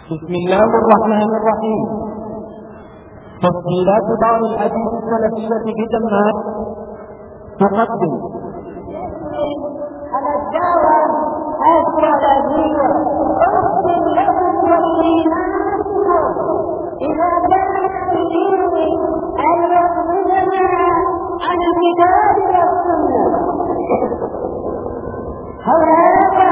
بسم الله الرحمن الرحيم. تسجيلات دار الحديث السلفية بجمال تقدم على الدعوة السلفية أرسل لكم والإيمان إذا كان الدين أن يخرجنا عن الكتاب والسنة. هذا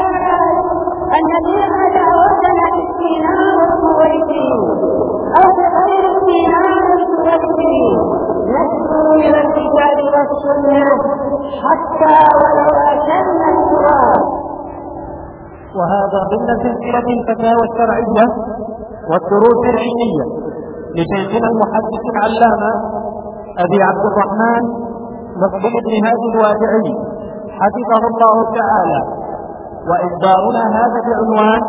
الذي دعوتنا استنار الكويتين أو بغير استنار الكويتين ندعو إلى الكتاب والسنة حتى ولو أكلنا التراب. وهذا ضمن سلسلة الفتاوى الشرعية والدروس العلمية لشيخنا المحدث العلامة أبي عبد الرحمن مقبل بن هادي الوادعي حفظه الله تعالى، وإصدارنا هذا بعنوان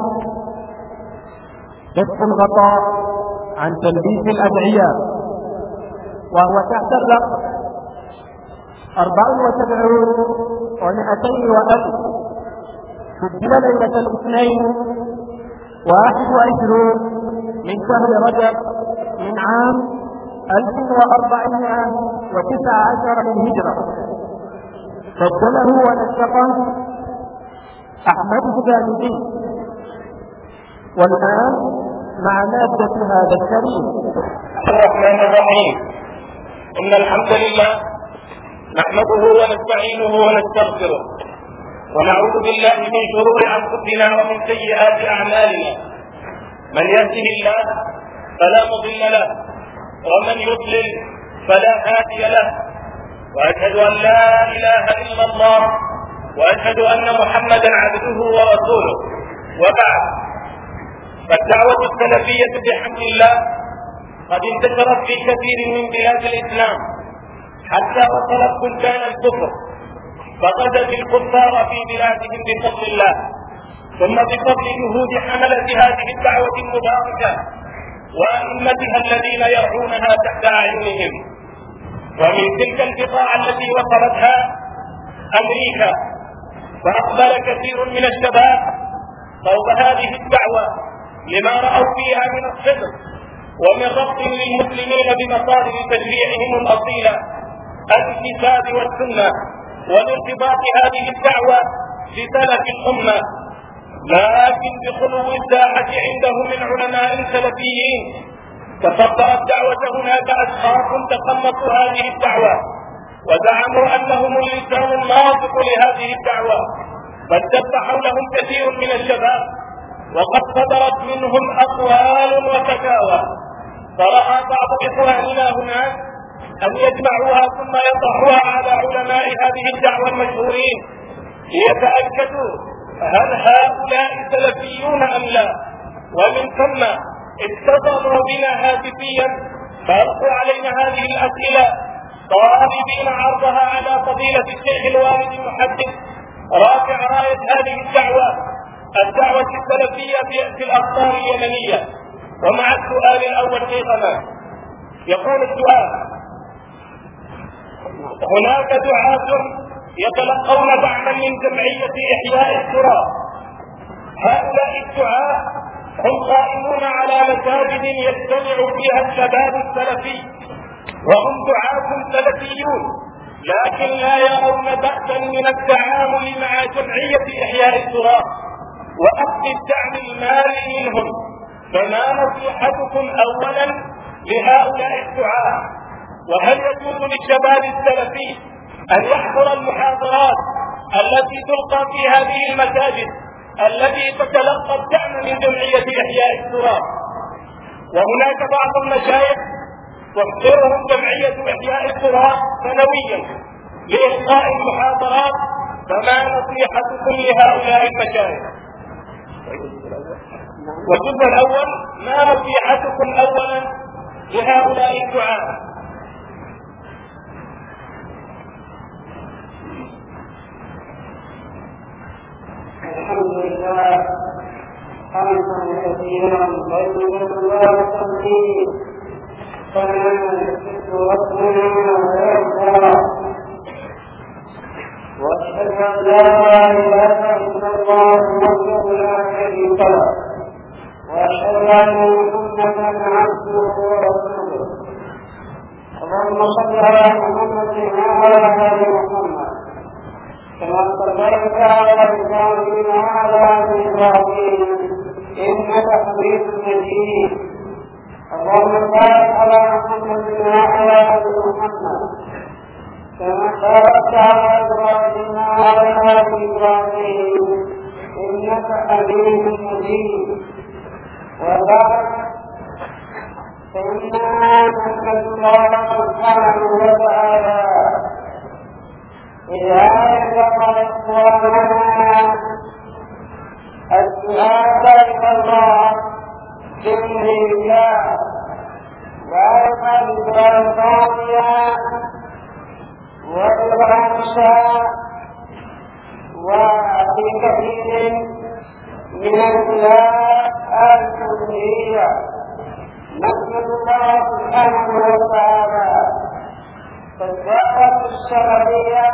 كشف الغطاء عن تلبيس الأدعياء، وهو تحت الرقم 74 و200 وألف. سجل ليلة الاثنين 21 من شهر رجب من عام 1419 للهجرة. سجله ونسقه أحمد الجامدي. والآن مع مادة هذا الكريم. الرحمن الرحيم. إن الحمد لله نحمده ونستعينه ونستغفره ونعوذ بالله من شرور أنفسنا ومن سيئات أعمالنا. من يهده الله فلا مضل له ومن يضلل فلا هادي له، وأشهد أن لا إله إلا الله وأشهد أن محمدا عبده ورسوله. وبعد، فالدعوة السلفية بحمد الله قد انتشرت في كثير من بلاد الإسلام حتى وصلت بلدان الكفر، فقدت الكفار في بلادهم بفضل الله، ثم بفضل جهود حملة هذه الدعوة المباركة وأئمتها الذين يرعونها تحت أعينهم. ومن تلك البقاع التي وصلتها أمريكا، فأقبل كثير من الشباب صوب هذه الدعوة لما رأوا فيها من الصدق ومن ربط للمسلمين بمصادر تشريعهم الأصيلة الكتاب والسنة، والارتباط هذه الدعوة بسلف الأمة. لكن بخلو الساحة عندهم من علماء سلفيين تفضلت دعوة هناك أشخاص تقمصوا هذه الدعوة وزعموا أنهم اللسان الناطق لهذه الدعوة، بل دب حولهم كثير من الشباب، وقد صدرت منهم أقوال وفتاوى. فرأى بعض إخواننا هناك أن يجمعوها ثم يطرحوها على علماء هذه الدعوة المشهورين ليتأكدوا هل هؤلاء سلفيون أم لا، ومن ثم اتصلوا بنا هاتفيا فألقوا علينا هذه الأسئلة طالبين عرضها على فضيلة الشيخ الوالد المحدث رافع راية هذه الدعوة السلفية في الأقطار اليمنية. ومع السؤال الأول شيخنا يقول السؤال: هناك دعاة يتلقون دعما من جمعية إحياء التراث، هؤلاء الدعاة هم قائمون على مساجد يجتمع فيها الشباب السلفي، وهم دعاة سلفيون، لكن لا يرون بأسا من التعامل مع جمعية إحياء التراث وأخذ الدعم المالي منهم. فما نصيحتكم أولا لهؤلاء الدعاة؟ وهل يجوز للشباب السلفي أن يحضر المحاضرات التي تلقى في هذه المساجد التي تتلقى الدعم من جمعية إحياء التراث؟ وهناك بعض المشايخ تحضرهم جمعية إحياء التراث سنويا لإلقاء المحاضرات، فما نصيحتكم لهؤلاء المشايخ؟ والجزء الأول: ما نصيحتكم أولا لهؤلاء الدعاة؟ الحمد لله حمدا كثيرا طيبا مباركا فيه، كما يحب ربنا ويرضى. واشهد ان لا اله الا الله وحده لا شريك له، أن محمدا عبده ورسوله. اللهم صل على محمد وعلى آل محمد كما صليت على إبراهيم وعلى آل إبراهيم إنك حميد مجيد. اللهم بارك على محمد وعلى آل محمد كما باركت على إبراهيم وعلى آل إبراهيم إنك حميد مجيد. وبارك فإنا نحمد الله سبحانه وتعالى إذا أنزل إخواننا الدعاء إلى الله بإذن الله وأيضا بالأنصارية والأنصار وفي كثير من البلاد الكلية. نحمد الله سبحانه وتعالى. فالدعوة الشرعية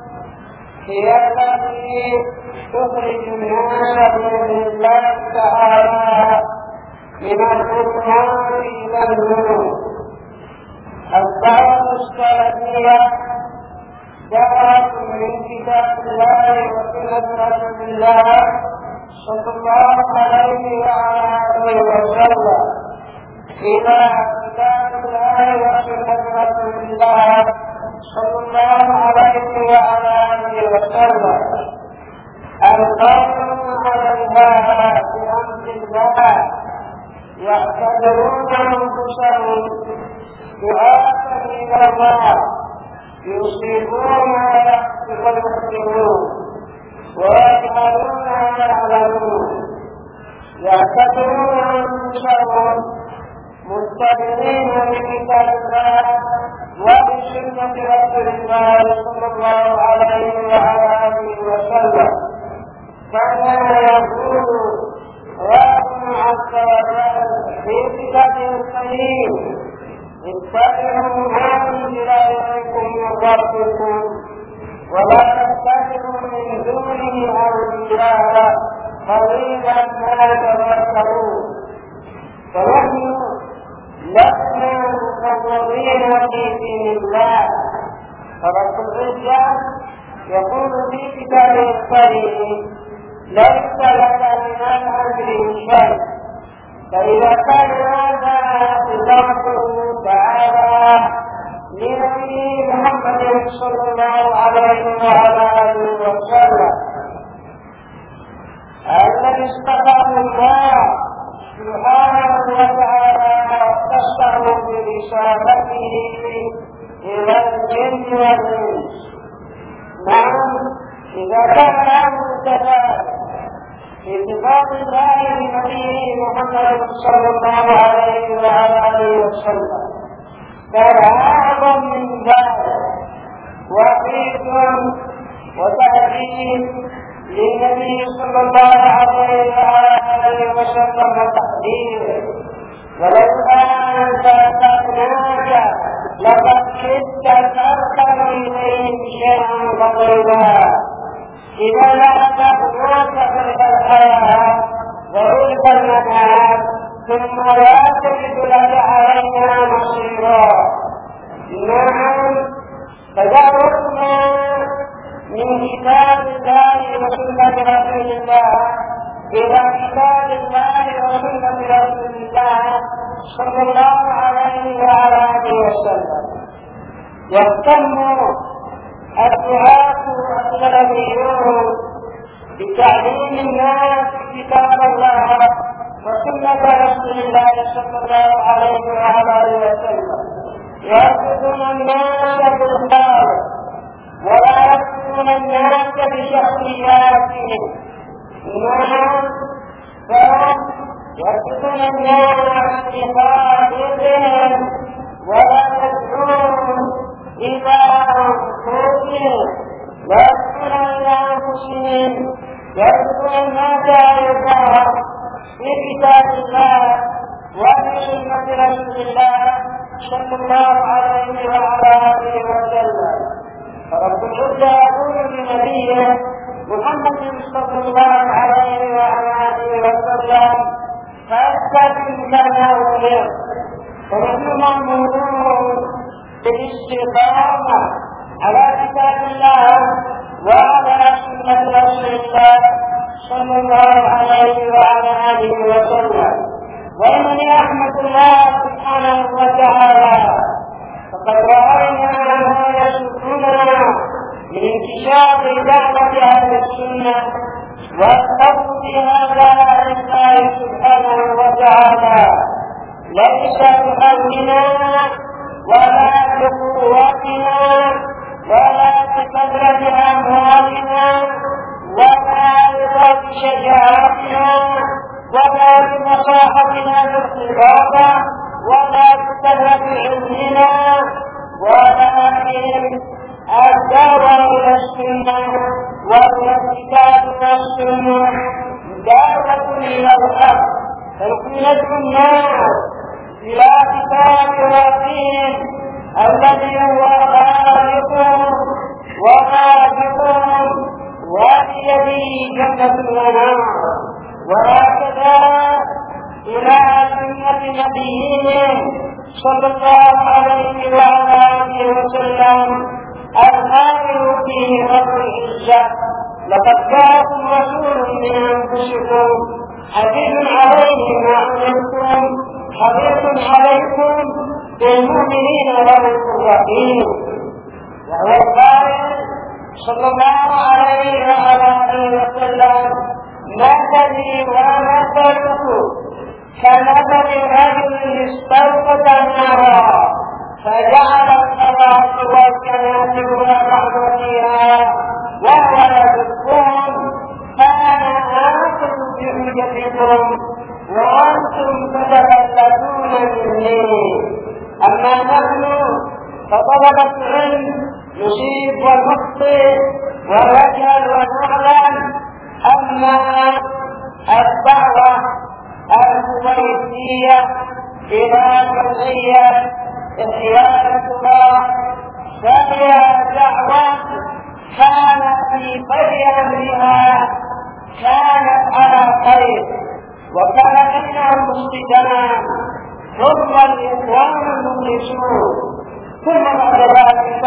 هي التي تخرج الناس بإذن الله تعالى من الظلمات إلى النور. الدعوة الشرعية دعوة من كتاب الله وسنة رسول الله صلى الله عليه وعلى آله وسلم إلى كتاب الله وسنة رسول الله صلى الله عليه وعلى آله وسلم. القائمون عليها بأمر الله يعتبرون أنفسهم دعاة إلى الله يصيبون ويخطئون ويجهلون ويعلمون. يعتبرون أنفسهم متبعين بكتاب الله وبسنة رسول الله صلى الله عليه وعلى آله وسلم. كما يقول ربنا عز وجل في كتابه الكريم: اتبعوا ما أنزل إليكم من ربكم ولا تتبعوا من دونه أولياء قليلا ما تذكرون. فنحن لسنا مفوضين في دين الله. فرب العزة يقول في كتابه الكريم: ليس لك من الأمر شيء. فإذا كان هذا إضافته تعالى لنبي محمد صلى الله عليه وعلى آله وسلم الذي اصطفاه الله سبحانه وتعالى واختصه برسالته إلى الجن والإنس. نعم، إذا كان الأمر كذلك باتفاق الله لنبيه محمد صلى الله عليه وعلى آله وسلم كان أعظم من ذلك وعيد وتأكيد للنبي صلى الله عليه وعلى آله وسلم تحذيره. ولو أنت تقناك لقد كدت تركن إليهم شيئا قليلا. إذا لا تقناك تلك الحياة وتلك المنام ثم لا تجد لك علينا مصيرا. نعم، تجاوزنا من كتاب الله وسنة رسول الله إلى كتاب الله وسنة رسول الله صلى الله عليه وعلى آله وسلم. يهتم الدعاة السلفيون بتعليم الناس كتاب الله وسنة رسول الله صلى الله عليه وعلى آله وسلم. يرفضون الناس بالخالق ولا يرفضون الناس بشخصياتهم. نعم، فهم يرفضون الناس بخالقهم ولا يدعون إلى أنفسهم ويدعون إلى أنفسهم. يرفضون الناس أيضا بكتاب الله وبسنة رسول الله صلى الله عليه وعلى آله وسلم. فرب العزة يقول لنبيه محمد صلى الله عليه وعلى آله وسلم: أساس كان أولياء، ونحن مأمورون بالاستقامة على كتاب الله وعلى سنة رسول الله صلى الله عليه وعلى آله وسلم. وإنني أحمد الله سبحانه وتعالى فقد رأينا ما يسوقنا من انتشار دعوة أهل السنة والصبر بهذا لله سبحانه وتعالى، ليس بحولنا ولا بقوتنا ولا بكثرة أموالنا ولا بشجاعتنا ولا بمصاحبنا بالاستفاضة ولا بكثرة علمنا، ولكن الدعوة إلى السنة وإلى الكتاب والسنة دعوة إلى الحق، فنحن الناس إلى كتاب ربهم الذي هو خالقهم ورازقهم وبيده جنة ونار، وهكذا إلى سنة نبيهم صلى الله عليه وعلى آله وسلم الآمر في رب العزة: لقد جاءكم رسول من أنفسكم عزيز عليه ما عنتم حريص عليكم بالمؤمنين رؤوف رحيم. وهو القائل صلى الله عليه وعلى آله وسلم: مثلي ومثلكم كمثل رجل استوقد نارا فجعل الصلاة والكنائس بعض فيها وهو يذكركم فأنا آخذ بحجتكم وأنتم تتخلفون مني. أما نحن فطلبة العلم نصيب ونخطئ ونجهل ونعلم، أما الدعوة الكويتية إلى جمعية إحياء التراث فهي دعوة كانت في بدء أمرها كانت على خير وكان بينهم اصطدام، ثم الإخوان المخلصون، ثم بعد ذلك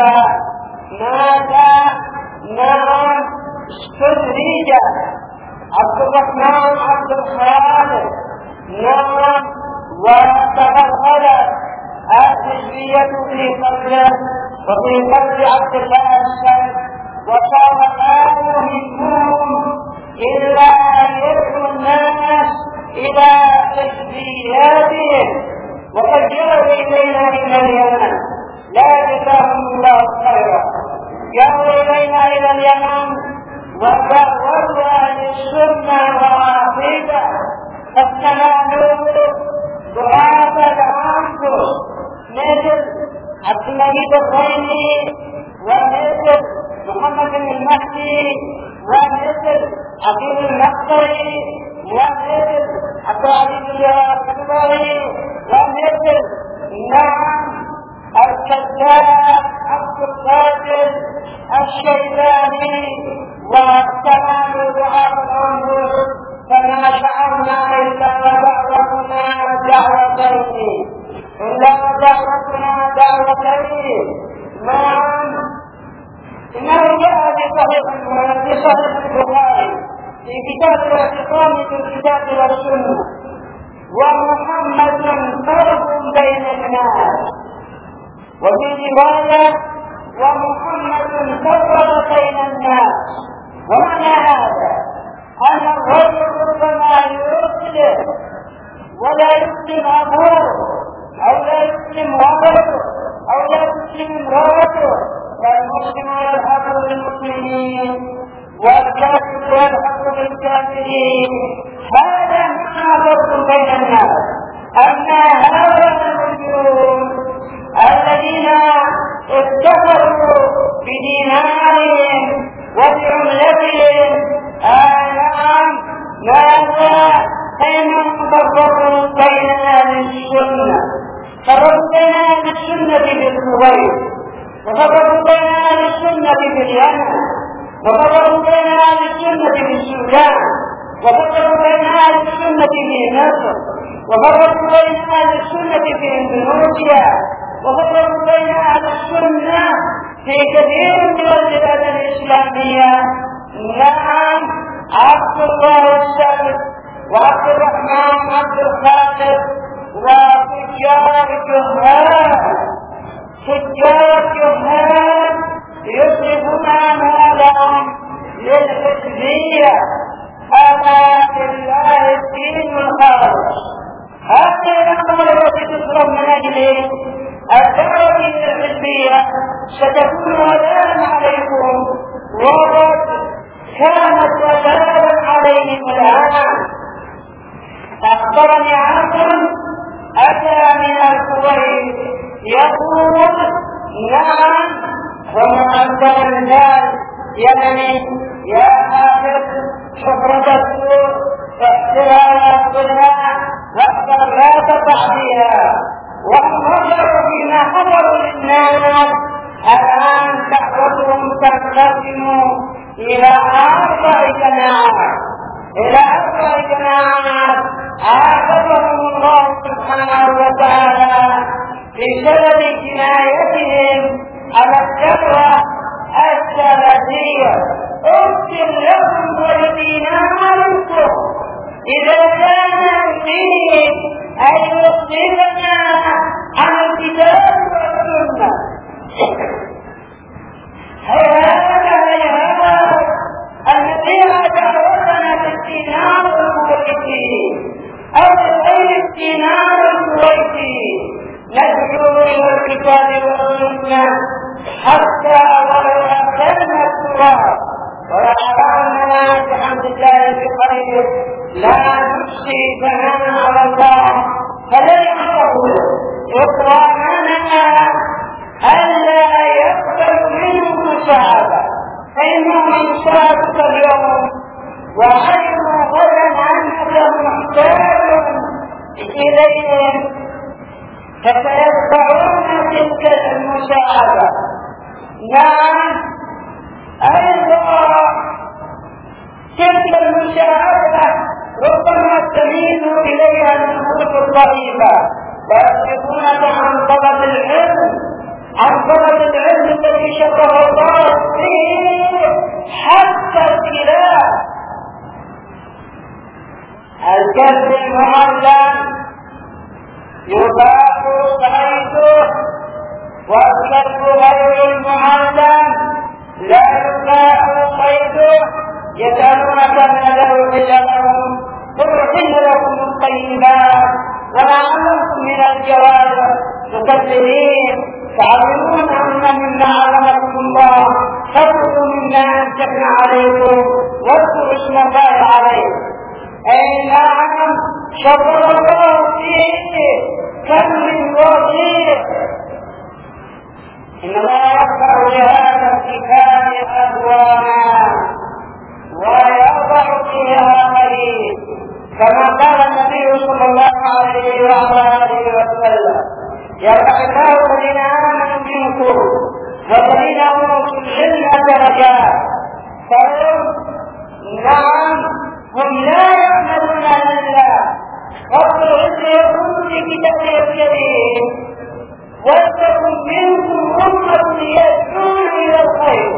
نعم استدرج عبد الرحمن عبد الخالق نعم وتغلغلت الحزبية في قلبه وفي قلب عبد الله الشيخ، وصار لا يهمهم إلا أن يدعو الناس إلى حزبياتهم. وقد جاءوا إلينا من اليمن، لا جزاهم الله خيرا، جاءوا إلينا إلى اليمن ودعووا أهل السنة والعقيدة فاستمعوا دعاة العنصر مثل عبد المجيد الخيري ومثل محمد بن المهدي ومثل عقيل المقدري ومثل عبد العزيز الجبري ومثل نعم الكذاب عبد القادر الشيباني واستمعوا دعاة العنصر، فما شعرنا إلا دعوتنا دعوتين نعم. إنه جاء في صحيح البخاري في كتاب الاعتصام بالكتاب والسنة: ومحمد فرق بين الناس، وفي رواية: ومحمد فرق بين الناس. ومعنى هذا أن الرجل ربما يسلم ولا يسلم أبوه أو لا يسلم ولده أو لا تسلم امرأته، فالمسلم يلحق بالمسلمين والكافر يلحق بالكافرين. هذا معنى فرق بين الناس. أما هؤلاء المسلمون الذين افتخروا بدينارهم وبعملتهم نعم ماذا حينما فرقوا بين أهل السنة، فرقوا بين أهل السنة بالكويت، وفرقوا بين أهل السنة باليمن، وفرقوا بين أهل السنة بالسودان، وفرقوا بين أهل السنة بمصر، وفرقوا بين أهل السنة في إندونيسيا، وفرقوا بين أهل السنة في كثير من البلاد الإسلامية. نعم، عبد الله السبت وعبد الرحمن عبد الخالق وتجار جهال يصرفون أموالهم للحزبية. أما لله الدين الخالص. هذه الأموال التي تصرف من أجل الدعوة إلى الحزبية ستكون وبالا عليكم، وقد كانت وبالا عليهم الآن. أخبرني عاصم أتى من الكويت يقول: نعم، ومؤثر الناس يمني يا حافظ شهرة السوء احترام الظلام واحذر لا تقع فيها. وانظروا فيما حضروا للناس الآن دعوتهم تنقسم إلى 4 جماعات، عاقبهم الله سبحانه وتعالى بسبب جنايتهم على الدعوة السلفية. اغفر لهم ولديناركم إذا كان يريد أن يصرفنا عن الكتاب والسنة. هيهات الذين دعوتنا بالدينار الكويتي أو بغير الدينار الكويتي ندعو إلى الكتاب والسنة حتى ولو أكلنا التراب ولأرامنا بحمد الله بخير لا نحصي ثناء على الله. فليحذروا إخواننا ألا يقبل منهم مساعدة، فإنهم يساعدك اليوم وعلموا غدا أنك محتاج إليهم فسيدفعون تلك المساعدة. نعم، أيضا تلك المساعدة ربما تميل إليها النفوس الضعيفة ويصرفونك عن طلب العلم الذي شكر الله فيه حتى الخلاف. الكلب المعلم يباح صيده، والكلب غير المعلم لا يباح صيده. يسألونك ما له إلا لهم قل أحل لكم الطيبات وما علمتم من الجوارح مكذبين تعلمون أن مما علمكم الله فكلوا مما أمسكنا عليكم واذكروا اسم الله عليه. أي نعم، شكر الله فيه كم من وظيف. إن الله يرفع لهذا الكتاب أدوانا ويضع فيها مريض، كما قال النبي صلى الله عليه وآله وسلم: يرفع الله الذين آمنوا منكم والذين أوتوا العلم درجات. فهم نعم هم لا يعملون إلا رب العزة يقول في كتابه الكريم: ولتكن منكم أمة يدعون إلى الخير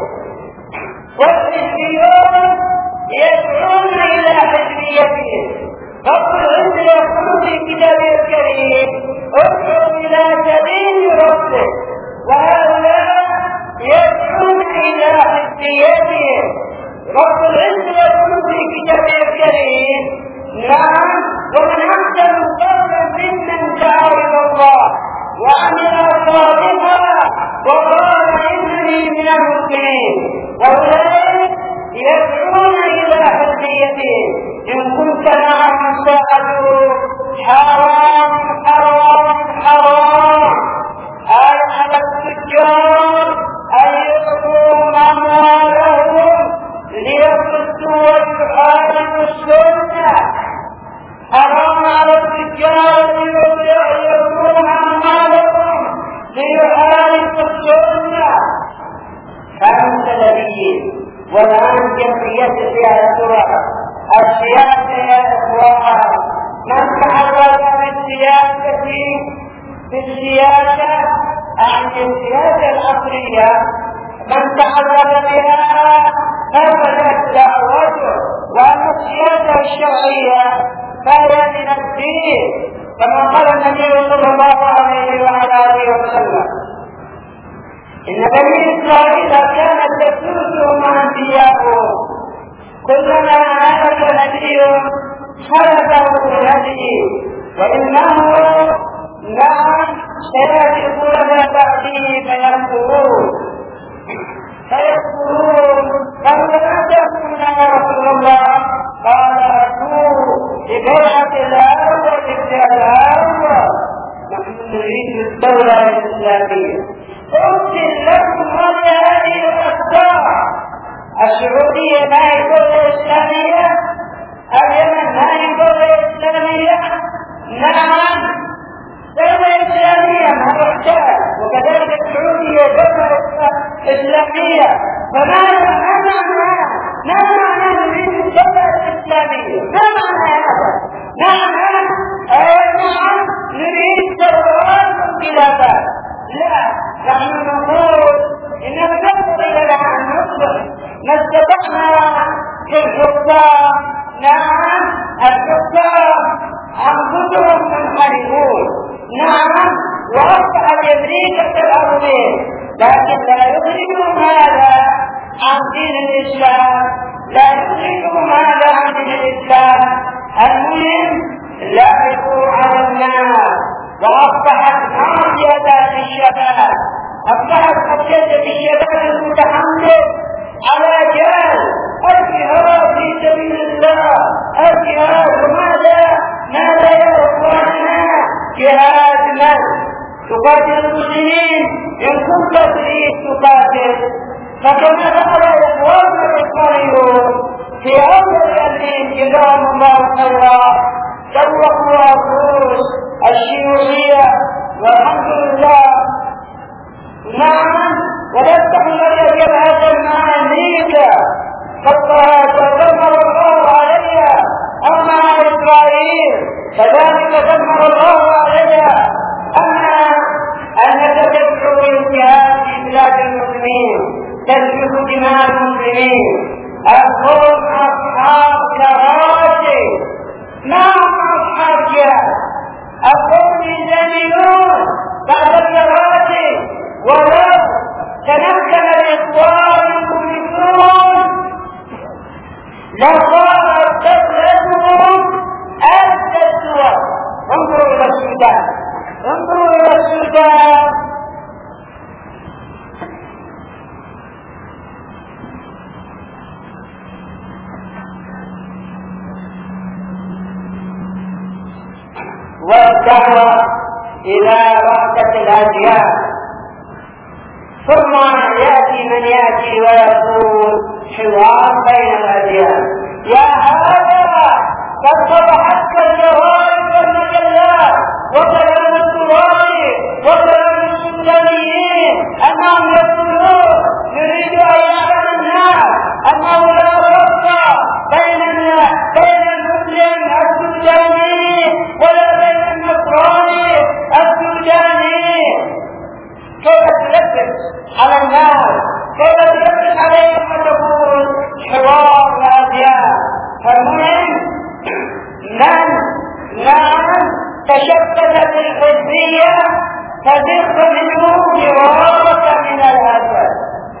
والحزبيون يدعون إلى حزبيتهم. رب العزة يقول في كتابه الكريم: ادعوا إلى سبيل ربك، وهؤلاء يدعون إلى حزبيتهم. رب العزة يقول في كتابه الكريم: نعم، ومن أحسن قولا ممن دعا إلى الله وعمل صالحا وقال إنني من المسلمين. وأولئك يدعون إلى حزبيتهم. إن كنت معهم فاعلوا حرام حرام حرام. أي على التجار أن يؤتوا أموالهم ليصدوا ويحاربوا السنة. حرام على التجار يؤتوا أموالهم ليحاربوا السنة. كانوا سلفيين والآن جمعية السياسة. السياسة يا إخوان من تحرك بالسياسة عن السياسة العصرية من تعرض بها فسدت دعوته، وأن السياسة الشرعية فهي من الدين كما قال النبي صلى الله عليه وعلى آله وسلم: إن بني إسرائيل كانت تسوسهم أنبياؤهم، كلما هلك نبي خلفه بهديه، وإنه نعم سيأتون بعده فيكفرون فلما تكون يا رسول الله؟ قال: أتوا ببيعة الأول بالأول، نحن نريد الدولة الإسلامية. أرسل لكم هذه الأخبار: السعودية ما هي دولة إسلامية؟ اليمن ما هي دولة إسلامية؟ نعم دولة إسلامية ما يحتاج، وكذلك السعودية دولة إسلامية. فماذا معنى نريد الدولة الإسلامية؟ ما معنى هذا؟ نعم نريد دولة خلافات. لا، نحن نقول إن نستطيع أن نصلح ما استطعنا في الحكام. نعم الحكام أنفسهم منحرفون، نعم وأصبحت أمريكا الأرضين، لكن لا يخرجهم هذا عن دين الإسلام، لا يخرجهم هذا عن دين الإسلام. المهم لعبوا على الناس، وأصبحت مافيا للشباب، أصبحت مافيا للشباب المتحمل على جهل الجهاد في سبيل الله. الجهاد ماذا يا إخواننا؟ جهاد من؟ تقاتل المسلمين إن كنت تريد تقاتل، فكما فعل إخواننا الإسرائيليون في أول الأمرين جزاهم الله خيرا، سوقوا الروس الشيوعية والحمد لله. نعم ونفتح لنا جبهة مع أمريكا فدمر الله عليها، أما إسرائيل كذلك دمر الله عليها. أما أنك تدعو الجهاد في بلاد المسلمين، تسفك دماء المسلمين، القوم أصحاب كراسي، نعم أصحاب جهاد، القوم يزامنون بعد الكراسي، ولو تمكن الإخوان المسلمون لصارت دولتهم أسد الدول. انظروا إلى السودان، انظروا إلى السودان. والدعوة إلى وحدة الأديان، ثم يأتي من يأتي ويقول حوار بين الأديان. يا هذا قد فضحتك الجرائد والمجلات وكلام التراث وكلام السودانيين أنهم يقولون نريد أن يعلم الناس أنه لا فرق بين المسلم السوداني ولا بين النصراني السوداني. كيف تلبس على الناس؟ كيف تلبس عليهم وتقول حوار الأديان؟ فالمهم من تشبثت الحزبية فزغ منه فرارة من الأسد.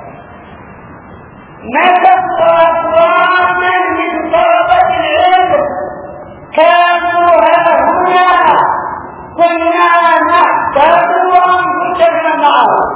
نكبوا أقواما من طلبة العلم كانوا هنا كنا نحتاج أنفسنا معهم،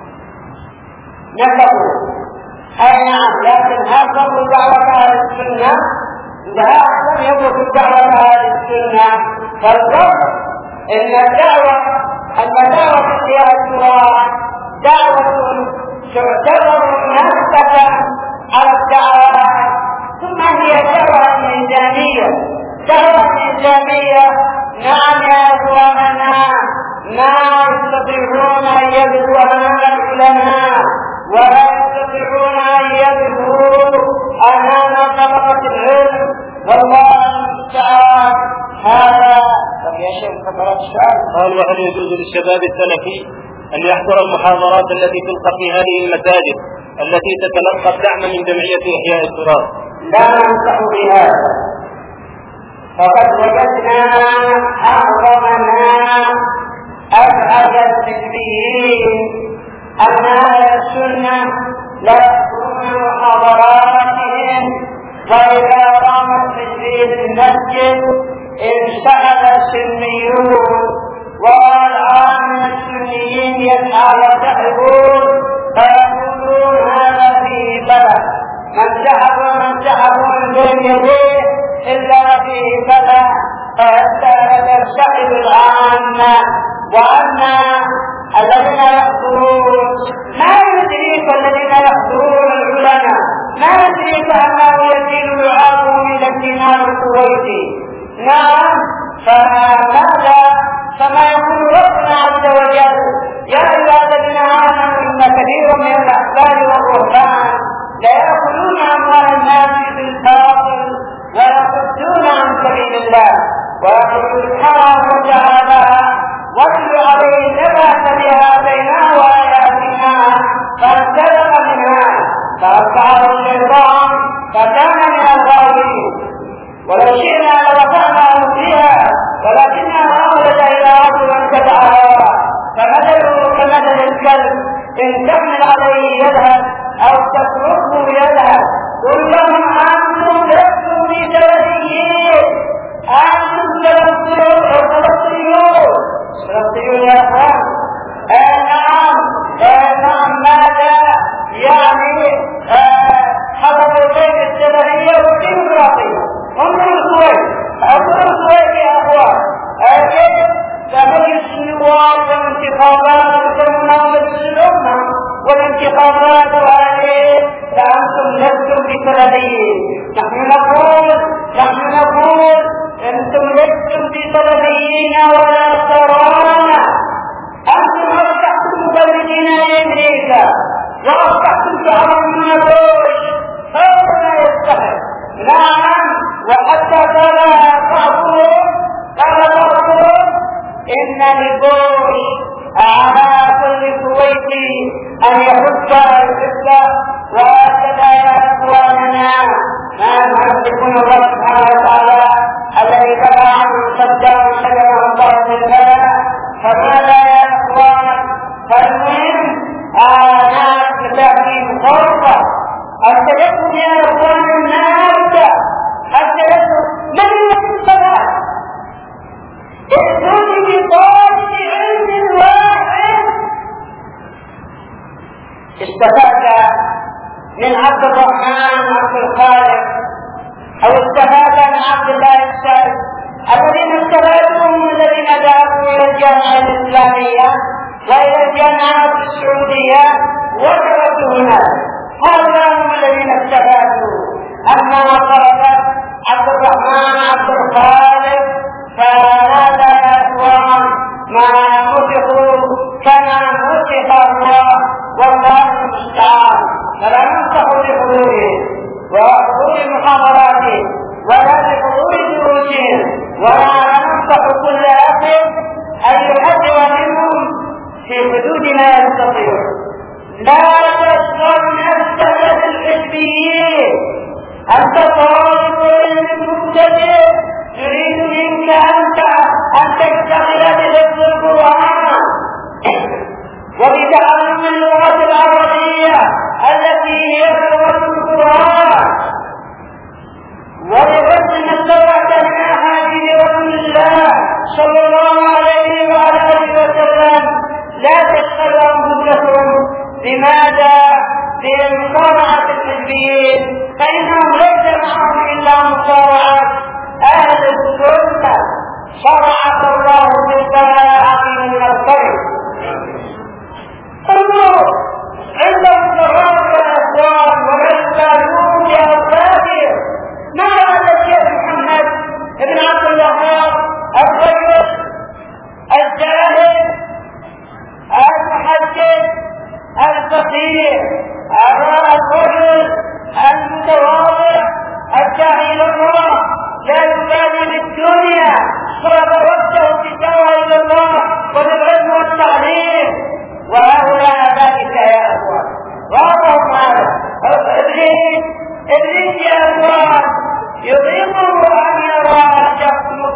نكبوا أي نعم، لكن هربوا دعوة أهل السنة، لم يبقوا دعوة أهل السنة. فالضبط إن دعوة التراث دعوة تعتبر مناسبة على الدعوات، ثم هي دعوة إنسانية. دعوة إنسانية نعم يا إخواننا، ما يستطيعون أن يبدوا أمام العلماء ولا يستطيعون أن يبدوا أمام طلبة العلم، والله المستعان. هذا طب يا شيخ قال: وهل يجوز للشباب السلفي أن يحضر المحاضرات التي تلقى في هذه المساجد التي تتلقى الدعم من جمعية إحياء التراث؟ لا ننصح بهذا، فقد وجدنا أعظم ما أبعد الفكريين أن أهل السنة لا يحضرون محاضراتهم، وإذا قامت تجريد المسجد انشغل السنيون، والآن السنيين يتعبون فيقولون هذا فيه بلد، من سحبوا من بين يديه إلا فيه بلد، فيستشغل العامة. وأن الذين يحضرون ما يدريك، الذين يحضرون العلماء ما يدريك أنه يزيد دعاءهم إلى الدينار الكويتي. نعم، فماذا؟ فما يقول ربنا عز وجل: يا أيها الذين آمنوا إن كثيرا من الأحبار والرهبان لا يأكلون أموال الناس بالباطل ويصدون عن سبيل الله. ويقول سبحانه وتعالى: واتل عليه نبأ الذي آتيناه آياتنا فانسلخ منها فأتبعه الشيطان فكان من الغاوين. ولو شئنا لرفعناه بها ولكنها أخرج إلى أرض وانتفع هواها فمثله كمثل الكلب إن تحمل عليه يذهب أو تتركه يذهب. قل لهم: أنتم لستم بسببيين، أنتم فلسطينيون يا أخوان. نعم، ماذا يعني حضروا البيت السببية والديمقراطية؟ انظروا الكويت يا أخوان، كيف مجلس النواب والانتخابات ومجلس الأمة والانتخابات وهذه فأنتم لستم بسببيين. نحن نقول أنتم لستم بسببيين ولا ترانا. أنتم أفتحتم مبلدين لأمريكا وأفتحتم شعرا من بوش فوق ما يستحق. نعم، وحتى قال بعضهم إن لبوش على كل كويتي أن يحب الحبة. وهكذا يا إخواننا ما نحبكم الله سبحانه وتعالى الذي تبع عنه صدام شجرة الله بالله. فماذا يا إخوان؟ فالمهم ناس بتأكيد خلطة التجسد يا إخوان الناس، التجسد من الصلاة ائتوني بطالب علم واحد. استفاد من عبد الرحمن عبد الخالق أو استفاد من عبد الله السادس الذين استفادوا من الذين ذهبوا إلى الجامعة الإسلامية وإلى الجامعات السعودية ودرسوا هناك. هؤلاء هم الذين استفادوا. أما خرج عبد الرحمن عبد الخالق فهذا يا إخوان ما نطقوا كما نطق الله والله المستعان. فلا ننصح بحضوره وحضور محاضراته ولا بحضور دروسهم، ولا ننصح كل أخ أن يحذر منهم في حدود ما يستطيع. لا تشغل نفسك بالحزبيين، أنت طالب مبتدئ يريد منك أن تشتغل بحفظ القرآن وبتعلم اللغة العربية التي هي لغة القرآن ولحسن السبعة من أحاديث رسول الله صلى الله عليه وعلى آله وسلم. لا تشغل أنفسكم بماذا؟ بمصارعة الحزبيين، فإنهم ليس معهم إلا مصارعة أهل السنة. شرعت الله بالبراءة من الخير. انظروا عند الصحابة والأخوان والعلمانيون يا الكافر، ما هذا الشيخ محمد بن عبد الوهاب الرجل الجاهل المحدث الفقيه الرجل المتواضع الداعي الى الله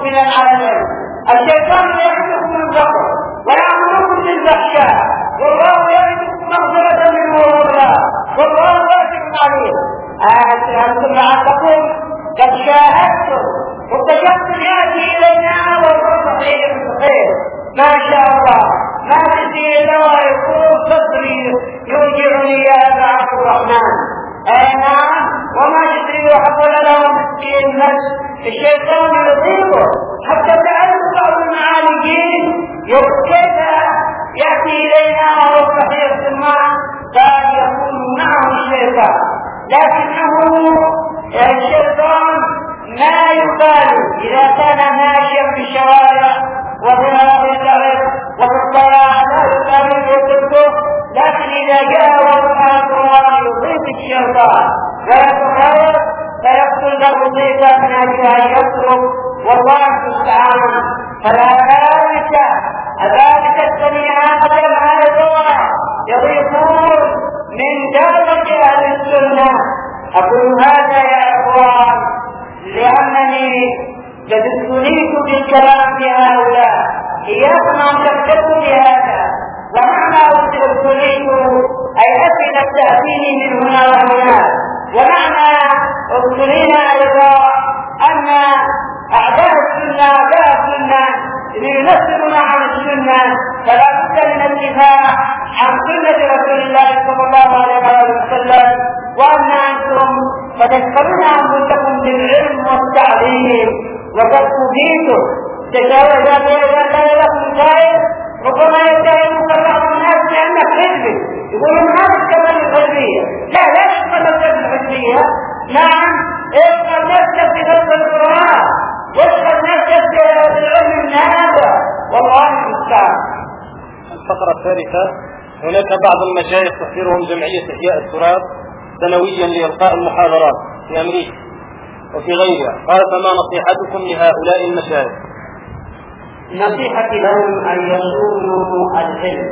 مقبلا على العلم. الشيطان يعدكم الفقر ويأمركم بالفحشاء، والله يعدكم مغفرة منه وفضلا، والله واسع عليم. أنتم لعلكم قد شاهدتم والتشكل يأتي إلينا والله صحيح صحيح ما شاء الله، ما تدري إلا يكون صدري يوجعني يا أبا عبد الرحمن. نعم، وما تدري وحصل له مسكين نفس الشيطان يضيقه حتى تعرف بعض المعالجين كيف يأتي إلينا وهو صحيح الماء قال يكون معه الشيطان، لكنه الشيطان ما يبالي إذا كان ماشيا في الشوارع وفي الطريق وفي الضياع لا يبالي يضربه، لكن إذا جاء وقت الله يضيف الشيطان ويتخير فيقتل له ضيفا من أجل أن يترك، والله المستعان. فلا ذلك السميع آدم هذا يضيفون من دولة أهل السنة. أقول هذا يا إخوان لأنني قد ابتليت بالكلام بهؤلاء، إياكم أن تكتبوا بهذا. ومعنى ابتليت أي أسئلة تأتيني من هنا وهناك، ومعنى ابتلينا أيضا أن أعداء السنة لينفرنا عن السنة، فلا بد من الدفاع عن سنة رسول الله صلى الله عليه وسلم، وأن أنتم قد تذكرون أنفسكم بالعلم والتعليم وقد أوتيتم تجاوز بين لكم خير. ربما يتهم بعض الناس لأنك حزبي، يقولون هذا الكلام الحزبية. لا يشمل الحزبية. نعم، اشغل نفسك بنص القرآن واشغل نفسك بالعلم النافع، والله المستعان. الفقرة الثالثة: هناك بعض المشايخ تحضرهم جمعية إحياء التراث سنويا لإلقاء المحاضرات في أمريكا وفي غيرها، قال فما نصيحتكم لهؤلاء المشايخ؟ نصيحتي لهم أن يصونوا العلم.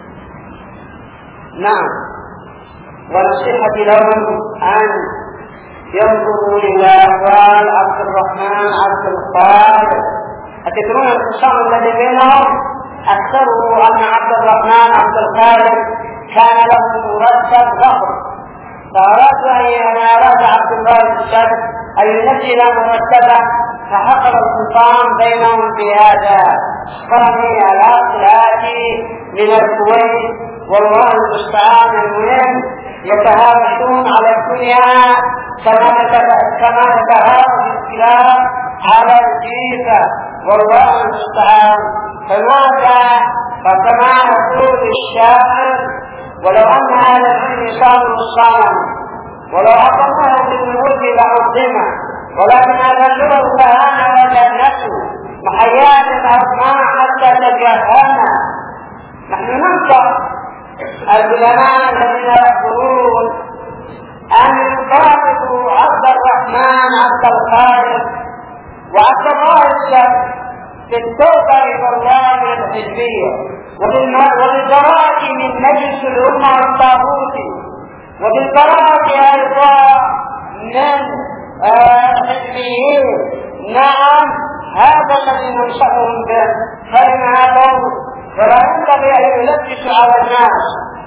نعم، ونصيحتي لهم أن ينظروا إلى أحوال عبد الرحمن عبد الخالق. أتدرون الخصام الذي بينهم؟ أكثره أن عبد الرحمن عبد الخالق كان له مرتب ضخم، فأراد عبد الله الشاب أن ينزل مرتبه، فحصل الخصام بينهم في هذا. قرني الأخ الآتي من الكويت، والله المستعان. المهم يتهاوشون على الدنيا كما يتهاوش الكلاب على الجيفة، والله المستعان. فماذا؟ فكما يقول الشاعر: ولو أن أهل العلم صاروا الصنم ولو أقمه بالملك لعظمه، ولكن أذلوا فهانا وجنته محيات الأسماء حتى تجهلنا. نحن ننصح العلماء الذين يقولون أن يطالبوا عبد الرحمن عبد الخالق وعبد الله الشاب بالتوبة إلى الله الحزبية وبالبراءة من مجلس الأمة الطاغوتي، وبالبراءة أيضا من الحزبيين. نعم، هذا الذي ننصحهم به. فإن هذا ولا ينبغي أن يلبسوا على الناس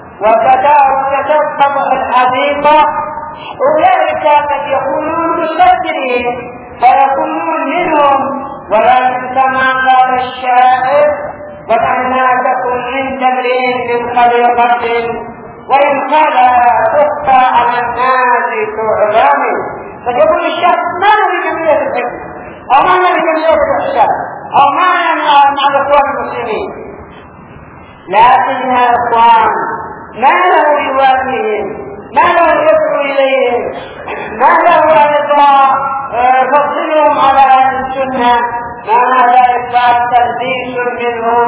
وتتبع الحقيقة. أولئك قد يكونون مستكبرين فيكونون منهم، ولكن كما قال الشاعر: وكأنها تكون من تمرين من خليقة وإن قال تخفى على الناس تعلم. فيقول الشخص: ما نبي جميع الحكم، أو ما نبي جميع الإحسان، أو ما نبي مع الإخوان المسلمين. لكن يا إخوان ما له يواجههم، ما له يدعو إليهم، ما له أيضا يفضلهم على أهل السنة. ما هذا إلا تلبيس منهم،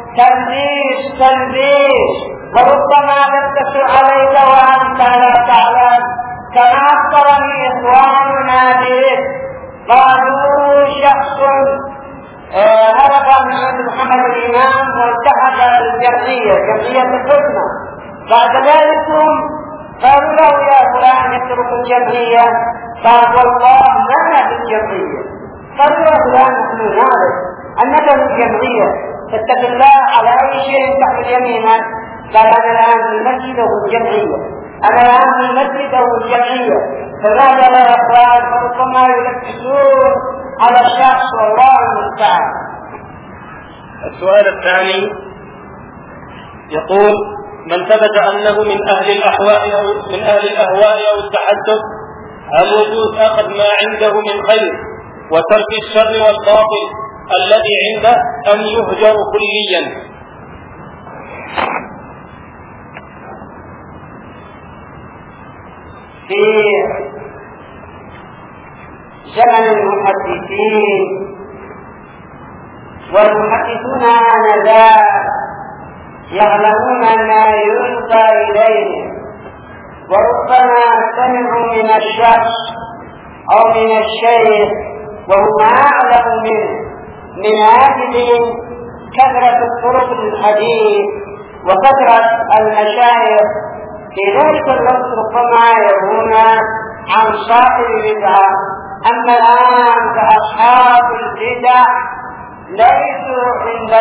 تلبيس، وربما لبس عليك وأنت لا تعلم. كما أخبرني إخواننا به، قالوا شخص هرب من عند محمد الإمام والتحق بالجمعية، جمعية الحسنى. بعد ذلك قالوا له: يا فلان اترك الجمعية. قال: والله ما في الجمعية. قال يا فلان نحن نعرف أنك من جمعية تتقي الله على أي شيء تحمل يمينا. قال أنا الآن في المسجد أو الجمعية، أنا الآن في المسجد أو الجمعية، فماذا لا يا أخوان؟ فربما يلبسون على الشخص والله المستعان. السؤال الثاني يقول: من ثبت أنه من أهل الأهواء أو التحدث، هل يجوز أخذ ما عنده من خير وترك الشر والباطل الذي عنده أم يهجر كليا؟ في زمن المحدثين والمحدثون آنذاك يعلمون ما يلقى إليهم، وربما سمعوا من الشخص أو من الشيخ وهم أعلم منه من أجل كثرة الطرق الحديث وكثرة المشايخ. في ذلك الوقت ربما يرون عن صاحب البدعة. أما الآن فأصحاب البدع ليسوا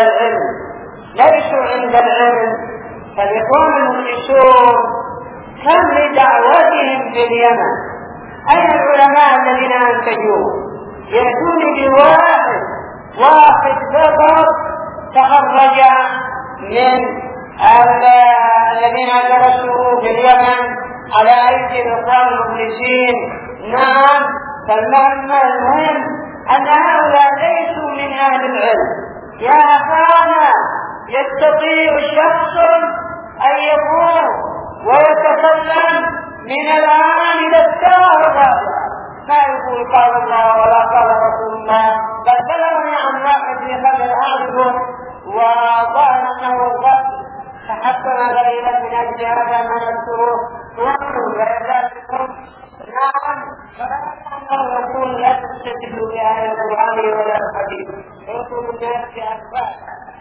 عند العلم، فالإخوان المخلصون كم لدعوتهم في اليمن؟ أين العلماء الذين أنتجوه؟ يأتون بواحد فقط تخرج من الذين درسوا في اليمن على أيدي الإخوان المخلصين. نعم، فالمهم أن هؤلاء ليسوا من أهل العلم. يا أخوانا، يستطيع شخص أن يقول ويتكلم من الآن إلى الساعة ما يقول قال الله ولا قال رسول الله، بل بلغني عن واحد في خبر أعرفه وظاهر أنه ضبط فحسن غيرا من أجل هذا ما نذكره ونحن ذلكم. نعم، فأنا يقول لا تستدلوا بآية القرآن ولا الحديث، يقول الناس بأسباب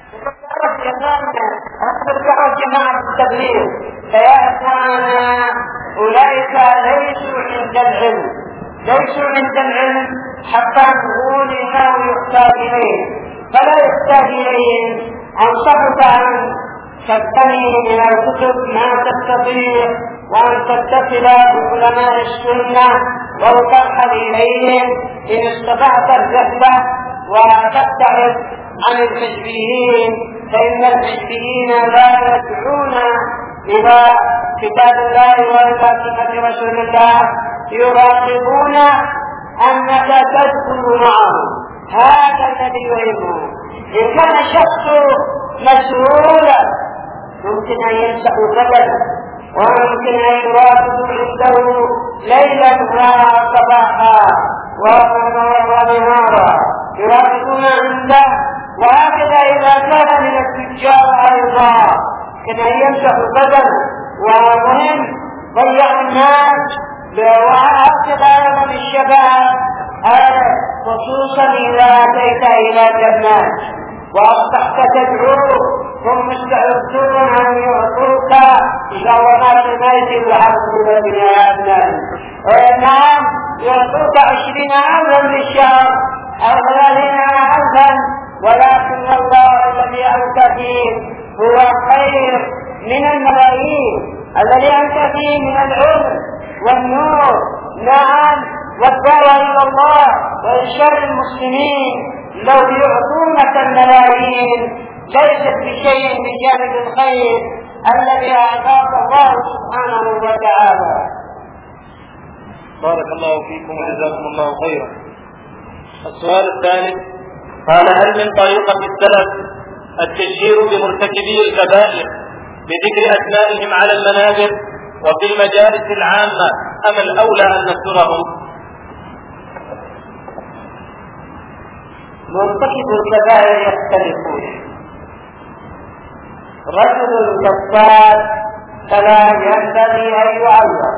أصبحوا جماعة التبليغ. فيا إخوانا، أولئك ليسوا عند العلم حتى نقول إنه يحتاج إليه، فلا يحتاج إليه. أنصحك أن تستمع من الكتب ما تستطيع، وأن تتصل بعلماء السنة وترحل إليهم إن استطعت الرحلة، وتبتعد عن الحزبيين، فإن الحزبيين لا يدعون إلى كتاب الله وإلى سنة رسول الله، يراقبون أنك تدخل معهم. هذا الذي يهمهم. إن كان شخص مسؤولا ممكن أن يمسح بدنه، وممكن أن يرافق عنده ليلا وصباحا ونهارا يرافقون عنده. وهكذا إذا كان من التجار أيضا كان يمسح بدنه. ومهم ضيع الناس، وهكذا أيضا الشباب، خصوصا إذا أتيت إلى جنات وأصبحت تدعو هم مستعدون أن يعطوك إن شاء الله ما يجب الحق بالبناء. نعم، يعطوك 20,000 بالشهر أو 30,000، ولكن الله الذي أنت فيه هو خير من الملايين الذي أنت فيه من العلم والنور. نعم، والدعوة إلى الله وإرشاد المسلمين. لو يعطونك الملايين ليست بشيء بجانب الخير الذي أعطاك الله سبحانه وتعالى. بارك الله فيكم وجزاكم الله خيرا. السؤال الثالث قال: هل من طريقة السلف التشهير بمرتكبي الكبائر بذكر أسمائهم على المنابر وفي المجالس العامة، أم الأولى أن نذكرهم؟ مرتكب الكبائر يختلفون. رجل كفار فلا ينبغي أن يعذب،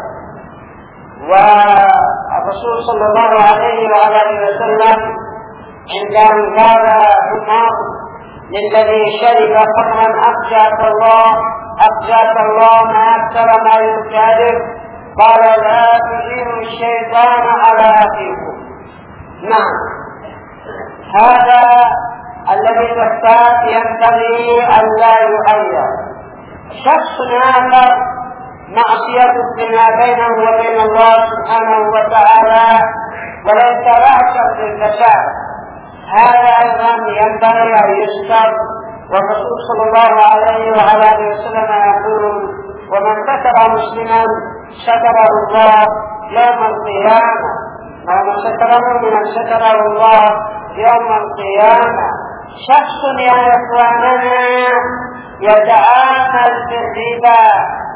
والرسول صلى الله عليه وعلى اله وسلم عندما قال عمر للذي شرب خمرا أخزاك الله ما أكثر ما يكاذب، قال: لا تعينوا الشيطان على أخيكم. نعم، هذا الذي بالذات ينبغي أن لا يغير. شخص آخر معصية فيما بينه وبين الله سبحانه وتعالى وليس رأسا للفساد، هذا أيضا ينبغي أن يستر. والرسول صلى الله عليه وعلى آله وسلم يقول: ومن ستر مسلما ستره الله يوم القيامة، ومن ستر مؤمنا ستره الله يوم القيامة. شخص يا إخواننا يتعامل بالربا،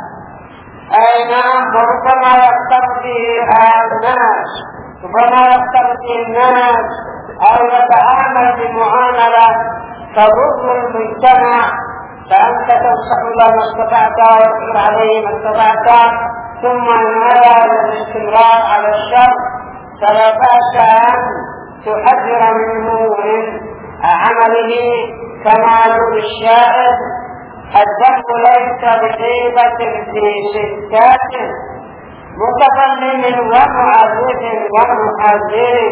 أي نعم، وربما يختلط الناس، ربما يختلط الناس أو يتعامل بمعاملة تضر المجتمع، فأنت تنصح له ما استطعت ويصبر عليه ما استطعت، ثم نرى الاستمرار على الشر، فلا بأس أن تحذر منه من عمله. كما يقول الشاعر: الذنب ليس بغيبة في ستات متفنن ومعرف ومحذر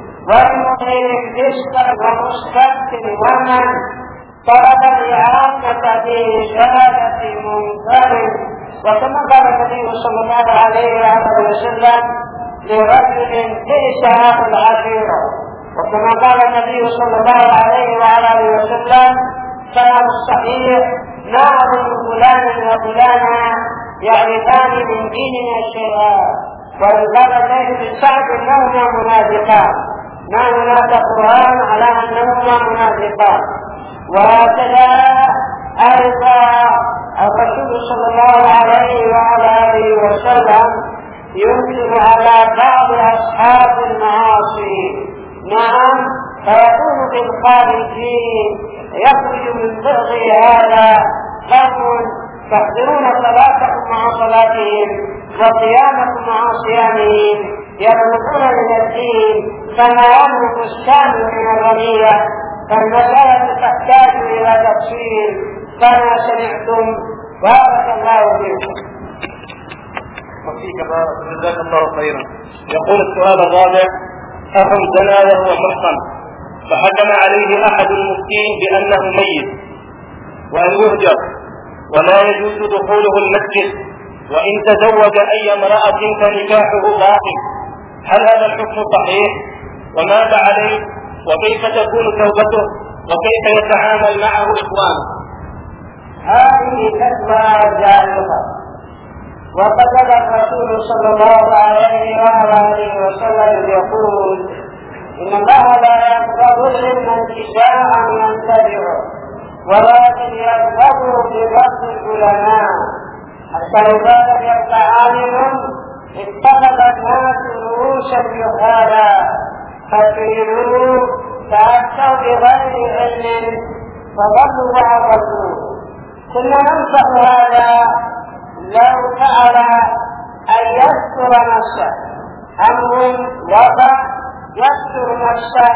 ومغير فسق ومستكت ومن طلب الإعانة في شهادة منكر. وكما قال النبي صلى الله عليه وآله وسلم لرجل: بئس أخو العشيرة. وكما قال النبي صلى الله عليه وآله وسلم كلام الصحيح: نار فلان وفلانا يعرفان من ديننا شيئا. وقال زيد بن سعد: انهما منافقان. ما هناك قرآن على انهما منافقان. وهكذا ايضا الرسول صلى الله عليه وعلى اله وسلم ينكر على بعض اصحاب المعاصي، نعم، فيكون بالخارجين يخرج من بغض هذا قوم تحضرون صلاتكم مع صلاتهم وصيامكم مع صيامهم، يبلغون من الدين كما يملك الشام من الرمية. فالمسألة تحتاج إلى تفصيل كما سمعتم. بارك الله فيكم. وفيك بارك، جزاك الله خيرا. يقول السؤال الرابع: أخ زنى وهو محصن، فحكم عليه أحد المفتين بأنه ميت وأن يهجر ولا يجوز دخوله المسجد، وإن تزوج أي امرأة فنكاحه باطل، هل هذا الحكم صحيح؟ وماذا عليه؟ وكيف تكون توبته؟ وكيف يتعامل معه إخوانه؟ هذه فتوى جائزة، وقد الرسول صلى الله عليه وآله وسلم يقول: إن الله لا يقبض العلم انتفاعا ينتفعه، ولكن يقبضه برد العلماء، حتى إذا لم يبق عالم اتخذ الناس رؤوسا جهالا فسئلوا فأفتوا بغير علم فضلوا وأضلوا. كنا ننصح هذا لو فعل أن يستر نفسه، أمر وضع يستر نفسه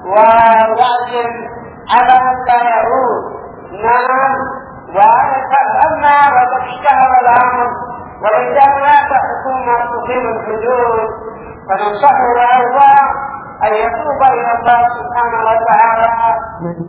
ويعزم على أن لا يعود، نعم، وأما وقد اشتهر الأمر وليس هناك حكومة تقيم الحدود، فننصحه أيضا أن يتوب إلى الله سبحانه وتعالى.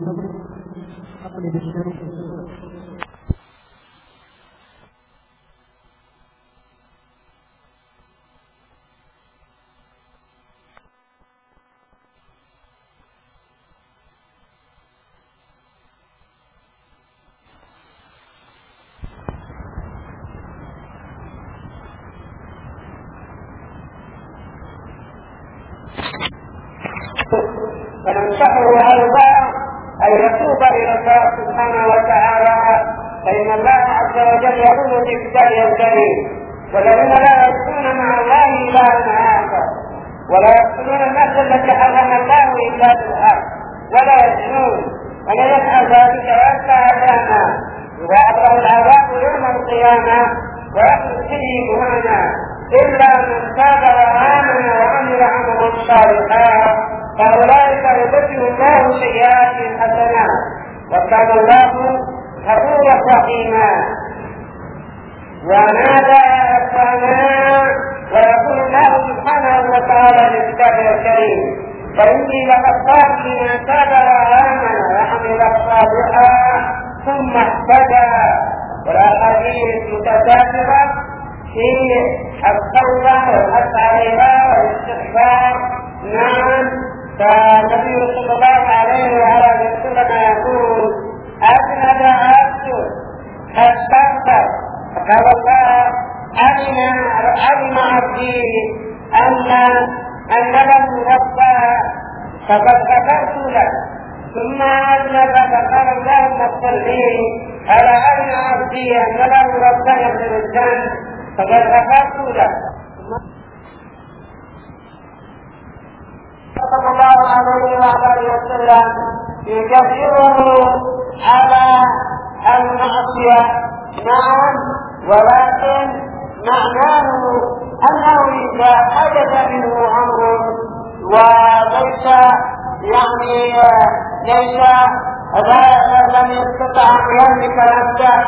فننصحه أيضا أن يتوب إلى الله سبحانه وتعالى، فإن الله عز وجل يقول في كتابه الكريم: والذين لا يدعون مع الله إلها آخر ولا يقتلون النفس التي حرم الله إلا بالحق ولا يزنون ومن يفعل ذلك يلقى أثاما يضاعف له العذاب يوم القيامة ويخلد فيه مهانا إلا من تاب وآمن وعمل عملا صالحا فأولئك يبدل الله سيئاتهم حسنات وكان الله غفورا رحيما. وماذا يفعلنا؟ ويقول الله سبحانه وتعالى في كتابه الكريم: فإني لقد من تاب وآمن وعمل صالحا ثم اهتدى. والأحاديث متكاثرة في التوبة والحث عليها والاستغفار. نعم، فالنبي صلى الله عليه وآله وسلم يقول: أذنب عبد فاستغفر فقال الله: علم عبدي أن له ربا فقد غفرت له. ثم أذنب فقال: اللهم اغفر لي. ألا علم عبدي أن له ربا يغفر الذنب فقد غفرت له. صلى الله عليه وآله وسلم يكفره على المعصية. نعم، ولكن معناه أنه إذا حدث منه أمر وليس لم يستطع أن يملك نفسه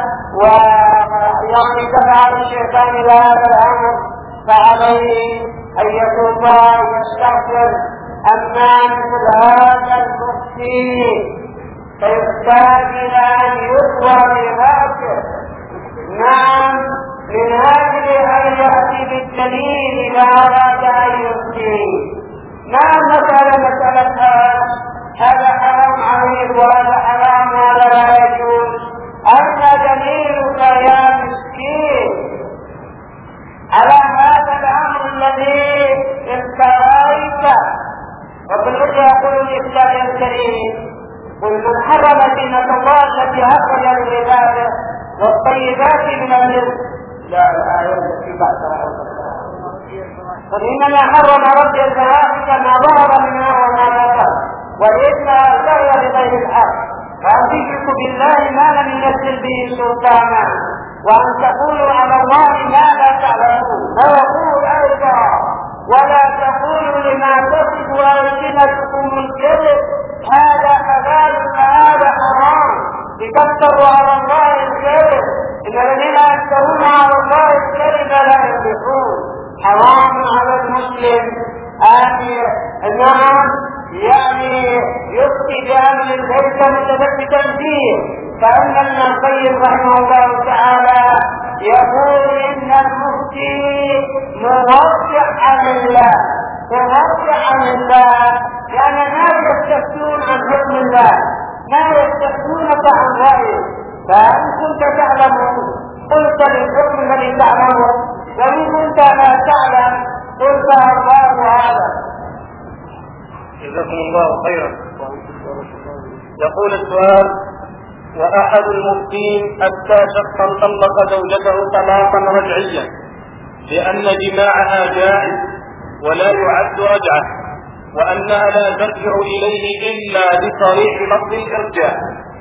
دفع الشيطان إلى هذا الأمر، فعليه أن يتوب ويستغفر. أما مثل هذا المفتي فيحتاج إلى أن يقوى بذاته. نعم، من هذه أن يأتي بالدليل إذا أراد أن يفتي. نعم، مسألة هذا حرام عليك وهذا حرام وهذا لا يجوز. أين دليلك يا مسكين على هذا الأمر الذي افتريته؟ وبالرجل يقول الإسلام الكريم: قل من حرم زينة الله التي أخرج لعباده والطيبات من الرزق. لا الآية التي بعدها: قل إنما حرم ربي الفواحش ما ظهر منها وما بطن والإثم والبغي بغير الحق وأن تشركوا بالله ما لم ينزل به سلطانا وأن تقولوا على الله ما لا تعلمون. ويقول أيضا: ولا تقولوا لما تصف ألسنتكم الكذب هذا حلال وهذا حرام لتفتروا على الله الكذب إن الذين يفترون على الله الكذب لا يفلحون. حرام على المسلم يفتي بأمر ليس متثبتا فيه. فإن ابن القيم رحمه الله تعالى يقول: إن المفتي مرجع عن الله، لأن الناس يستفتون عن حكم الله، ما يستفتونك عن رأيه. فإن كنت تعلم قلت للحكم الذي تعلمه، وإن كنت لا تعلم قلت الله أعلم. جزاكم الله خيرا. يقول السؤال: وأحد المفتين أفتى شخصا طلق زوجته طلاقا رجعيا لأن جماعها جائز ولا يعد رجعة، وأنها لا ترجع إليه إلا بصريح لفظ الإرجاع.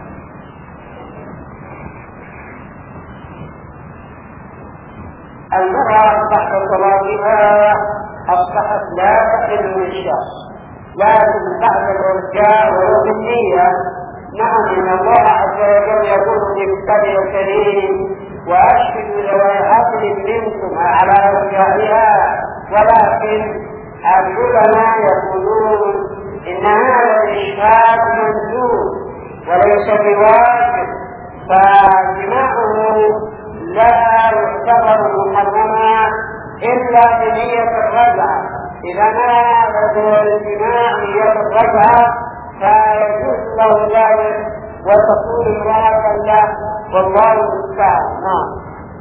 المرأة بعد طلاقها أصبحت لا تحل للشخص، لكن بعد الإرجاع ولو بالنية. نعم، إن الله عز وجل يقول في كتابه الكريم: وأشهدوا ذوي عدل منكم على إرجاعها. ولكن العلماء يقولون إن هذا الإشهاد مندوب وليس بواجب، فجماعه لا يعتبر محرما إلا بنية الرجعة. إذا نال الجماع نية الرجعة فيجوز له ذلك وتكون امرأة له، والله المستعان. نعم.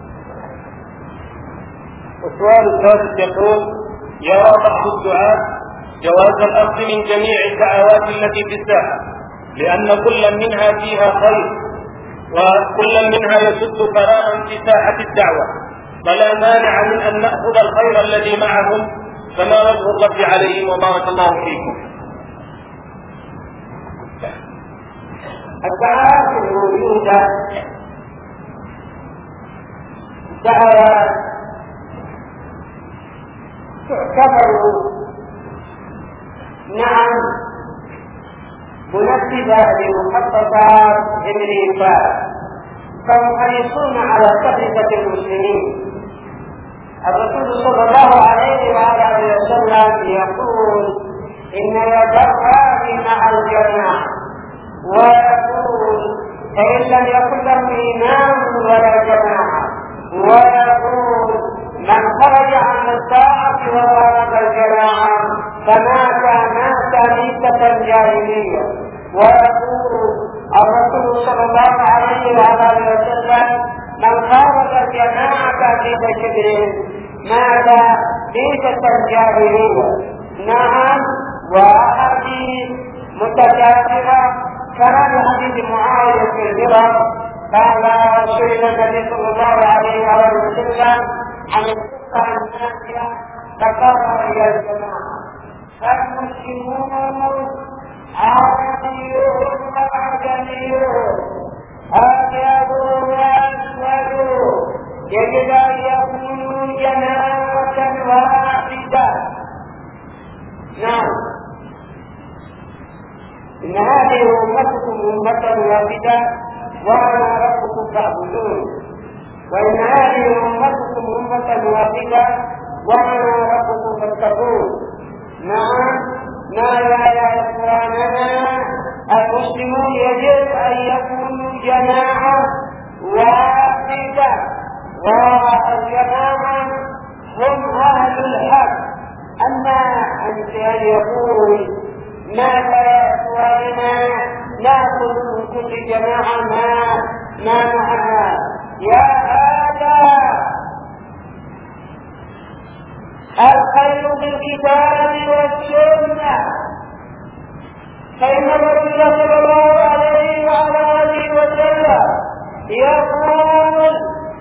السؤال الثالث يقول: يرى بعض الدعاة جواز الأخذ من جميع الدعوات التي في الساحة لأن كل منها فيها خير وكل منها يسد فراغا في ساحة الدعوة، فلا مانع من أن نأخذ الخير الذي معهم، فما وجه الرد عليهم وبارك الله فيكم؟ الدعوات الموجودة دعوات تعتبر نعم منفذة لمخططات إبليس، فهم حريصون على تفرقة المسلمين. الرسول صلى الله عليه وآله وسلم يقول: إن يدعها مع الجماعة، ويقول فإن لم يكن له إمام ولا جماعة، ويقول من خرج عن الطاعة وفارق الجماعة فمات ميتة جاهلية. ويقول الرسول صلى الله عليه وآله وسلم من فارق الجماعة في شبر مات ميتة جاهلية. نعم، وأحاديث متكاثرة كما بحديث معاوية في الهرم قال سئل النبي صلى الله عليه وسلم عن الفقه النافعة فقال إلى الجماعة فالمسلمون عربيون وعجميون أبيض وأسود يجب أن يكونوا جماعة واحدة. نعم، إن هذه أمتكم أمة واحدة وأنا ربكم فاعبدون، وإن هذه أمتكم أمة واحدة وأنا ربكم فاتقون. نعم، ماذا يا إخواننا؟ المسلمون يجب أن يكونوا جماعة واحدة، والجماعة هم أهل الحق. أما أن يقول ماذا يا إخواننا نأخذ من كل جماعة ما معها؟ يا هذا الخير بالكتاب والسنة، فإن الرسول صلى الله عليه وعلى آله وسلم يقول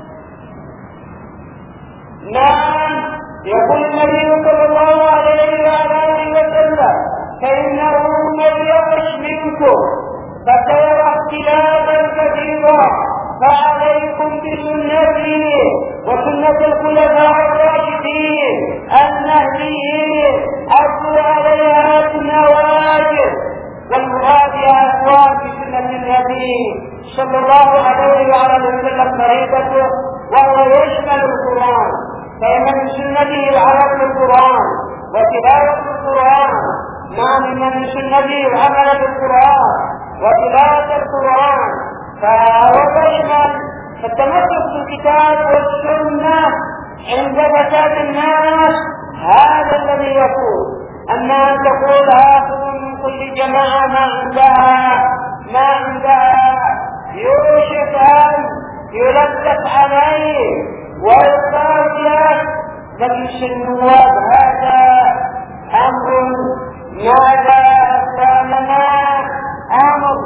نعم، يقول النبي صلى الله عليه وعلى آله وسلم فإنه من يعش منكم فسيرى اختلافا كثيرا فعليكم بسنتي وسنة الخلفاء الراشدين المهديين عضوا عليها بالنواجذ. والمراد يا اخوان بسنة النبي صلى الله عليه وعلى وسلم طريقته، وهو يشمل القرآن، فإن من سنته العمل بالقرآن وتلاوة القرآن. نعم، من سنته العمل بالقرآن وتلاوة القرآن، فهو يشمل التمسك بالكتاب والسنة عند فساد الناس. هذا الذي يقول أما أن تقول هاخذ من كل جماعة ما عندها يوشك أن يلبس عليه ويقال له مجلس النواب هذا أمر ماذا أسلامنا أمر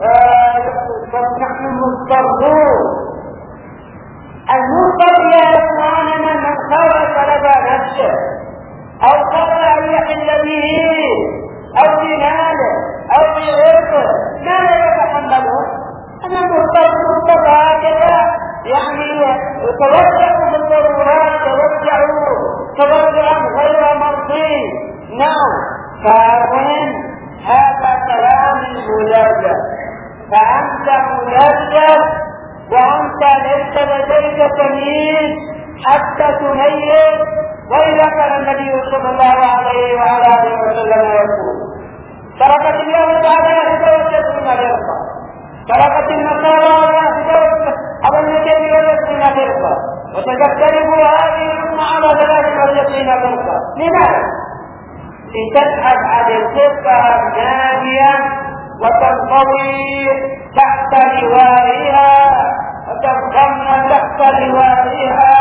نحن مضطرون. المضطر يا إخواننا من خرج لدى نفسه أو قرر أن يحل به أو بماله أو بعرضه ما لا يتحمله. أنا مضطر هكذا يعني يتوجه بالضرورات توجعا غير مرضي. نعم، فمهم هذا كلام ملبس، فأنت ملبس وأنت ليس لديك تمييز حتى تميز. وإذا كان النبي صلى الله عليه وعلى آله وسلم يقول تركت اليهود على يتوجد من الرقة، تركت النصارى على النجم واليقين فرقة، وتجتنب هذه الأمة على 33 فرقة. لماذا؟ لتبحث عن الفرقة الناجية وتنضوي تحت لوائها وتنضم تحت لوائها.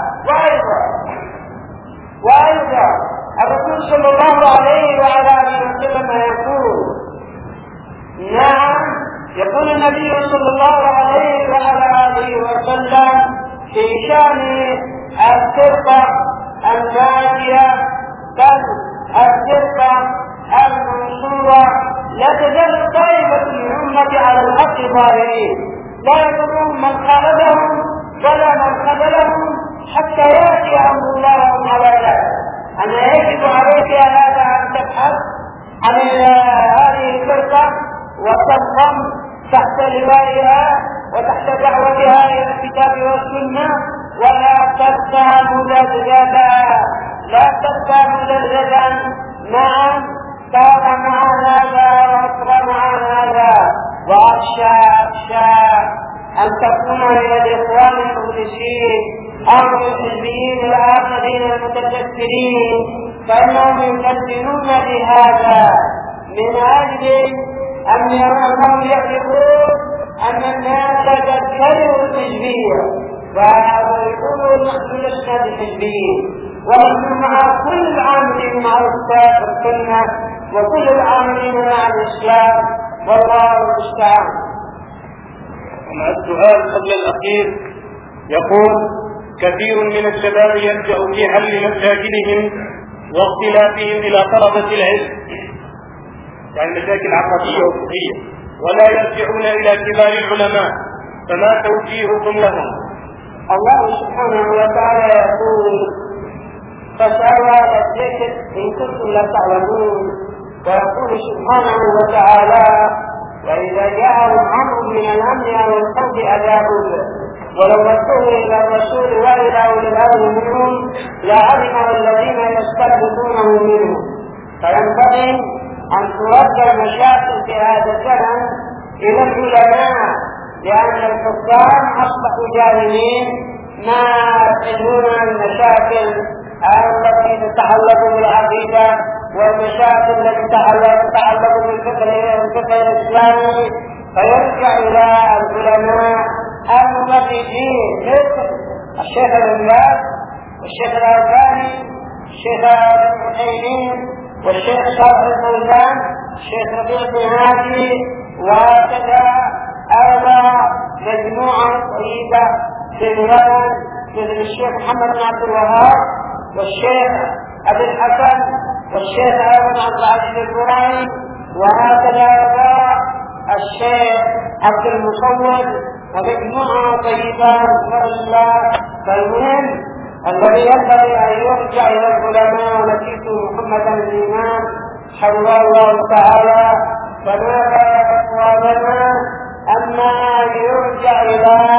وأيضا الرسول صلى الله عليه وعلى آله وسلم يقول نعم، يقول النبي صلى الله عليه وعلى آله وسلم في شأن الفرقة الناجية بل الفرقة المنصورة لا تزال طائفة من أمتي على الحق ظاهرين لا يضرهم من خالفهم ولا من خذلهم حتى يأتي أمر الله على ذلك. أنا يجب عليك يا هذا أن تبحث عن هذه الفرقة وتنضم تحت لوائها وتحت دعوتها إلى الكتاب والسنة، ولا تبقى ملذذا، لا تبقى ملذذا. نعم، كان مع هذا وأكرم عن هذا، وأخشى أن تكون من الإخوان المخلصين أو من الحزبيين الآخرين المتكبرين، فإنهم يكذبون بهذا من أجل أنهم يعرفون أن الناس قد كرهوا الحزبية، ويقولون نحن لسنا بحزبيين، ونحن مع كل العاملين مع السنة وكل العاملين مع الإسلام، والله المستعان. ومع السؤال قبل الأخير يقول: كثير من الشباب يلجأ في حل مشاكلهم واختلافهم إلى طلبة العلم، يعني مشاكل عقدية وفقهية، ولا يرجعون إلى كبار العلماء، فما توجيهكم لهم؟ الله سبحانه وتعالى يقول: فسألوا الذكر إن كنتم لا تعلمون. ويقول سبحانه وتعالى: وإذا جاءهم أمر من الأمن أو الخوف أذاعوا به، ولو ردوه إلى الرسول وإلى أولي الأمر منهم لعلمه الذين يستنبطونه منهم. فينبغي أن ترد المشاكل في هذا الزمن إلى العلماء، لأن الحكام أصبحوا جاهلين ما يحلون المشاكل التي تتعلق بالعقيدة والمشاكل التي تتعلق بالفقه الإسلامي، فيرجع إلى العلماء المفيدين مثل الشيخ ابن باز والشيخ الألباني والشيخ ابن عثيمين والشيخ صالح الفوزان والشيخ ربيع بن هادي، وهكذا أيضا مجموعة طيبة في اليمن مثل الشيخ محمد بن عبد الوهاب والشيخ أبي الحسن والشيخ أيضا عبد العزيز البرعي، وهكذا الشيخ عبد المصور، ومجموعة طيبة الله. فالمهم الذي ينبغي أن يرجع إلى العلماء، ونسيت محمدا الإمام حفظه الله تعالى فنادى إخواننا أما يرجع إلى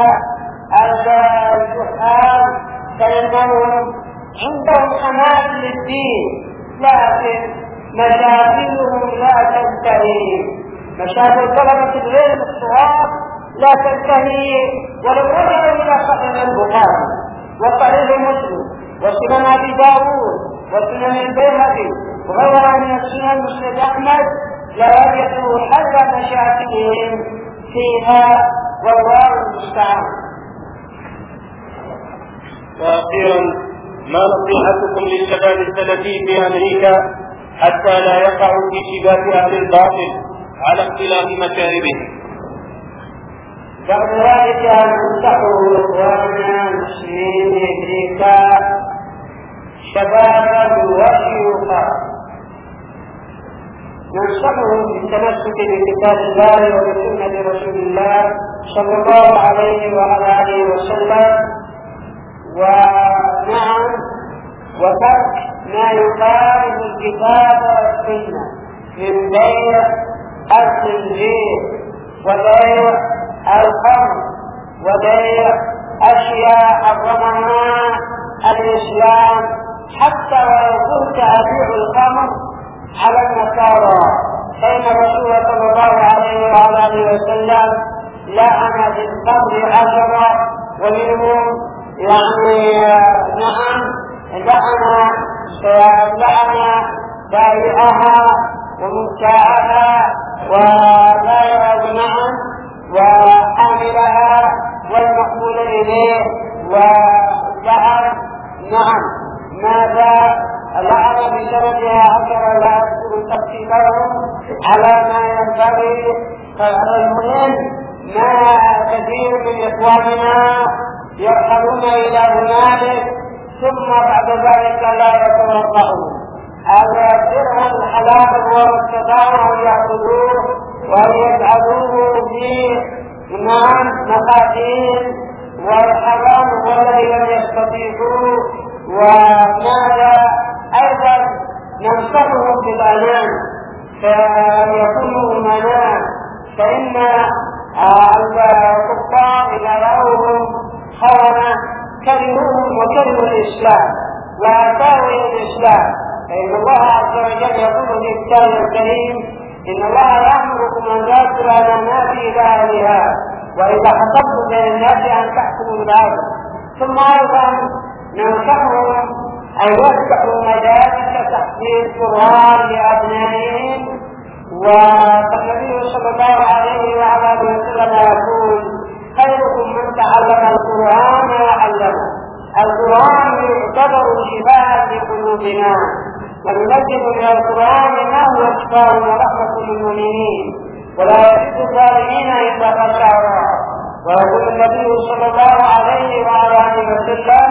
الجهال، فإنهم عندهم حماس للدين، لكن مشاكلهم لا تنتهي. مشاكل طلبة العلم الصغار لا تنتهي ولو رجعوا إلى صحيح البخاري وصحيح مسلم وسنن أبي داود وسنن البيهقي وغيرها من السنن مسند أحمد، لا يجدوا حل مشاكلهم فيها، والله المستعان. وأخيرا، ما نصيحتكم للشباب السلفي في أمريكا حتى لا يقعوا في شباك أهل الباطل على اختلاف مشاربهم؟ بعد ذلك ننصحوا إخواننا المسلمين في أمريكا شبابا وشيوخا، ننصحهم بالتمسك بكتاب الله وبسنة رسول الله صلى الله عليه وعلى آله وسلم، ونعم وترك ما يخالف الكتاب والسنة من بيع الخنزير وبيع الخمر وبيع أشياء حرمها الإسلام، حتى ولو كنت أبيع الخمر على النصارى، فإن الرسول صلى الله عليه وعلى آله وسلم لعن بالخمر 10، ومنهم نعم لعن بائعها ومبتاعها وحاملها والمقبول إليه، ولعن ماذا لعن بسببها 10 لا يذكر تفصيلهم على ما ينبغي. فالمهم ما كثير من إخواننا يرحلون إلى هنالك ثم بعد ذلك لا يتوقعون الدرهم الحلال واستطاعوا يأخذوه ويجعلوه في مخازين، والحرام هو الذي لم يستطيعوه. وماذا أيضا ننصحهم بالأمان، فيكونوا أمناء، فإن الكفار إذا رأوهم خونة كرهوهم وكرهوا الإسلام وأتوا إلى الإسلام، فإن الله عز وجل يقول في كتابه الكريم: إن الله يأمركم أن تؤدوا الأمانات إلى أهلها وإذا حكمتم بين الناس أن تحكموا بالعدل. ثم أيضا ننصحهم أن يفتحوا مدارس تحفيظ القرآن لأبنائهم، والنبي صلى الله عليه وعلى آله وسلم يقول: خيركم من تعلم القرآن وعلمه. القرآن يعتبر شفاء لقلوبنا، وننزل من القرآن ما هو شفاء ورحمة للمؤمنين، ولا يزيد الظالمين إلا خسارا. ويقول النبي صلى الله عليه وعلى آله وسلم: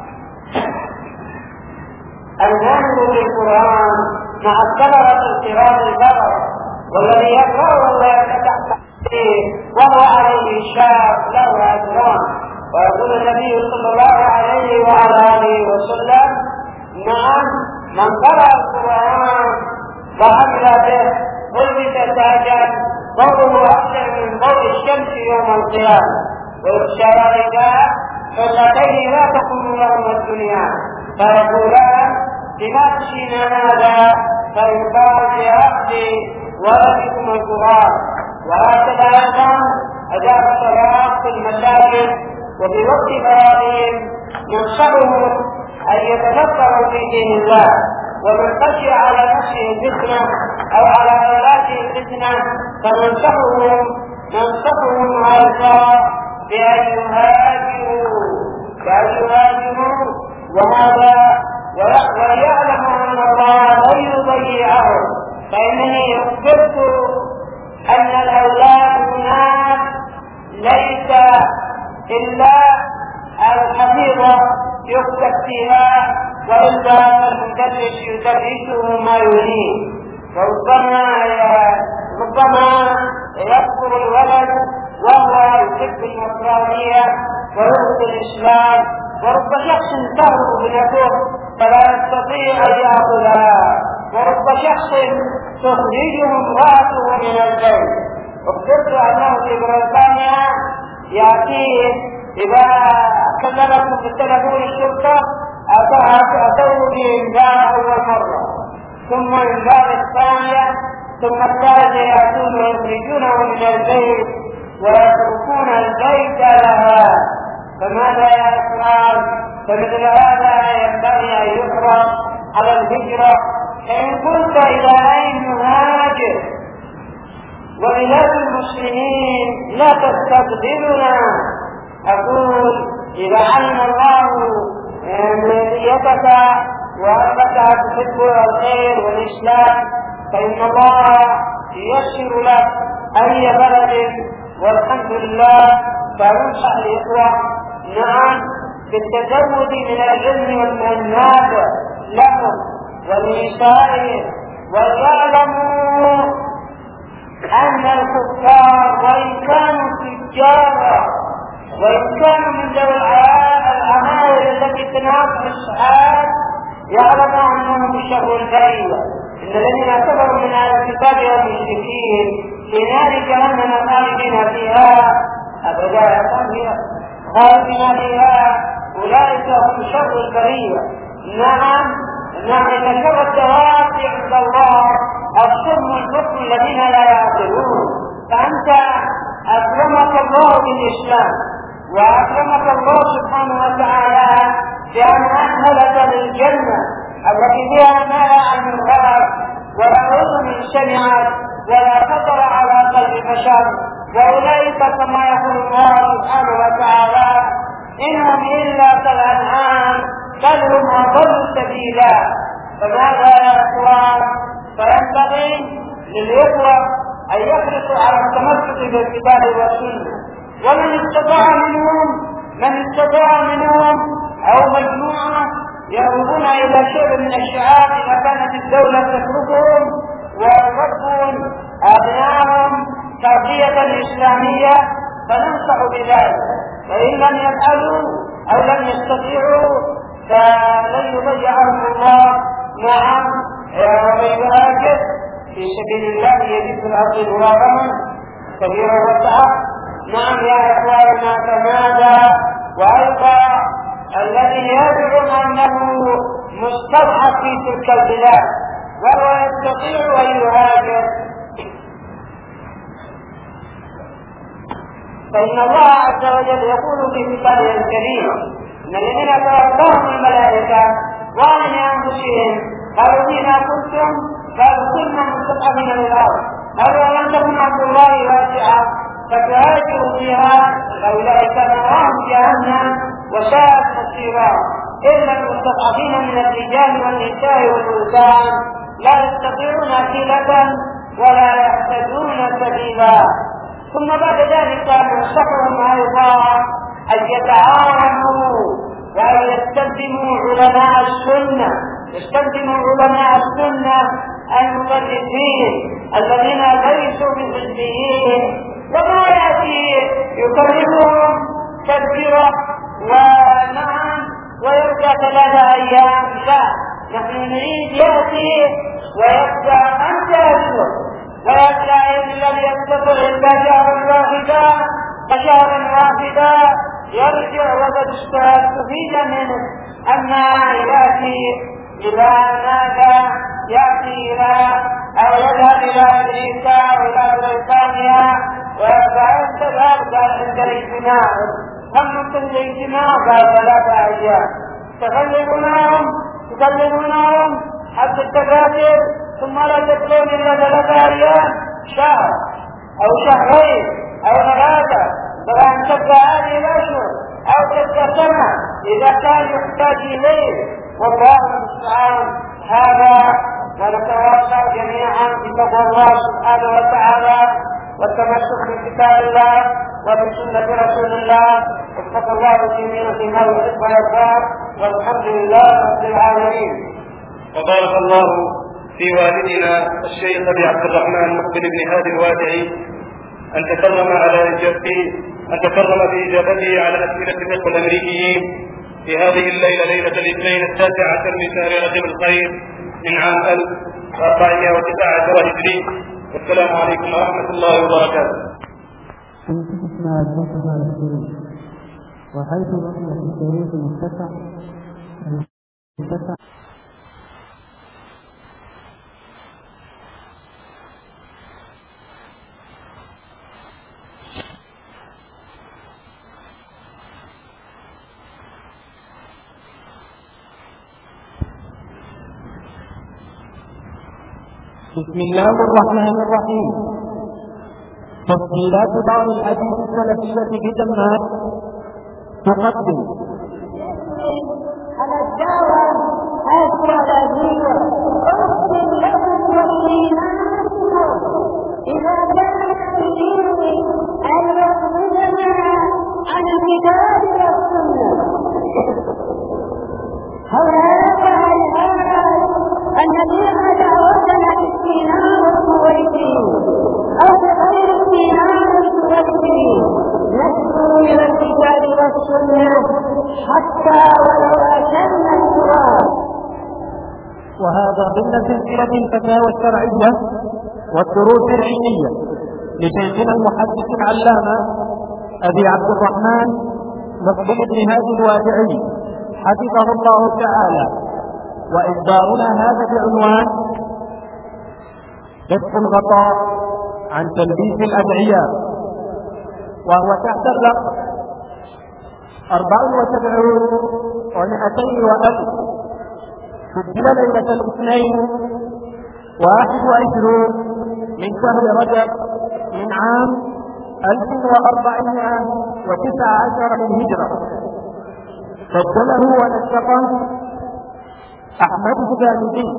الناظر للقرآن مع الثمرة الكرام البرر، والذي يقرأه ويتحدث وهو عليه شاق له أجران. ويقول النبي صلى الله عليه وعلى آله وسلم: نعم، من قرأ القرآن وعمل به لبس تاجا ضوءه أحسن من ضوء الشمس يوم القيامة، ويخشى ذلك فاللتين لا تكون لهما الدنيا فيقولان: بما تشينا هذا؟ فيقال: بعقد ولدكم القرآن. وهكذا أيضا أداء الصلاة في المساجد وفي وقت فراغهم ننصحهم أن يتفكروا في دين الله، ومن خشي على نفسه الفتنة أو على أولاده الفتنة فننصحهم أيضا بأن يهاجروا وهذا ويعلم أن الله لن يضيعهم. فإنني أخبرت أن الأولاد هناك ليس إلا الحفيظة يكتب فيها، وإلا المدرس يدرسه ما يريد. ربما يذكر الولد وهو يحب النصرانية ويرفض الإسلام، ورب شخص تهرب بنفسه فلا يستطيع أن يأخذها، ورب شخص تخرجه امرأته من البيت. اخبرت أنه في بريطانيا يأتيه إذا كلمكم بالتلفون الشرطة أتوا بإنذار أول مرة، ثم إنذار الثانية، ثم الثالثة يأتون ويخرجونه من البيت ويتركون البيت لها. فماذا يا إخوان؟ فمثل هذا ينبغي أن يحرص على الهجرة. فإن قلت إلى أين نهاجر وبلاد المسلمين لا تستقبلنا، أقول: إذا علم الله نيتك وأنك تحب الخير والإسلام فإن الله ييسر لك أي بلد، والحمد لله. فننصح الإخوة نعم بالتزود من العلم والنافع لهم ولنسائهم، وليعلموا أن الكفار وإن كانوا تجارا وإن كانوا من ذوي العمائر التي تناقض الصحابة يعلموا أنهم شر البرية. إن الذين كفروا من أهل الكتاب والمشركين في نار جهنم خالدين فيها أبدا، خالدين فيها، أولئك هم شر البرية. نعم، إن شر الدواب عند الله الصم البكم الذين لا يعقلون. فأنت أكرمك الله بالإسلام، وأكرمك الله سبحانه وتعالى بأن أهلك للجنة التي فيها ما لا عين رأت ولا أذن سمعت ولا خطر على قلب بشر. وأولئك كما يقول الله سبحانه وتعالى: إنهم إلا كالأنعام بل هم أضل سبيلا. فماذا يا إخوان؟ فينبغي للإخوة أن يحرصوا على التمسك بالكتاب والسنة، ومن استطاع منهم أو مجموعة يهربون إلى شيء من الشعاب إذا كانت الدولة تتركهم ويربون أبنائهم تربية إسلامية فننصح بذلك. وإن لم يفعلوا أو لم يستطيعوا فلن يضيعهم الله. نعم، ومن يهاجر في سبيل الله يجد في الأرض مراغما كبيرا وسعا. نعم يا إخواننا، فماذا؟ وأيضا الذي يزعم أنه مستضعف في تلك البلاد وهو يستطيع أن يهاجر، فإن الله عز وجل يقول في كتابه الكريم: إن الذين توفاهم الملائكة ظالمي أنفسهم قالوا فيما كنتم؟ قالوا كنا مستضعفين من الأرض، قالوا ألم تكن أرض الله واسعة فتهاجروا فيها؟ فأولئك مأواهم جهنم وساءت مصيرا. إلا المستضعفين من الرجال والنساء والولدان لا يستطيعون حيلة ولا يهتدون سبيلا. ثم بعد ذلك ننصحهم أيضا أن يتعاونوا وأن يستخدموا علماء السنة المقدسين الذين ليسوا بحزبيين، وما يأتي يكرمهم تذكرة ونعم ويرجع 3 أيام، لا، نحن نريد يأتي ويبدأ أن تأسر ويبدأ الذي يستطيع شهرا واحدا يرجع وقد استفيد منه. أما يأتي إلى ماذا؟ يأتي إلى أو يذهب إلى أمريكا أو إلى بريطانيا ويبدأ تذهب عند الاجتماع، هم كل اجتماع بعد 3 أيام تكلمونهم حتى التفاتر، ثم لا تدخلون إلا 3 أيام، شهر أو شهرين أو 3، سواء تبقى هذه الأشهر أو تبقى سنة إذا كان يحتاج إليه. والله المستعان. هذا ونتواصل جميعا بتقوى الله سبحانه وتعالى والتمسك بكتاب الله وبسنة رسول الله، واتقوا الله جميعا فيما يحب ويرضى، والحمد لله رب العالمين. وبارك الله في والدنا الشيخ ابي عبد الرحمن مقبل بن هادي الوادعي أن تكرم بإجابته على أسئلة الإخوة الأمريكيين في هذه الليلة، ليلة الاثنين 19 من شهر رجب الخير من عام 1419 هجري. والسلام عليكم ورحمة الله وبركاته. وحيث بقي في التاريخ المتسع بسم الله الرحمن الرحيم. تسجيلات دار الحديث السلفية بدمام تقدم على الدعوة السلفية أرسل لكم وإيمانكم إذا كان يريد أن يخرجنا عن الكتاب والسنة. هذا الذي دعوتنا استنار الكويتين أو بغير استنار الكويتين نسلو إلى الكتاب والسنة حتى ولو أكلنا التراب. وهذا ضمن سلسلة الفتاوى الشرعية والدروس العلمية لشيخنا المحدث العلامة أبي عبد الرحمن مقبل بن هادي الوادعي حفظه الله تعالى. وإصدارنا هذا بعنوان كشف الغطاء عن تلبيس الأدعياء، وهو تحت الرقم 74 و200 وألف. سجل ليلة الاثنين 21 من شهر رجب من عام 1419 للهجرة. سجله ونسقه أحمد الجامدي.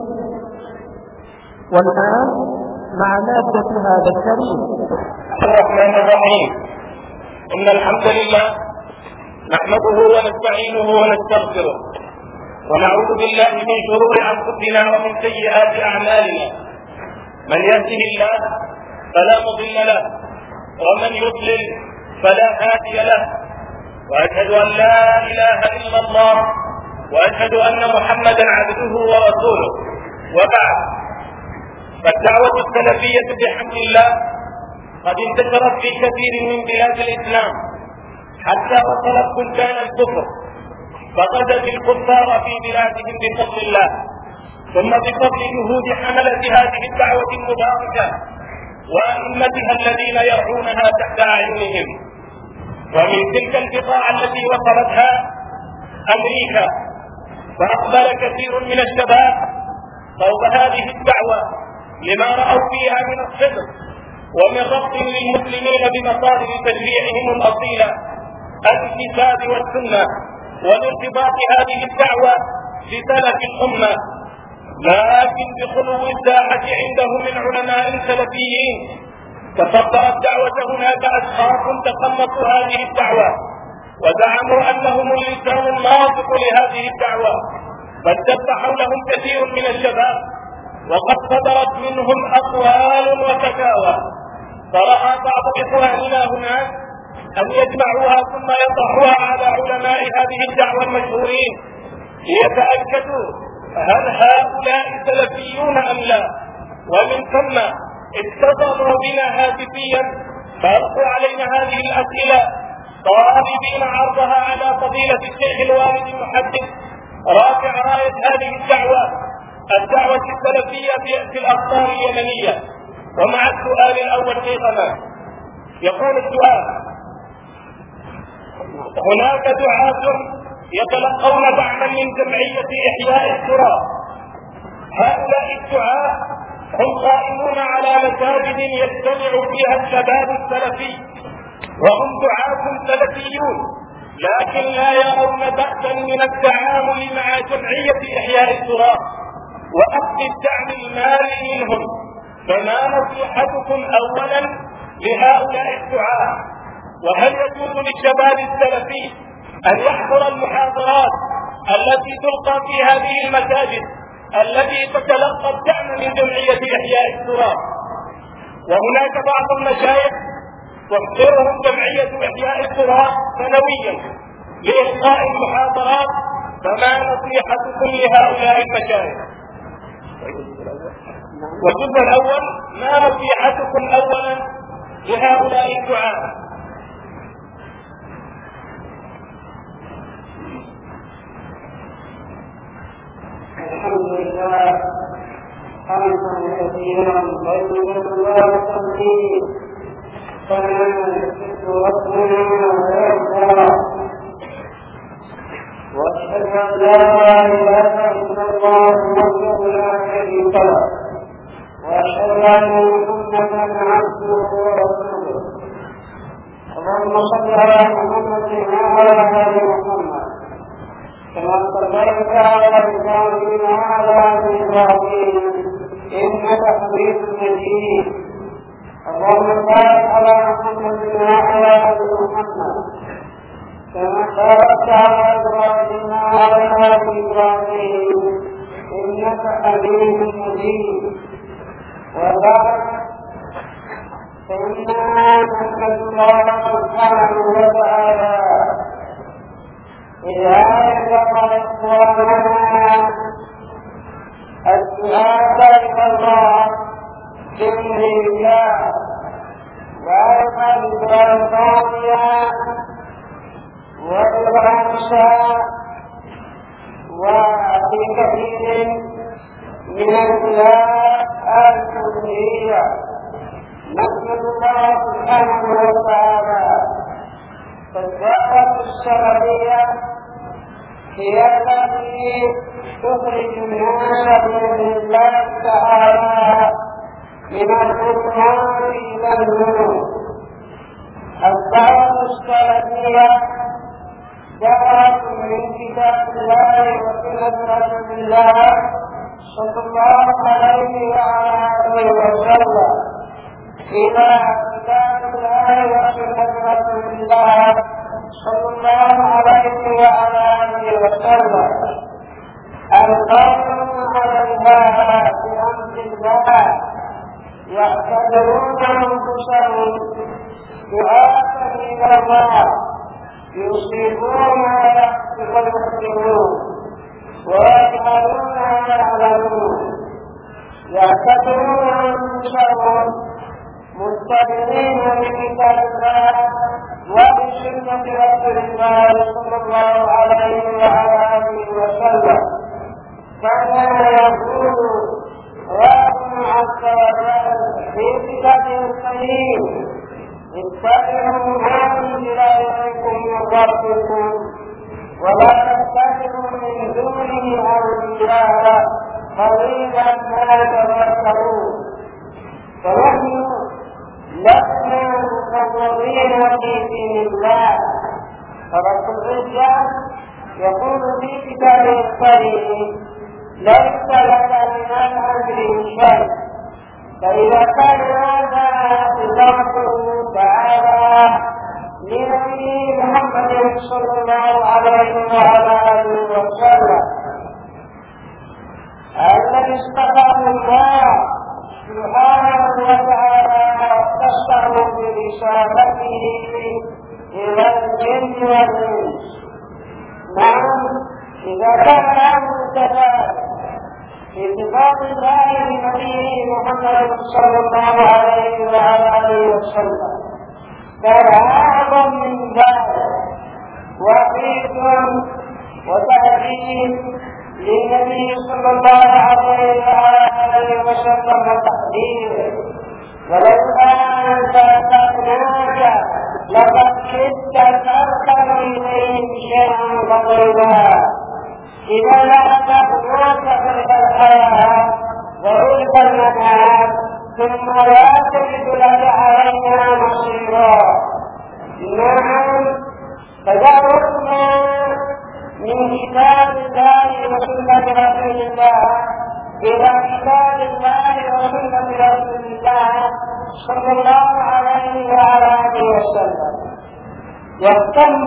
والآن مع مادة هذا الكريم. الرحمن الرحيم. إن الحمد لله نحمده ونستعينه ونستغفره ونعوذ بالله من شرور أنفسنا ومن سيئات أعمالنا. من يهده الله فلا مضل له ومن يضلل فلا هادي له، وأشهد أن لا إله إلا الله وأشهد أن محمدا عبده ورسوله. وبعد، فالدعوة السلفية بحمد الله قد انتشرت في كثير من بلاد الإسلام حتى وصلت بلدان الكفر، فقدت الكفار في بلادهم بفضل الله، ثم بفضل جهود حملة هذه الدعوة المباركة وأئمتها الذين يرعونها تحت أعينهم. ومن تلك البقاع التي وصلتها أمريكا، فأقبل كثير من الشباب صوب هذه الدعوة لما رأوا فيها من الصدق ومن ربط للمسلمين بمصادر تشريعهم الأصيلة الكتاب والسنة، والارتباط هذه الدعوة بسلف الأمة. لكن بخلو الساحة عنده من علماء سلفيين تصدرت دعوة هناك أشخاص تقمصوا هذه الدعوة وزعموا أنهم اللسان الناطق لهذه الدعوة، بل دب حولهم كثير من الشباب وقد صدرت منهم أقوال وفتاوى. فرأى بعض إخواننا هناك أن يجمعوها ثم يطرحوها على علماء هذه الدعوة المشهورين ليتأكدوا هل هؤلاء سلفيون أم لا، ومن ثم اتصلوا بنا هاتفيا فألقوا علينا هذه الأسئلة طالبين عرضها على فضيلة الشيخ الوالد المحدث رافع راية هذه الدعوة السلفية في الأقطار اليمنية. ومع السؤال الأول شيخنا يقول السؤال: هناك دعاة يتلقون دعما من جمعية إحياء التراث، هؤلاء الدعاة هم قائمون على مساجد يجتمع فيها الشباب السلفي وهم دعاة سلفيون، لكن لا يرون بأسا من التعامل مع جمعية إحياء التراث وأخذ الدعم المالي منهم، فما نصيحتكم أولا لهؤلاء الدعاة؟ وهل يجوز للشباب السلفي أن يحضر المحاضرات التي تلقى في هذه المساجد التي تتلقى الدعم من جمعية إحياء التراث؟ وهناك بعض المشايخ تحضرهم جمعية إحياء التراث سنويا لإلقاء المحاضرات، فما نصيحتكم لهؤلاء المشايخ؟ والجزء الأول: ما نصيحتكم أولا لهؤلاء الدعاة؟ الحمد لله حمدا كثيرا طيبا وصلي فلا نشرك ربنا ويرضى، واشهد ان لا اله الا الله وحده لا شريك له، واشهد ان محمدا عبده ورسوله. اللهم صل على محمد وعلى ال محمد كما صليت على ابراهيم وعلى ال ابراهيم انك حميد مجيد. اللهم بارك على محمد وعلى ال محمد كما باركت على ابراهيم وعلى ال ابراهيم انك حميد مجيد. وبارك فإنا نحمد الله سبحانه وتعالى إذا أعلم إخواننا الدعاء إلى الله بإذن الله وأيضا بالبركانية والإرهاصة وفي كثير من البلاد الكلية. نحمد الله سبحانه وتعالى. فالدعوة الشرعية هي التي تخرج الناس بإذن الله تعالى من الظلمات إلى النور. الدعوة الشرعية جاءت من كتاب الله وسنة رسول الله صلى الله عليه وعلى آله وسلم إلى كتاب الله وسنة رسول الله صلى الله عليه وعلى آله وسلم. القائمون عليها بأمر الله يعتبرون أنفسهم دعاة إلى الله يصيبون ويخطئون ويجهلون ويعلمون. يعتبرون أنفسهم متبعين بكتاب الله وبسنة رسول الله صلى الله عليه وعلى آله وسلم. كان يقول ربنا عز وجل في كتابه الكريم: اتبعوا ما أنزل إليكم من ربكم ولا تتبعوا من دونه أولياء قليلا ما تذكرون. فنحن لسنا مفوضين في دين الله، فرب العزة يقول في كتابه الكريم: ليس لك من الأمر شيء. فإذا كان هذا إضافته تعالى لنبي محمد صلى الله عليه وعلى آله وسلم الذي اصطفاه الله سبحانه وتعالى واختصه برسالته إلى الجن والإنس. نعم، إذا كان الأمر كذلك في اتفاق الله لنبيه محمد صلى الله عليه وعلى آله وسلم كان أعظم من ذلك وعيد وتهديد للنبي صلى الله عليه وعلى آله وسلم وتحذيره: ولولا أن تأتناك لقد كدت تركن إليهم شيئا قليلا. إذا لأذقناك تلك الحياة وتلك الممات ثم لا تجد لك علينا نصيرا. نعم، فدعوتنا من كتاب الله وسنة رسول الله إلى كتاب الله وسنة رسول الله صلى الله عليه وعلى آله وسلم. يهتم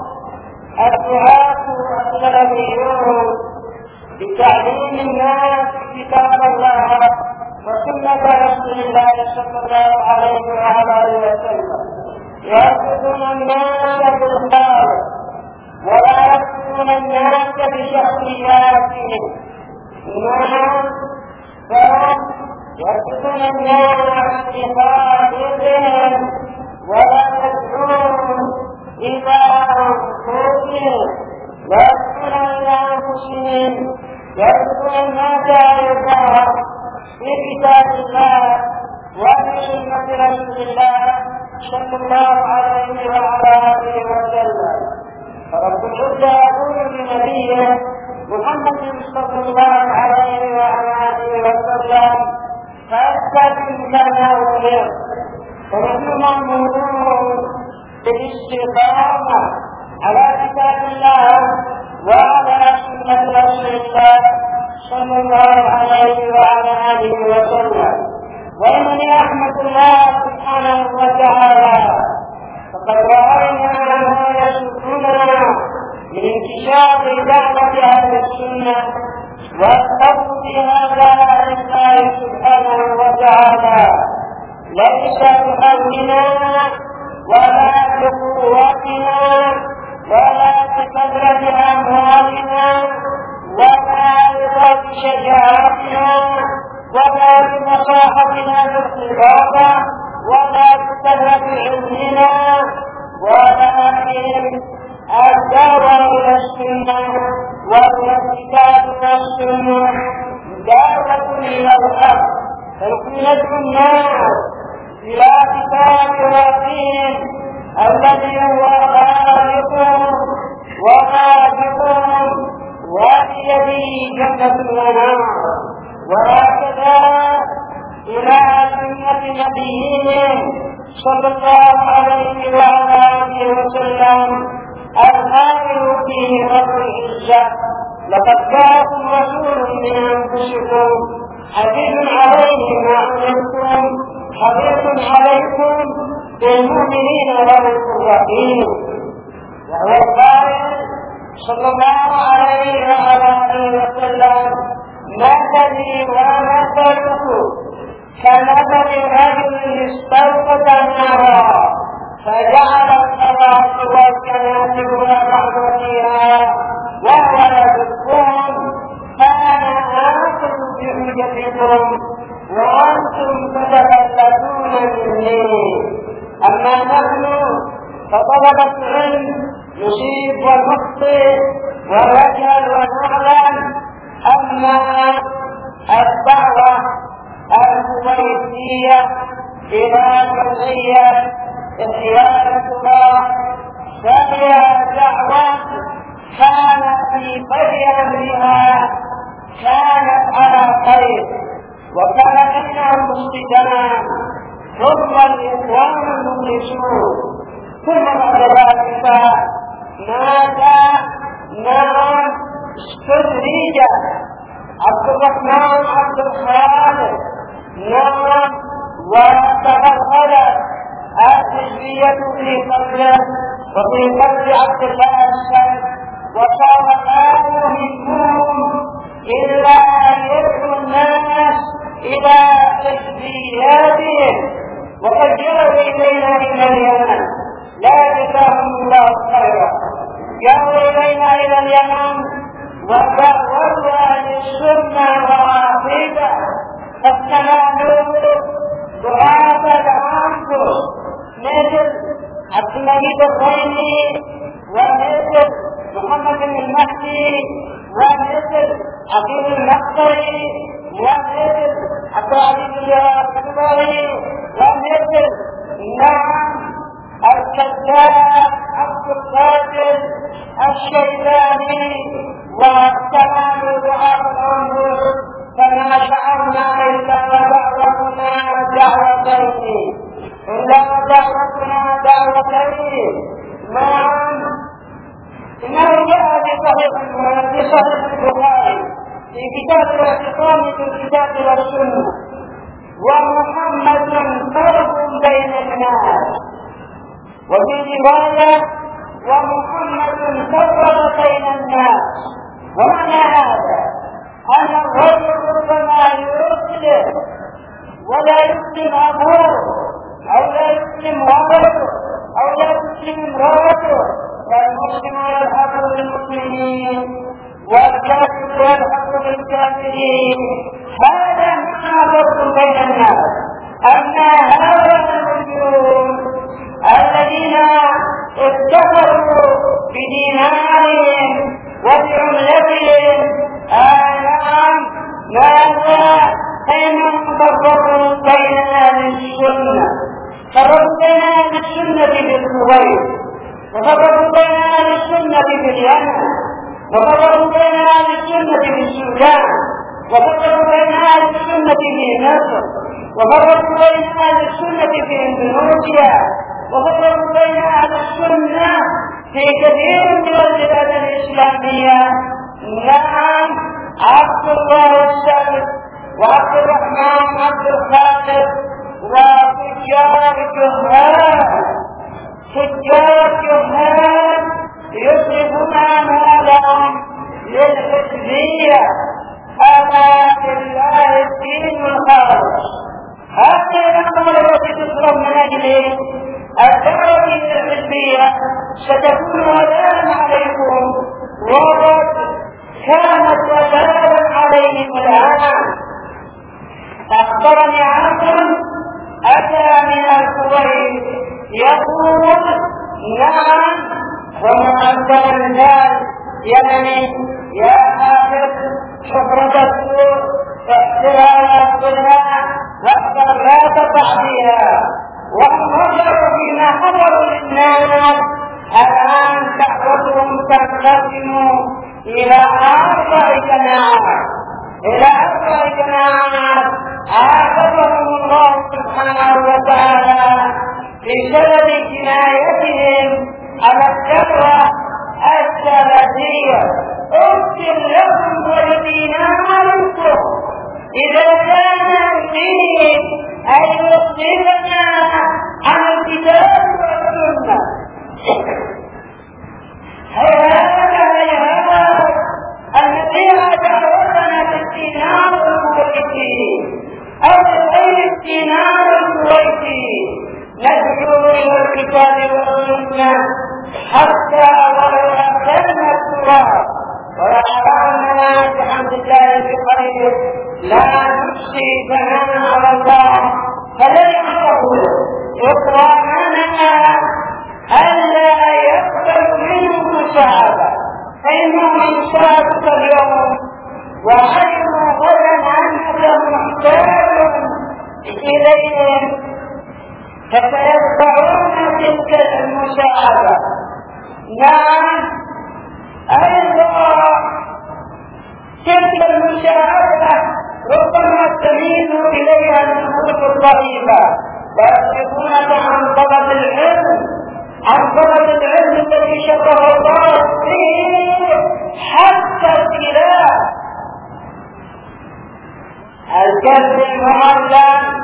الدعاة السلفيون بتعليم الناس كتاب الله وسنة رسول الله صلى الله عليه وعلى آله وسلم. يرفضون الناس بالخالق ولا يرفضون الناس بشخصياتهم. نعم، فهم يرفضون الناس بخالقهم ولا يدعون إلى أنفسهم، لا يدعون إلى أنفسهم، يرفضون الناس أيضا في كتاب الله وفي سنة رسول الله صلى الله عليه وعلى آله وسلم. فرب العزة يقول لنبيه محمد صلى الله عليه وعلى آله وسلم: فاستقم كما أمرت. ونحن مأمورون بالاستقامة على كتاب الله وعلى سنة رسول الله صلى الله عليه وعلى آله وسلم. ومن يحمد الله سبحانه وتعالى فقد رأينا ما يسرنا من انتشار دعوة أهل السنة والصبر بهذا لله سبحانه وتعالى، ليس بحولنا ولا بقوتنا ولا بكثرة أموالنا ولا بشجاعتنا ولا بمصاحبنا بالخلافة ولا بكثرة علمنا، ولكن الدعوة إلى السنة وإلى الكتاب والسنة دعوة إلى الحق. فنحن ندعو الناس إلى كتاب ربهم الذي هو خالقهم ورازقهم وبيده جنة ونار، وهكذا إلى سنة نبيهم صلى الله عليه وعلى آله وسلم الآمر فيه رب العزة: لقد جاءكم رسول من أنفسكم عزيز عليه ما عنتم حريص عليكم بالمؤمنين رؤوف رحيم. وهو القائل صلى الله عليه وعلى آله وسلم: مثلي ومثلكم كمثل رجل استوقد نارا فجعل الصلاة والكنائس بعض فيها وهو يذكرون: فأنا آخذ بحجتكم وأنتم تتكلمون مني. أما نحن فقد طلبة العلم نصيب ونخطئ ونجهل ونعلم. أما الدعوة الكويتية إلى جمعية إحياء التراث فهي دعوة كانت في بدء أمرها كانت على خير، وكان بينهم اصطدام، ثم الإخوان المخلصون، ثم بعد ذلك نعم استدرج عبد الرحمن عبد الخالق، نعم، وتغلغلت الحزبية في قلبه وفي قلب عبد الله الشيخ، وصار لا يهمهم إلا أن يدعو الناس إلى حزبياتهم. وقد جاءوا إلينا إلى اليمن، لا جزاهم الله خيرا، جاءوا إلينا إلى اليمن ودعوة أهل السنة والعقيدة، فاستمعوا دعاة عنكم مثل عبد المجيد الخيري ومثل محمد بن المهدي ومثل عقيل المقدري ومثل عبد العزيز الجبري ومثل نعم الكذاب عبد القادر الشيباني واستمعوا دعاة العنبر، فما شعرنا إلا دعوتنا دعوتين، نعم. إنه جاء في صحيح البخاري في كتاب الاعتصام في الكتاب والسنة، ومحمد فرق بين الناس، وفي رواية ومحمد فرق بين الناس. ومعنى هذا أن الرجل ربما يسلم ولا يسلم أبوه أو لا يسلم ولده أو لا تسلم امرأته، فالمسلم يلحق بالمسلمين والكافر يلحق بالكافرين. هذا معنى فرق بين الناس. أما هؤلاء المسلمون الذين افتخروا بدينارهم وبعملتهم، نعم، ماذا؟ فإنهم فرقوا بين أهل السنة، فرقوا بين أهل السنة في الكويت، وفرقوا بين أهل السنة في اليمن، وفرقوا بين أهل السنة في السودان، وفرقوا بين أهل السنة في مصر، وفرقوا بين أهل السنة في إندونيسيا، وفرقوا بين أهل السنة في كثير من البلاد الإسلامية. نعم، عبد الله الشيخ وعبد الرحمن عبد الخالق وتجار جهال يصرفون أموالهم للحزبية. أما لله الدين الخالص، هذه الأموال التي تصرف من أجل الدعوة إلى الحزبية ستكون وبالا عليكم، وقد كانت وبالا عليهم الآن. أخبرني عبد أتى من الكويت يقول نعم، ومقدم الناس يمني يا حافظ شفرة السوق احترام الصناع واختر لا تقع فيها، وانظروا فيما حضروا للناس. الآن دعوتهم تنقسم إلى 4 جماعات، عاقبهم الله سبحانه وتعالى بسبب جنايتهم على الدعوة السلفية. أرسل لكم ولديناركم إذا كان يريد أن يصرفنا عن الكتاب والسنة. هيهات أن نبيع دعوتنا بالدينار الكويتي أو بغير الدينار الكويتي، ندعو إلى الكتاب والسنة حتى ولو أكلنا التراب ويحرمنا بحمد الله بخير، لا نحصي ثناء على الله. فليحرصوا إخواننا ألا اليوم وعلموا غدا أنك محتاج إليهم فسيدفعون تلك المساعدة. نعم أيضا تلك المساعدة ربما تميل إليها النفوس الضعيفة ويصرفونك عن طلب العلم، عن طلب العلم الذي شكر الله فيه حتى الكلاب. الكلب المعلم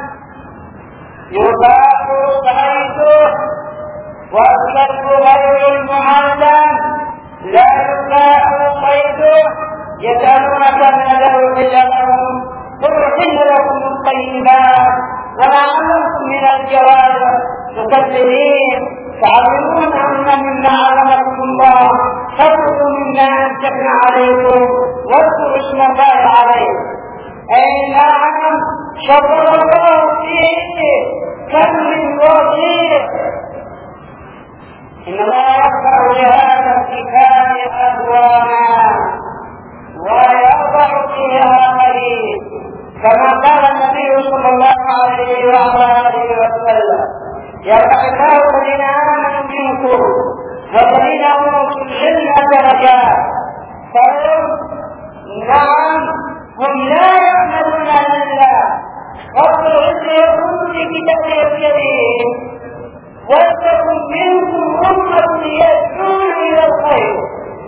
يباح صيده والكلب غير المعلم لا يباح صيده. يسألونك من ذوي لهم قل أحل لكم الطيبات وما علمتم من الجوارح مكذبين تعلمون أن مما علمكم الله فاذكروا مما أمسكنا عليكم واذكروا اسم الله عليه. أي نعم شكر الله فيه كم من وظيف. إن الله يرفع بهذا الكتاب أقواما ويضع فيها قليل كما قال النبي صلى الله عليه وعلى آله وسلم يرفع الله الذين آمنوا منكم والذين أوتوا العلم درجات. فهم نعم هم لا يعملون إلا رب العزة يقول في كتابه الكريم ولتكن منكم أمة يدعون إلى الخير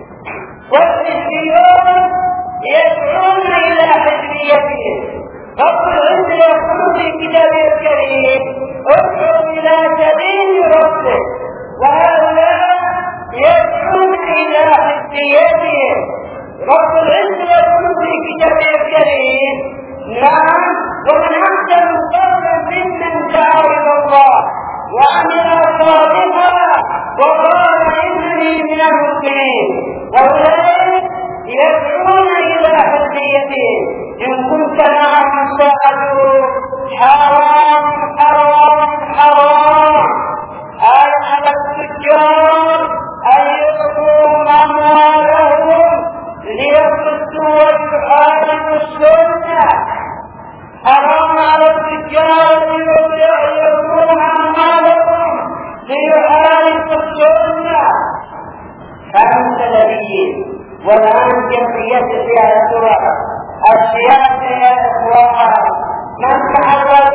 والحزبيون يدعون إلى حزبيتهم. رب العزة يقول في كتابه الكريم ادعوا إلى سبيل ربك وهؤلاء يدعون إلى حزبيتهم. رب العزة يقول في كتابه الكريم نعم ومن أحسن قولا ممن دعا إلى الله وعمل صالحا وقال إنني من المسلمين. وأولئك يدعون إلى حزبيتهم. إن كنت معهم سألوا حرام حرام حرام أي على التجار أن يؤتوا أموالهم ليصدوا ويحاربوا السنة. حرام على التجار يؤتوا أموالهم ليحاربوا السنة. خمس نبيين والآن جمعية السياسة السياسة يا إخوان من تعرض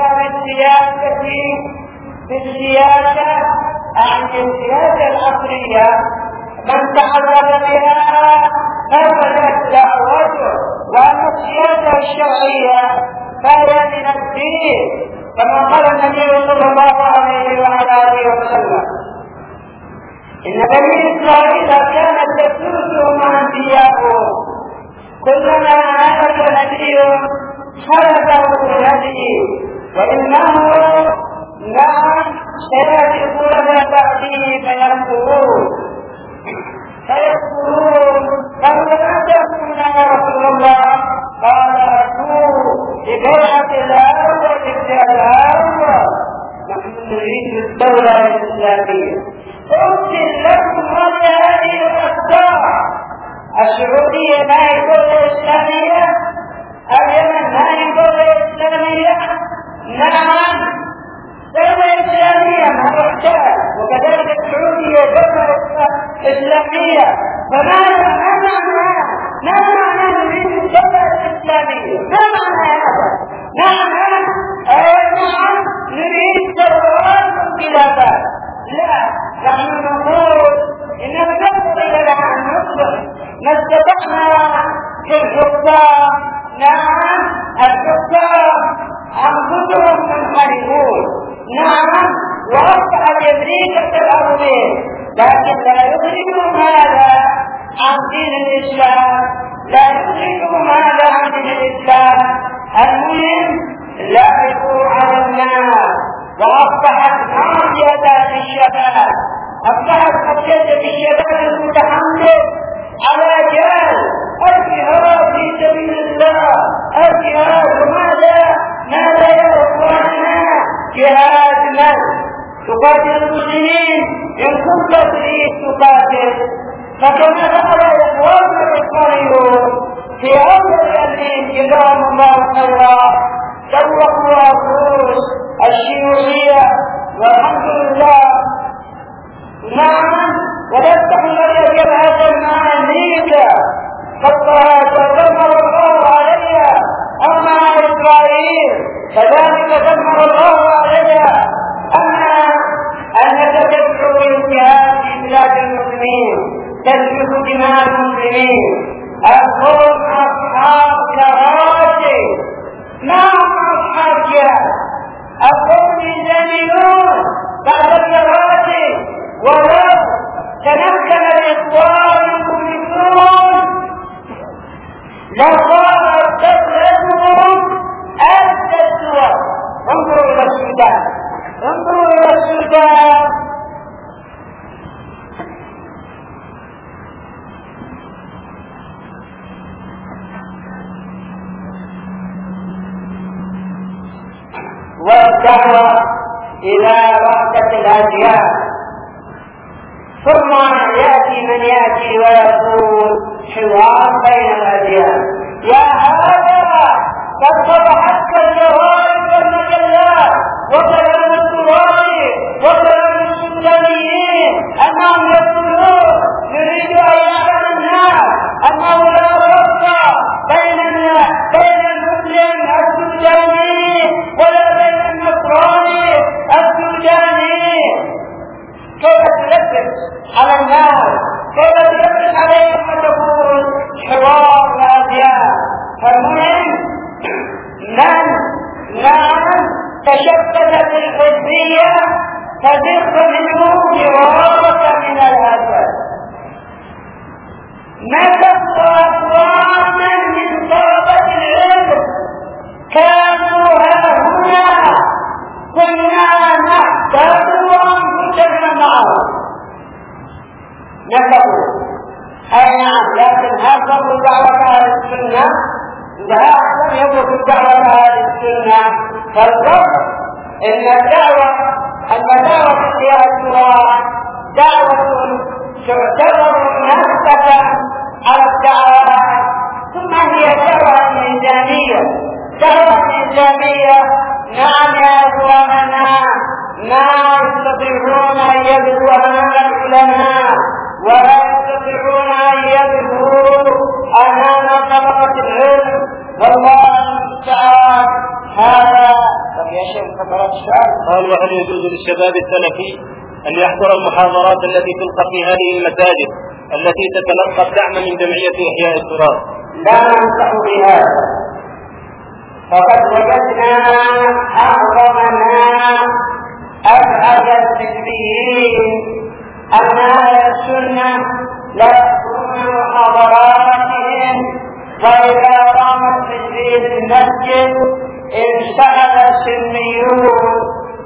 بالسياسة عن السياسة العصرية من تعرض بها فسدت دعوته وأما السياسة الشرعية فهي من الدين كما قال النبي صلى الله عليه وعلى آله وسلم إن بني إسرائيل كانت تسوسهم أنبياءهم كلما هلك نبي خلفه بهديه وإنه نعم سيأتون بعده فيكفرون فماذا تكون يا رسول الله؟ قال أتوا ببيعة الأول الأول نحن نريد الدولة الإسلامية. أرسل لكم هذه الأفكار السعودية ما هي دولة إسلامية، اليمن ما هي دولة إسلامية. نعم دولة إسلامية ما يحتاج، وكذلك السعودية دولة إسلامية. فماذا ما معنى نريد الدولة الإسلامية؟ ما معنى هذا؟ نعم نريد ثروات وانقلابات. لا نحن نقول إن نستطيع أن نصلح ما استطعنا في الحكام. نعم الحكام أنفسهم منحرفون. نعم وأصبحت أمريكا الأرضين لكن لا يخرجهم هذا عن دين الإسلام، لا يخرجهم هذا عن دين الإسلام. المهم لعبوا على الناس وأصبحت عافية للشباب، أصبحت عافية للشباب المتحمل على جهل الجهاد في سبيل الله. الجهاد ماذا يا إخواننا؟ جهاد من؟ تقاتل المسلمين إن كنت تريد تقاتل، فكما فعل إخواننا الإسرائيليون في أول الدين جزاهم الله خيرا سوقوا الروس الشيوعية والحمد لله. نعم، ولست الذي يبحث مع أمريكا خطها تدمر الله عليها، أما إسرائيل كذلك دمر الله عليها. أما أنك تدعو الجهاد في بلاد المسلمين تسفك دماء المسلمين، القوم أصحاب كراسي، نعم أصحاب جهاد، القوم يزاملون بعد الكراسي. ولو تمكن الإخوان المسلمون لصارت دولتهم أدى الدول. انظروا إلى السودان، انظروا إلى السودان، والدعوة إلى وحدة الأديان. ثم يأتي من يأتي ويقول حوار بين الأديان. يا هذا قد صبحتك الجوائز والمجلات وكلام التراثي وكلام السودانيين أنهم يقولون نريد أن يعلم الناس أنه لا فرق بين المسلم السوداني ولا بين النصراني السوداني. كيف تلبس على الناس؟ كيف تلبس عليهم وتقول حوار الأديان؟ فالمهم من تشبثت الحزبية تزق منه فرارة من الأسد. نسبوا أقواما من طلبة العلم كانوا هنا كنا نحتاج أنفسنا معهم، نسبوا أي نعم، لكن هذا دعوة أهل السنة لا لم يكن دعوة أهل السنة. فالفرق إن المدعوة في التراث دعوة تعتبر مناسبة على الدعوات، ثم هي دعوة إنسانية. دعوة إنسانية نعم يا إخواننا، لا يستطيعون أن يبدوا أمام العلماء ولا يستطيعون أن يبدوا أمام طلبة العلم، والله المستعان. هذا لم يشم فترة الشعب. قال: وهل يجوز للشباب السلفي أن يحضر المحاضرات التي تلقى في هذه المساجد التي تتلقى الدعم من جمعية إحياء التراث؟ لا ننصح بهذا، فقد وجدنا أعظم ما أبعد الحزبيين أن أهل السنة لا يحضرون محاضراتهم، وإذا قامت في المسجد انسحب السنيون،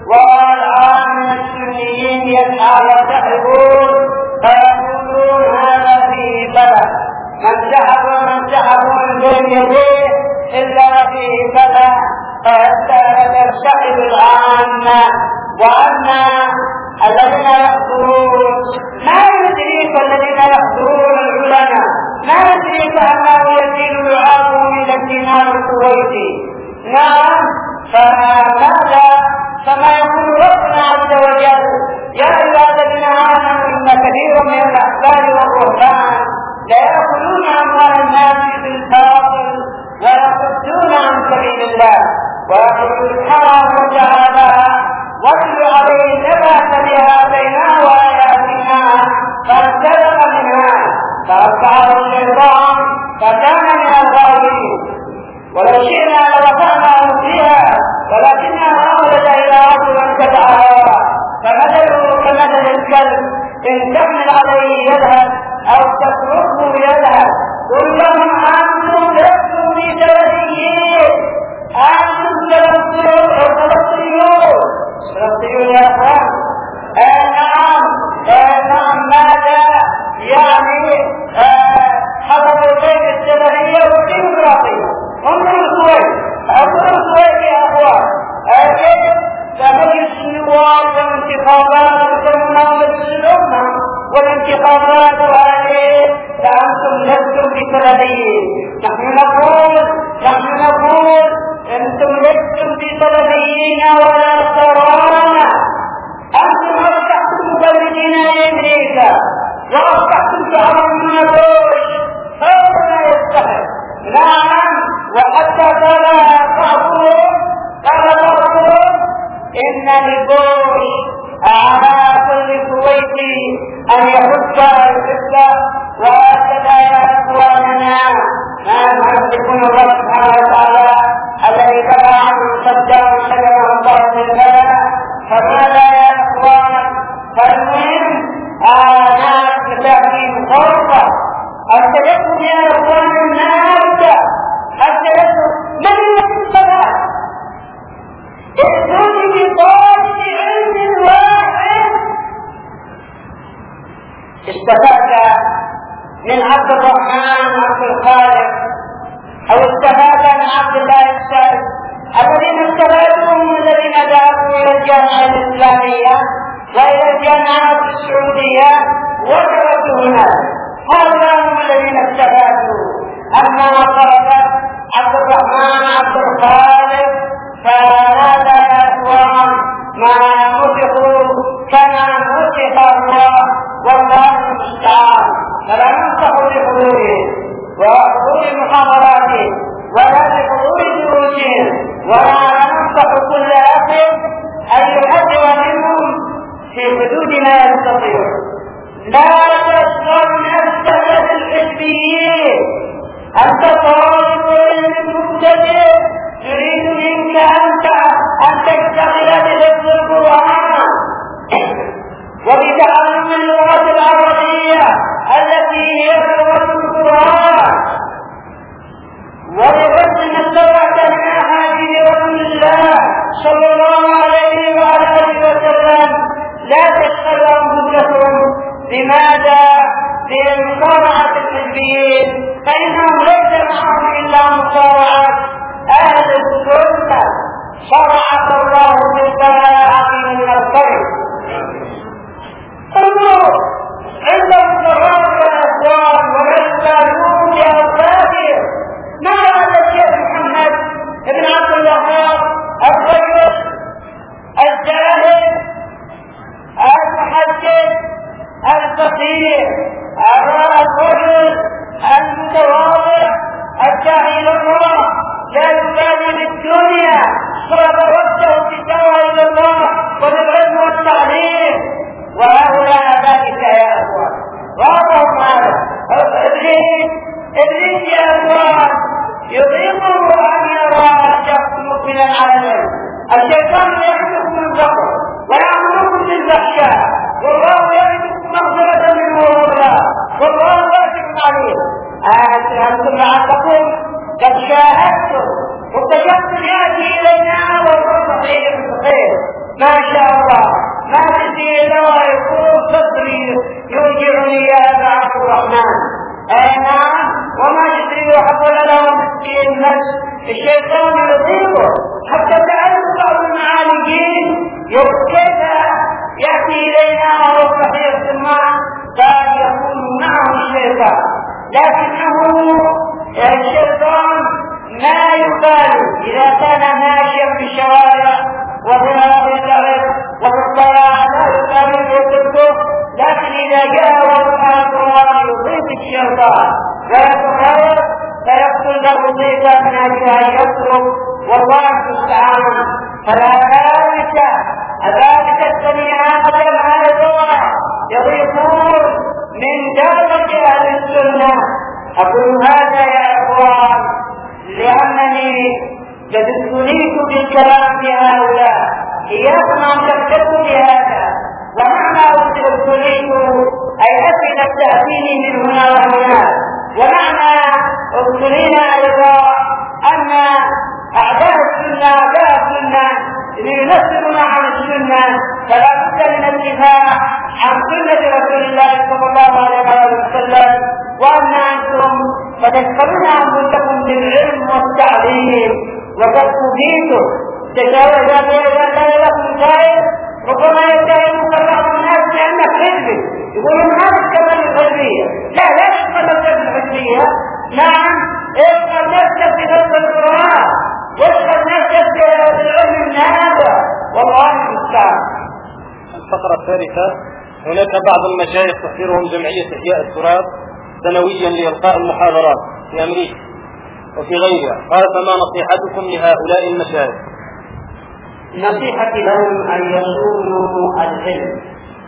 والآن السنيين يتحدثون فيقولون هذا فيه بلد، من سحبوا من بين يديه إلا فيه بلد، فحتى تنسحب العامة. وأما الذين يحضرون ما يدريك، الذين يحضرون العلماء ما يدريك أنه يزيد دعاءهم إلى الدينار الكويتي. نعم، فماذا؟ فما يقول ربنا عز وجل: يا أيها الذين آمنوا إن كثيرا من الأحبار والرهبان ليأكلون أموال الناس بالباطل ويصدون عن سبيل الله ويقول سبحانه وتعالى: واتل عليه نبأ الذي آتيناه آياتنا فانسلخ منها فأتبعه الشيطان فكان من الغاوين. ولو شئنا لرفعناه فيها ولكنها أخرج إلى أرض وانتبعها، فمثله كمثل الكلب إن تحمل عليه يذهب أو تتركه يذهب. قل لهم أنتم لستم بسلفيين، أنتم فلسطينيون يا أخوان. نعم، ماذا يعني حضروا بين السلفية والديمقراطية؟ انظروا الكويت يا أخوان، كيف مجلس النواب والانتخابات ومجلس الأمة والانتخابات، وهذه سلفيين. نحن نقول أنتم لستم بسلفيين ولا ترانا، أنتم أصبحتم مبلغين لأمريكا وأصبحتم تعلمون بوش، هذا لا يستحق. نعم، وحتى قال بعضهم إن لبوش على كل كويتي أن يحب الحبة، وهكذا يا إخواننا ما نحبكم الله سبحانه وتعالى الذي تبع عنه صدام شجر الله بالله. فماذا يا إخوان؟ فالمهم ناس بتأكيد خلطة التيسر يا إخوان الناس، التيسر من يحب ائتوني بطالب علم واحد استفاد من عبد الرحمن عبد الخالق او استفاد من عبد الله السائب، الذين استفادوا من الذين ذهبوا الى الجامعه الاسلاميه والى الجامعات السعوديه ودرسوا هناك، هؤلاء هم الذين استفادوا. اما خرج عبد الرحمن عبد الخالق فهذا يا اخوان ما نطقوا كما نطق الله والله المستعان. فلا ننصح بحضورهم وحضور محاضراتهم ولا بحضور دروسهم، ولا ننصح كل اخ ان يحذر منهم في حدود ما يستطيع. لا تشغل نفسك بالحزبيين، انت طالب علم مبتدئ تريد منك أن تشتغل بحفظ القرآن وبتعلم اللغة العربية التي هي لغة القرآن وبحفظ ما استطعت من أحاديث رسول الله صلى الله عليه وعلى آله وسلم. لا تشغل أنفسكم بماذا؟ بمصارعة الحزبيين، فإنهم ليس معهم إلا مصارعة أهل السنة شرعت الله بالبراءة من الخير. انظروا عندهم جرائم الأسوار ويزدادون بأوقاتهم. ما هذا الشيخ محمد بن عبد الوهاب الرجل الزاهد المحدث الفقيه الرجل المتواضع الداعي إلى الله لا يبالي بالدنيا ويتوجه بالدعوة إلى الله وبالعلم والتعليم. وهؤلاء ذلك يا أخوان، وأعطهم هذا إبليس يا أخوان يضيقه أن يرى الشخص مقبلا على العلم. الشيطان يعدكم الفقر ويأمركم بالفحشاء، والله يعدكم مغفرة منه وفضلا، والله واسع عليم. أنتم لعلكم قد شاهدتم والتشكل يأتي إلينا وهو صحيح صحيح ما شاء الله، ما تدري إلا ويكون صدري يوجعني يا أبا عبد الرحمن. نعم، وما تدري وحصل له مسكين النفس الشيطان يضيقه حتى تعرف بعض المعالجين كيف يأتي إلينا وهو صحيح ثم قال يكون معه الشيطان، لكنه الشيطان ما يبالي إذا كان ماشيا في الشوارع وضرب الأرض والطلاع لا يبالي يتركه، لكن إذا جاء وضع القرآن يضيف الشيطان ويتخير فيقتل له ضيفا من أجل أن يترك، والله المستعان. فذلك السميع آدم هذا يضيفون من دابة أهل السنة. أقول هذا يا إخوان لأنني قد ابتليت بالكلام بهؤلاء، إياكم أن تكتبوا بهذا. ومعنى ابتليت أي أسئلة تأتيني من هنا وهناك، ومعنى ابتلينا أيضا أن أعداء السنة لينفرنا عن السنة، فلا بد من الدفاع عن سنة رسول الله صلى الله عليه وسلم. وأن أنتم قد تذكرون أنفسكم بالعلم والتعليم وقد أوتيتم تجاوز إذا لكم خير. ربما يتهمك بعض الناس بأنك حزبي، يقولون هذا الكلام الحزبية. لا يشمل الحزبية، الثالثة: هناك بعض المشايخ تحضرهم جمعية إحياء التراث سنويا لإلقاء المحاضرات في أمريكا وفي غيرها، قال فما نصيحتكم لهؤلاء المشايخ؟ نصيحتي لهم أن يصونوا العلم.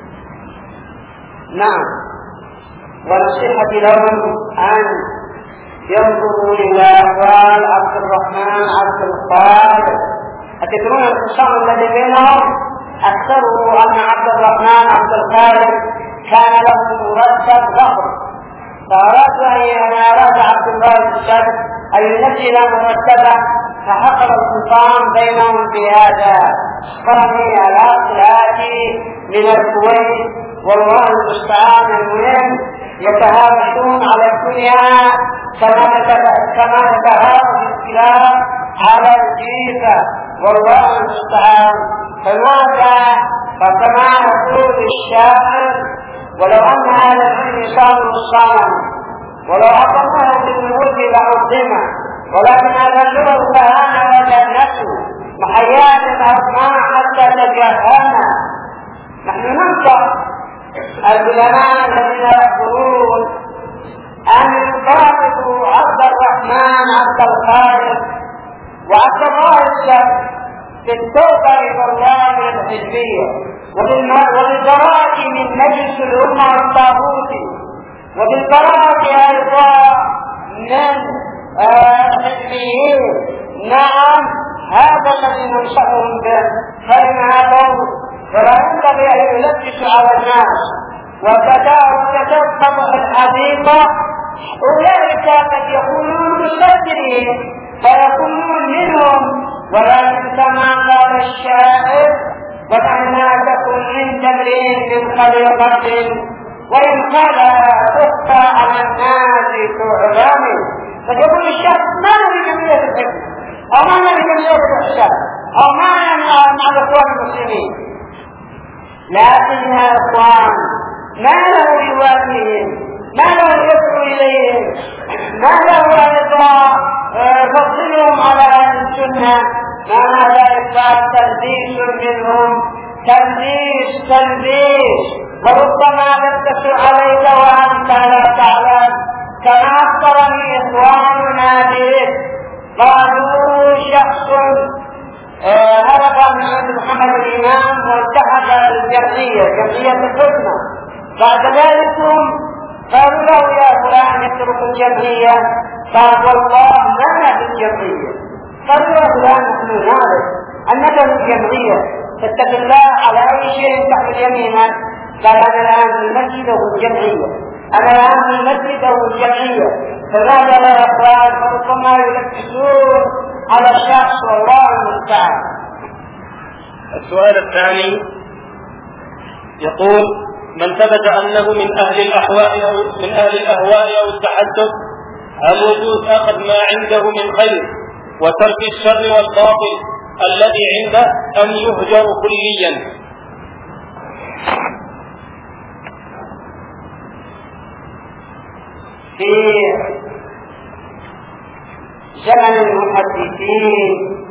نعم، ونصيحتي لهم أن ينظروا إلى أقوال عبد الرحمن عبد القادر. أتدرون الخصام الذي بينهم؟ أكثره أن عبد الرحمن عبد القادر كان له مرتب ضخم، فأراد عبد الله الشاب أن ينزل مرتبه، فحصل الخصام بينهم بهذا. قرني على الآتي من الكويت والله المستعان. المهم يتهاوشون على الدنيا كما يتهاوش الكلاب على الجيفة، والله المستعان. فماذا؟ فكما يقول الشاعر: ولو أن هذا العلم صار صاما، ولو أقمه بالملك لعظمه، ولكن أذلله فهان وجنته محيات الأسماء حتى تجهلنا. نحن ننصح العلماء الذين يقولون أن يطابقوا عبد الرحمن عبد القادر وعبد الله الشاب في التوبة إلى الله الحزبية وبالبراءة من مجلس الأمة الطاغوتي، وبالبراءة أيضا من الحزبيين. نعم، هذا الذي ننصحهم به. فإن هذا فلا ينبغي أن يلبسوا على الناس وتتوقف الحقيقة. أولئك قد يكونون مستكبرين فيكونون منهم، ولكن كما قال الشاعر: وكأنها تكون من تمرين من خليقة، وإن خلا تخفى على الناس تعلم. فيقول الشخص: ما نريد من الحكمة، أو ما نريد من الإحسان، أو ما مع الإخوان المسلمين، لكن يا إخوان ما له يواجههم، ما له يدعو إليهم، ما له أيضا يفضلهم على أهل السنة. ما هذا إلا تلبيس منهم، تلبيس، وربما لبس عليك وأنت لا تعلم. كما أخبرني إخواننا به، قالوا شخص هرب من عند محمد الإمام والتحق بالجمعية، جمعية الحكمة. بعد ذلك قالوا له: يا فلان اترك الجمعية. قال: والله لنا في الجمعية. قالوا: يا فلان نحن نعرف أنك في الجمعية، فاتق الله على أي شيء تحمل يمينك. قال: أنا الآن في المسجد أو الجمعية، أنا الآن في المسجد أو الجمعية. فماذا لا يقال؟ فربما يلبسون على الشخص، والله المستعان. السؤال الثاني يقول: من ثبت أنه من أهل الأهواء أو التحدث، هل يجوز أخذ ما عنده من خير وترك الشر والباطل الذي عنده، أم يهجر كليا؟ في زمن المحدثين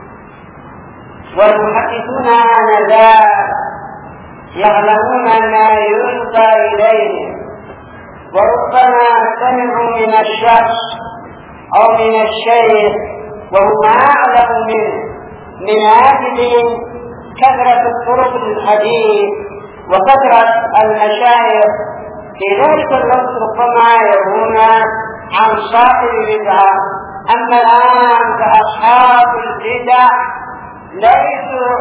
والمحدثون آنذاك يعلمون ما يلقى إليهم، وربما سمعوا من الشخص أو من الشيخ وهم أعلم منه. من أجل كثرة الطرق الحديث وكثرة المشايخ في ذلك الوقت ربما يرون عن صاحب بدعة. أما الآن فأصحاب البدع ليسوا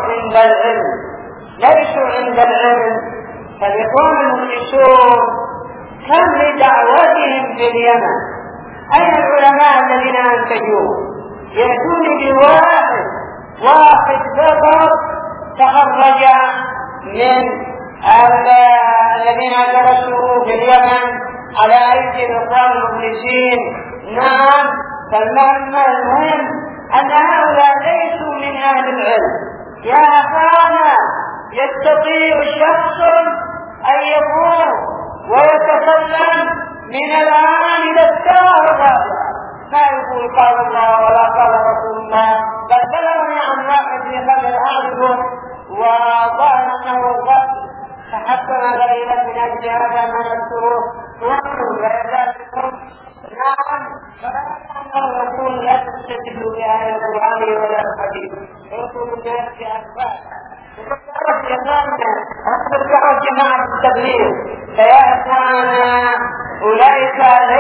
عند العلم. فالإخوان المخلصون كم لدعوتهم في اليمن، أين العلماء الذين أنتجوه؟ يأتون بواحد فقط تخرج من الذين درسوا في اليمن على أيدي الإخوان المخلصين. نعم، فالمهم أن هؤلاء ليسوا من أهل العلم. يا أخانا، يستطيع شخص أن يقول ويتكلم من الآن إلى الساعة ما يقول قال الله ولا قال رسول الله، بل بلغني عن واحد في خبر أعرفه وظاهر أنه غفل فحسن غيرا من أجل هذا ما نذكره وأنتم بذلكم نعم فلا يقول لا تستدلوا بآية القرآن ولا الحديث يقول الناس بأسباب تذكروا جماعة التبليغ فيا إخوانا أولئك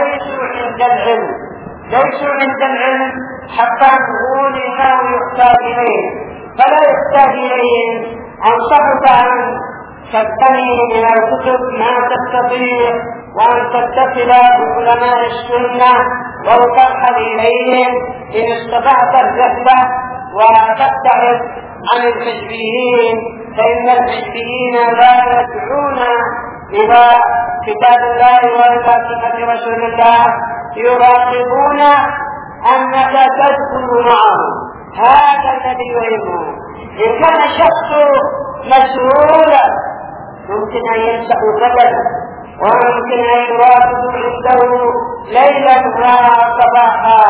ليسوا عند العلم حتى نقول إنه يحتاج إليه فلا يحتاج إليه. أنصحك أن تبتني من الكتب ما تستطيع وأن تتصل بعلماء السنة وترحل إليهم إن استطعت الرحلة وتبتعد عن الحزبيين فإن الحزبيين لا يدعون إلى كتاب الله وإلى سنة رسول الله يراقبون أنك تدخل معهم. هذا الذي يهمه. إن كان الشخص مسؤولا ممكن أن ينسح بدلا وممكن أن يراقب عنده ليلا وصباحا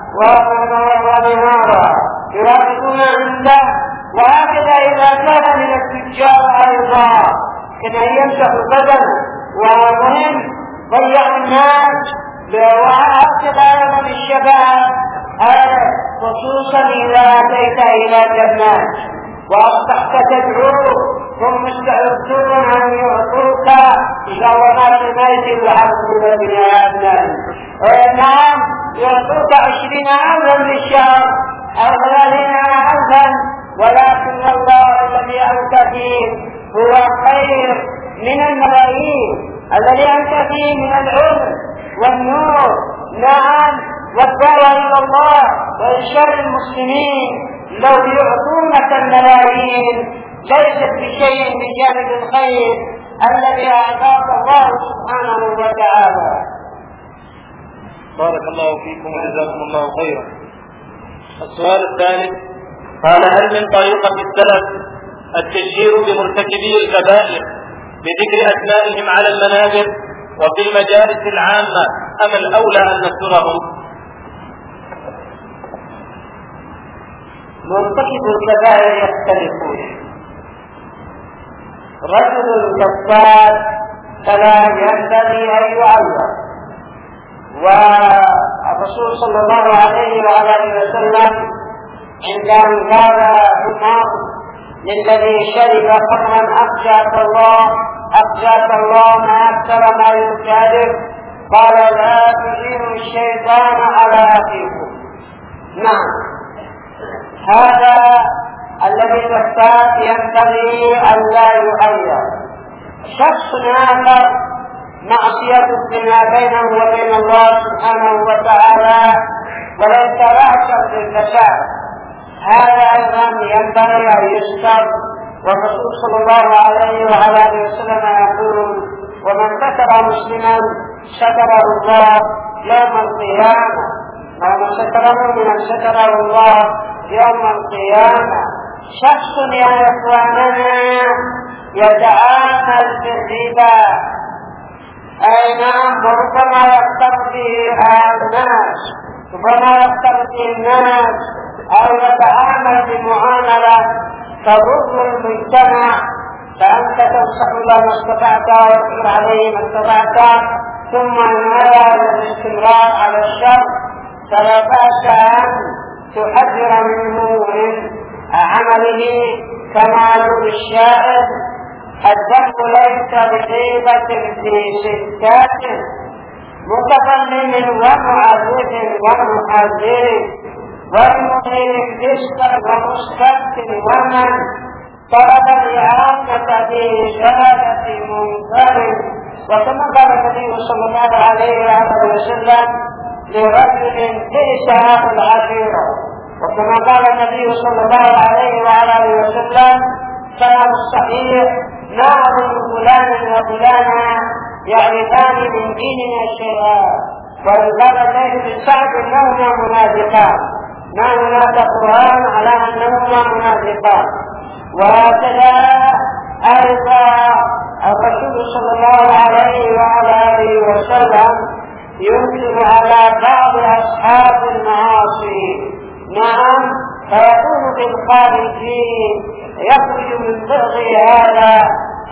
ونهارا يراقبون عنده. وهكذا إذا كان من التجار أيضا كان يمسح بدلا ومهم ضيع الناس. وهكذا أيضا الشباب خصوصا إذا أتيت إلى جنات وأصبحت تدعو ثم مستعدون أن يعطوك إذا وضعت الميت الحق من أبنائنا. نعم يعطوك 20,000 بالشهر أو 30,000 ولكن الله الذي أنت فيه هو خير من الملايين الذي أنت فيه من العلم والنور. نعم والدعوة إلى الله وإرشاد المسلمين لو يعطونك الملايين ليست بشيء بجانب الخير الذي أعطاك الله سبحانه وتعالى. بارك الله فيكم وجزاكم الله خيرا. السؤال الثالث قال: هل من طريقة السلف التشهير بمرتكبي الكبائر بذكر أسمائهم على المنابر وفي المجالس العامة أم الأولى أن نذكرهم؟ مرتكب الكبائر يختلفون. رجل كذاب فلا ينبغي أن يعلق. والرسول صلى الله عليه وآله وسلم عندما قال عمر للذي شرب خمرا أخزاك الله ما أكثر ما يكاذب قال: لا تجيروا الشيطان على أخيكم. نعم هذا الذي يختار ينبغي أن لا يغير. شخص آخر معصية فيما بينه وبين الله سبحانه وتعالى وليس رأسا بالفساد هذا أيضا ينبغي أن يستر. والرسول صلى الله عليه وآله وسلم يقول: ومن ستر مسلما ستره الله يوم القيامة. ومن ستره من ستره الله يوم القيامة. شخص يا إخواننا يتعامل بالربا أي نعم وربما يقترض الناس أو يتعامل بمعاملة تضر المجتمع فأنت تنصح له ما استطعت ويقدر عليه ما استطعت ثم ينادى للاستمرار على الشر فلا بأس أن تحذر منه من عمله. كما يقول الشاعر: الذنب ليس بغيبة في ستات متظلم ومعرف ومحذر ومغير فسق ومستكت ومن طلب الإعانة بإشارة منكر. وكما قال النبي صلى الله عليه وسلم لرجل بئس أخو العشيرة. وكما قال النبي صلى الله عليه وسلم كلام الصحيح: ما أظن فلانا وفلانا يعرفان من ديننا شيئا. وإن قال الليث بن سعد إنهما منافقان ما هناك قرآن على أنهما منافقان. وهكذا أيضا الرسول صلى الله عليه وسلم ينكر على بعض أصحاب المعاصي. نعم فيكون بالخارجين يخرج من بغض هذا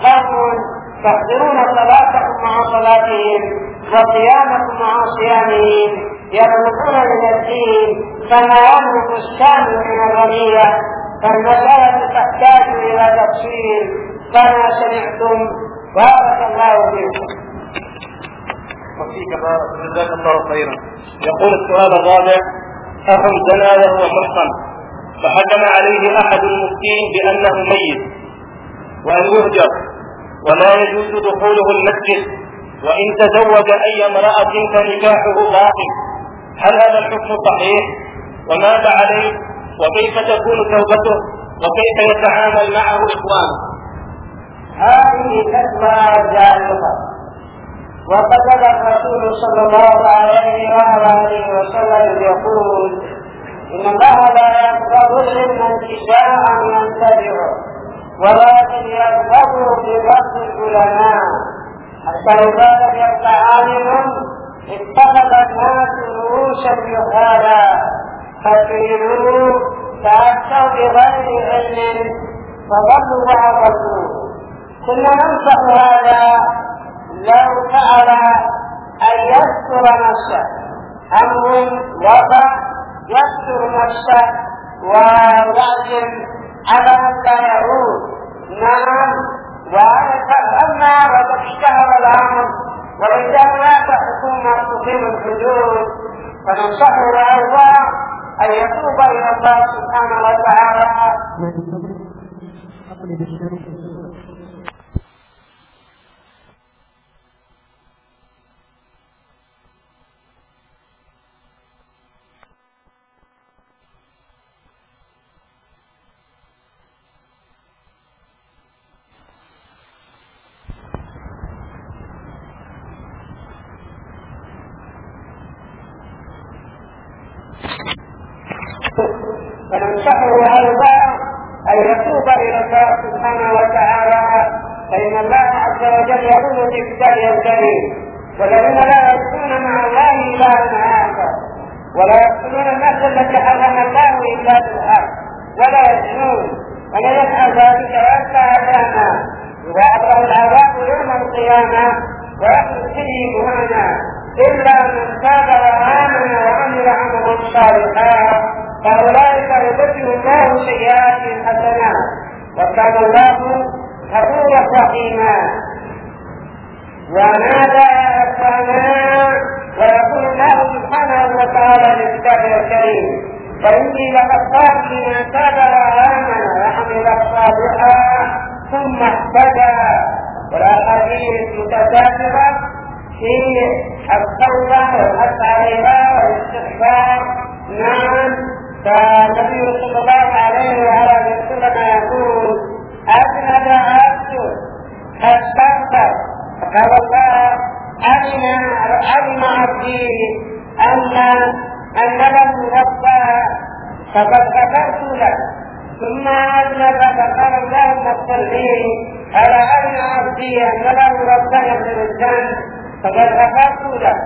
قوم تحضرون صلاتكم مع صلاتهم وصيامكم مع صيامهم يبلغون من الدين كما يبلغ الشام من الرمية، فالمسألة تحتاج إلى تفصيل كما سمعتم. بارك الله فيكم. وفيك جزاك الله خيرا. يقول السؤال الرابع: أخ زنى وهو محصن فحكم عليه أحد المفتين بأنه ميت وأن يهجر ولا يجوز دخوله المسجد، وإن تزوج أي امرأة فنكاحه باطل، هل هذا الحكم صحيح؟ وماذا عليه؟ وكيف تكون توبته؟ وكيف يتعامل معه إخوانه؟ هذه فتوى جائزة، وقد الرسول صلى الله عليه وآله وسلم يقول: إن الله لا يقبض العلم انتفاعا ينتفعه ولكن يقبضه بفضل العلماء، حتى إذا لم يبق عالم اتخذ الناس رؤوسا جهالا فسئلوا فأفتوا بغير علم فضلوا وأضلوا. كنا ننصح هذا لو فعل أن يستر نفسه، أمر وضع يستر نفسه ويعزم على أن لا يعود. نعم، أما وقد اشتهر الأمر وإذا هناك حكومة تقيم الحدود فننصحه أيضا أن يتوب إلى الله سبحانه وتعالى. فننصحه أيضا أن يتوب إلى الله سبحانه وتعالى، فإن الله عز وجل يقول في كتابه الكريم: والذين لا يدعون مع الله إلها آخر ولا يقتلون النفس التي حرم الله إلا بالحق ولا يزنون ومن يفعل ذلك يلقى أثاما يضاعف العذاب يوم القيامة ويخلد فيه مهانا إلا من تاب وآمن وعمل عملا صالحا فأولئك يبدل الله سيئاتهم حسنات وكان الله غفورا رحيما. وماذا أتانا ويقول الله سبحانه وتعالى في كتابه الكريم: وإني لغفار لمن تاب وآمن وعمل صالحا ثم اهتدى. والأحاديث متكاثرة في التوبة والحث عليها والاستغفار. نعم، فالنبي صلى الله عليه وآله وسلم يقول: أذنب عبد فاستغفر فقال الله: علم عبدي أن له ربا فقد غفرت له. ثم أذنب فقال: اللهم اغفر لي. ألا علم عبدي أن له ربا يغفر الذنب فقد غفرت له.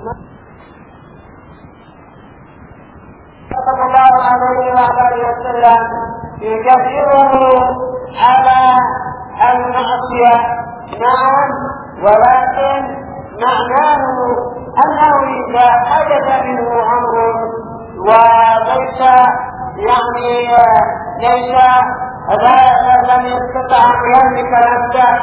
صلى الله عليه وآله وسلم يكفره على المعصية. نعم، ولكن معناه أنه إذا حدث منه أمر وليس لم يستطع أن يملك نفسه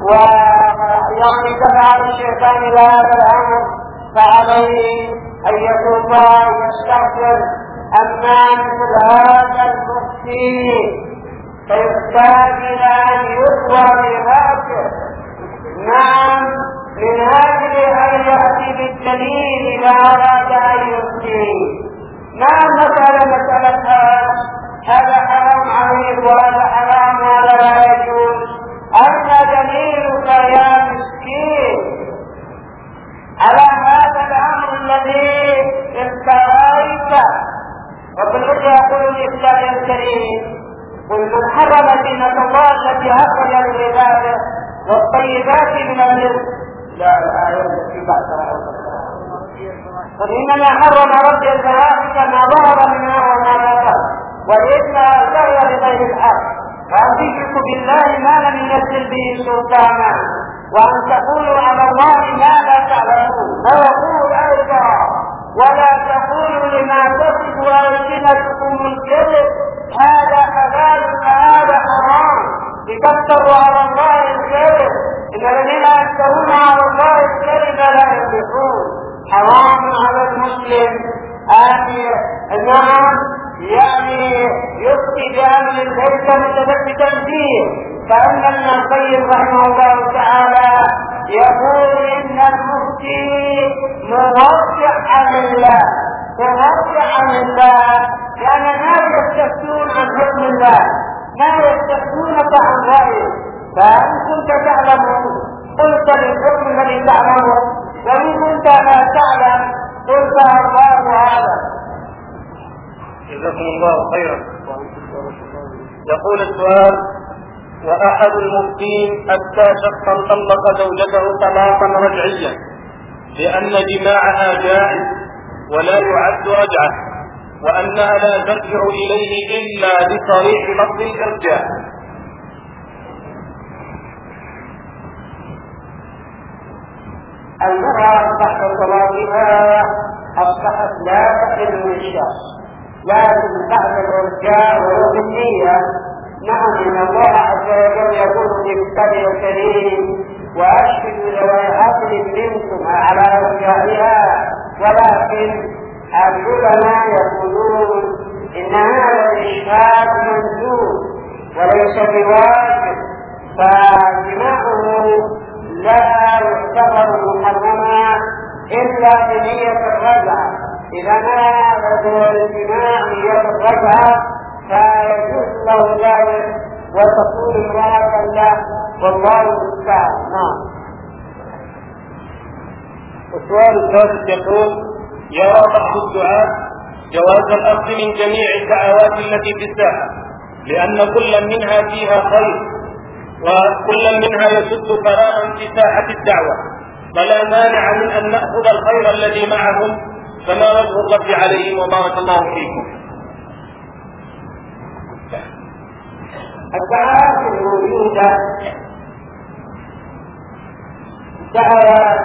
دفع الشيطان إلى هذا الأمر فعليه أن يتوب ويستغفر. أما مثل هذا المفتي فيحتاج إلى أن يقوى براسه. نعم، من أجل أن يأتي بالدليل إذا أراد أن يفتي. نعم، مسألة هذا حرام عليه وهذا حرام وهذا لا يجوز. أين دليلك يا مسكين على هذا الأمر الذي افتريت؟ وبالرد يقول الإسلام الكريم: قل من حرم زينة الله التي أخرج لعباده والطيبات من الرزق. لا الآية التي بعدها: قل إنما حرم ربي الفواحش ما ظهر منها وما بطن والإثم والبغي بغير الحق وأن تشركوا بالله ما لم ينزل به سلطانا وأن تقولوا على الله ما لا تعلمون. ويقول أيضا ولا تقولوا لما تصف ألسنتكم الكذب هذا حلال وهذا حرام لتفتروا على الله الكذب إن الذين يفترون على الله الكذب لا يفلحون. حرام على المسلم نعم يعني يفتي بأمر ليس متثبتا فيه. فإن ابن القيم رحمه الله تعالى يقول إن المفتي موضع عن الله لأن الناس يستفتون عن حكم الله ما يستفتونك عن رأيه. فإن كنت تعلم قلت للحكم الذي تعلمه وإن كنت لا تعلم قلت الله أعلم. جزاكم الله خيرا. يقول السؤال: وأحد المفتين أفتى شخصا طلق زوجته طلاقا رجعيا لأن جماعها جائز ولا يعد رجعة وأنها لا ترجع إليه إلا بصريح لفظ الإرجاع. المرأة تحت طلاقها أصبحت لا تحل للشخص لكن بعد الإرجاع ولو بالنية. نعم إن الله عز وجل يقول في كتابه الكريم: وأشهدوا ذوي عدل منكم على إرجاعها. ولكن العلماء يقولون إن هذا الإشهاد مندوب وليس بواجب فجماعه لا يعتبر محرما إلا بنية الرجعة. إذا ما الجماع نية الرجعة فيجوز له ذلك وتكون امرأة له والله المستعان. نعم. السؤال الثالث يقول: يرى بعض الدعاة جواز الأخذ من جميع الدعوات التي في الساحة لأن كل منها فيها خير وكل منها يسد فراغا في ساحة الدعوة فلا مانع من أن نأخذ الخير الذي معهم. فما وجه الرد عليهم وبارك الله فيكم؟ الدعوات الموجودة دعوات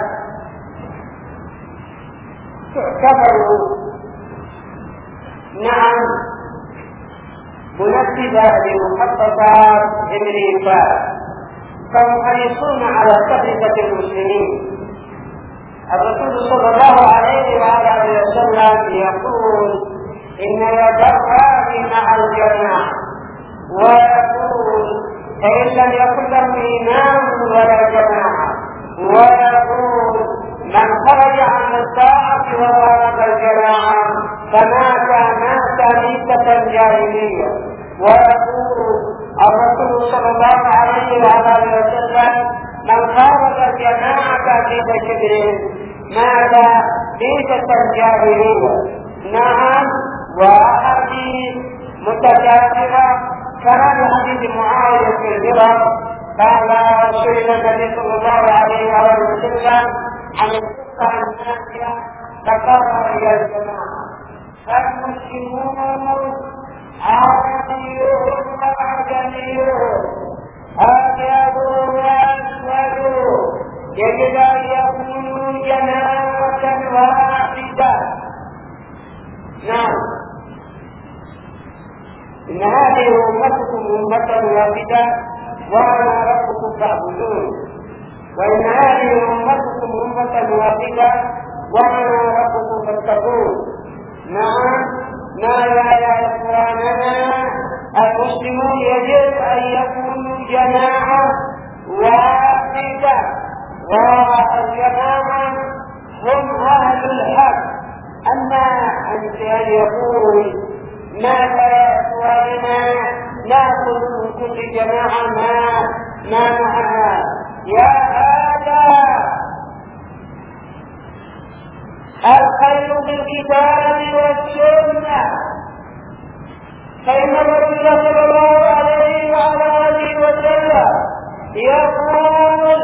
تعتبر نعم منفذة لمخططات أمريكا فهم حريصون على تفرقة المسلمين. الرسول صلى الله عليه وآله وسلم يقول: إن يد الله مع الجماعة. ويقول: فإن لم يكن له إمام ولا جماعة. ويقول: من خرج عن الطاعة وفارق الجماعة فمات ميتة جاهلية. ويقول الرسول صلى الله عليه وآله وسلم: من فارق الجماعة في شبر مات ميتة جاهلية. نعم. وأحاديث متكاثرة كما بحديث معاوية في الهرم قال سئل النبي صلى الله عليه وسلم عن الفقه النافع فقال: إلى الجماعة المسلمون عربيون وعجميون أبيض وأسود يجب أن يكونوا جماعة واحدة. نعم. إن هذه أمتكم أمة واحدة وأنا ربكم فاعبدون. وإن هذه أمتكم أمة واحدة وأنا ربكم فاتقون. نعم. ماذا يا إخواننا؟ المسلمون يجب أن يكونوا جماعة واحدة والجماعة هم أهل الحق. أما أن يقول ماذا يا إخواننا نأخذ من كل جماعة ما معها يا هذا الخير بالكتاب والسنة. فإن الرسول صلى الله عليه وعلى آله وسلم يقول: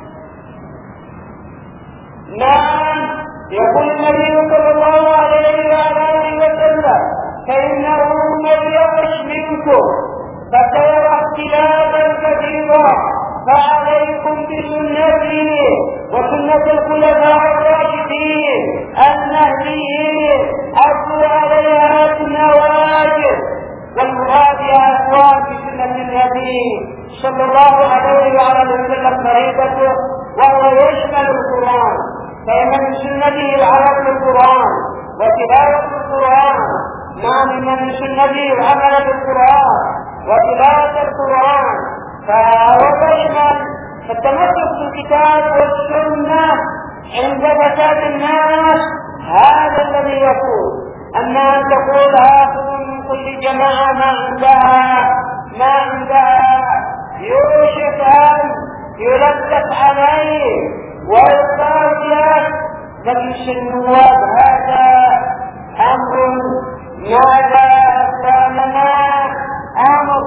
نعم. يقول النبي صلى الله عليه وعلى آله وسلم: فإنه من يعش منكم فسيرى شابا كثيرا، فعليكم بسنتي وسنة الخلفاء الراشدين المهديين عضوا عليها بالنواجذ. والمراد يا اخوان بسنة النبي صلى الله عليه وعلى وسلم طريقته، وهو يشمل القرآن، فإن من سنته العمل بالقرآن وتلاوة القرآن، ما من سنته العمل بالقرآن وتلاوة القرآن، فهو يشمل التمسك بالكتاب والسنة عند فساد الناس. هذا الذي يقول أما أن تقول هاخذ من كل جماعة ما عندها يوشك أن يلبس عليه ويقال له مجلس النواب هذا أمر ماذا أسلامنا أمر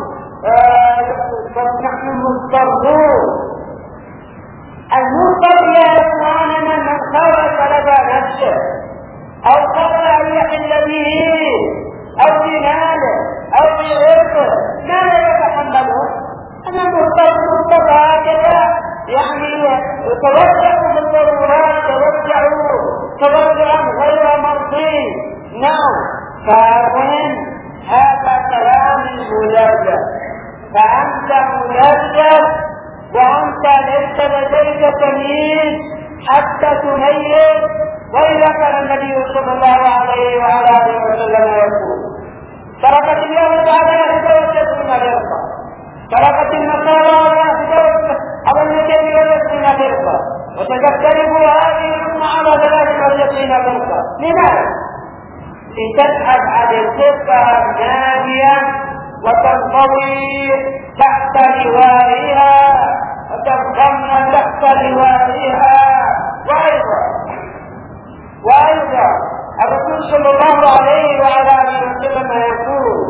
فنحن مضطرون. المنكر يا إخواننا من خرج لدى نفسه أو قرر أن يحل به أو بماله أو بعرضه ما لا يتحمله، أنا مضطر هكذا يعني يتوجه بالضرورات، توجعا غير مرضي. نعم، فمهم هذا كلام ملذذ، فأنت ملذذ وأنت ليس لديك تمييز حتى تميز. وإذا كان النبي صلى الله عليه وعلى آله وسلم يقول تركت اليهود على يتوجد من الرقة، تركت النصارى على النبي والذين فرقة، وتجتنب هذه الأمة على 23 فرقة. لماذا؟ لتذهب عن الفرقة الناجية وتنضوي تحت لوائها وتنضم تحت لوائها. وأيضا الرسول صلى الله عليه وعلى آله وسلم يقول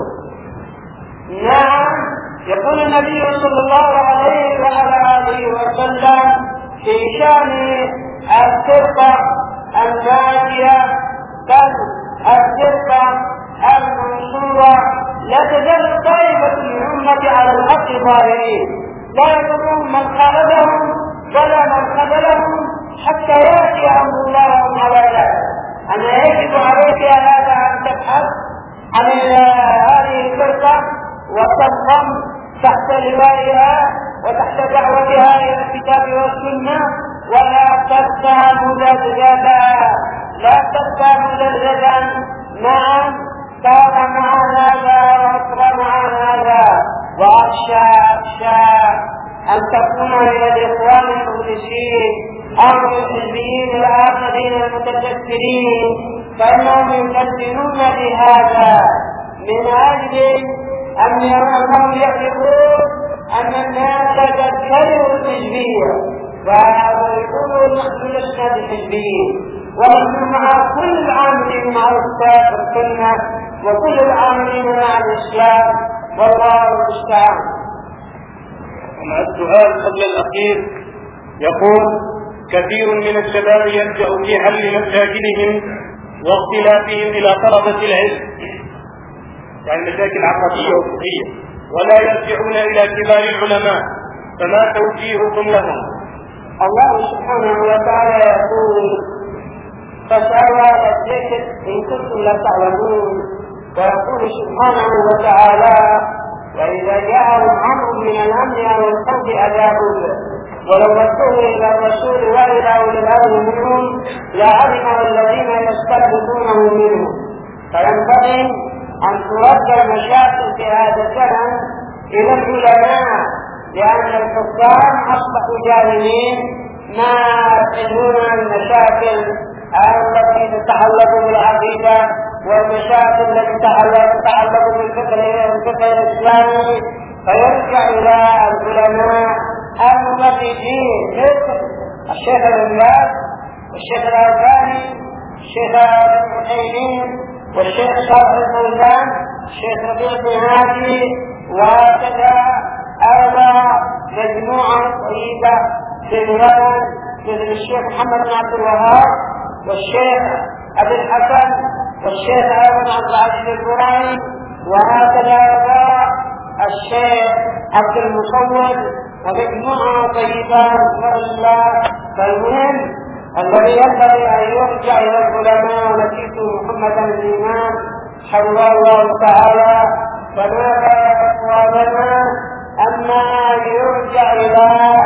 نعم، يقول النبي صلى الله عليه وعلى آله وسلم في شأن الفرقة الناجية بل الفرقة المنصورة: لا تزال طائفة من أمتي على الحق ظاهرين لا يضرهم من خالفهم ولا من خذلهم حتى يأتي أمر الله وهم على ذلك. أنا يجب عليك يا هذا أن تبحث عن هذه الفرقة وتنضم تحت لوائها وتحت دعوتها إلى الكتاب والسنة، ولا تبقى مذبذبا، لا تبقى مذبذبا. نعم، كان مع هذا وأصبر مع هذا، وأخشى أن تكون إلى الإخوان المخلصين أو الحزبيين الآخرين المتكثرين، فإنهم يكذبون بهذا من أجل أنهم يعرفون أن الناس قد كرهوا الحزبية، ويقولون نحن لسنا بحزبيين، ونحن مع كل العاملين مع الكتاب والسنة وكل العاملين مع الإسلام، والله المستعان. مع السؤال قبل الأخير يقول: كثير من الشباب يلجأ في حل مشاكلهم واختلافهم إلى طلبة العلم، يعني مشاكل عقدية وفقهية، ولا يرجعون إلى كبار العلماء، فما توجيهكم لهم؟ الله سبحانه وتعالى يقول: فاسألوا أهل الذكر إن كنتم لا تعلمون. ويقول سبحانه وتعالى: وإذا جاءهم أمر من الأمن أو الخوف أذاعوا به ولو ردوه إلى الرسول وإلى أولي الأمر منهم لعلمه الذين يستنبطونه منهم. فينبغي أن ترد المشاكل في هذا الزمن إلى العلماء، لأن الحكام أصبحوا جاهلين ما يحلون المشاكل التي تتعلق بالعقيدة والمشاكل التي تتعلق بالفقه الإسلامي، فيرجع إلى العلماء المفيدين مثل الشيخ الإملاك والشيخ الألباني والشيخ الحسينين والشيخ صالح الفوزان والشيخ ربيع بن هادي، وهكذا أيضا مجموعة طيبة في اليمن مثل الشيخ محمد بن عبد الوهاب والشيخ أبي الحسن والشيخ أيضا عبد العزيز البرعي، وهكذا الشيخ عبد المصور ومجموعة طيبة وإلا فالمهم الذي ينبغي أن يرجع إلى العلماء ونسيت محمدا الإمام حفظه الله تعالى فماذا إخواننا أما يرجع إلى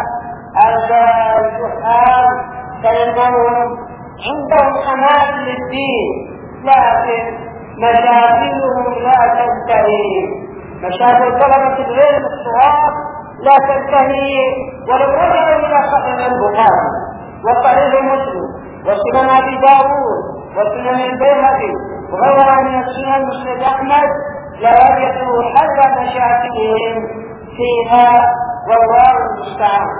الجهال فإنهم عندهم حماس للدين لكن مشاكلهم لا تنتهي. مشاكل طلبة العلم الصغار لا تنتهي ولو رجعوا إلى صحيح البخاري وصحيح مسلم وسنن أبي داود وسنن البيهقي وغيرها من السنن مسند أحمد لا يجدوا حل مشاكلهم فيها والله المستعان.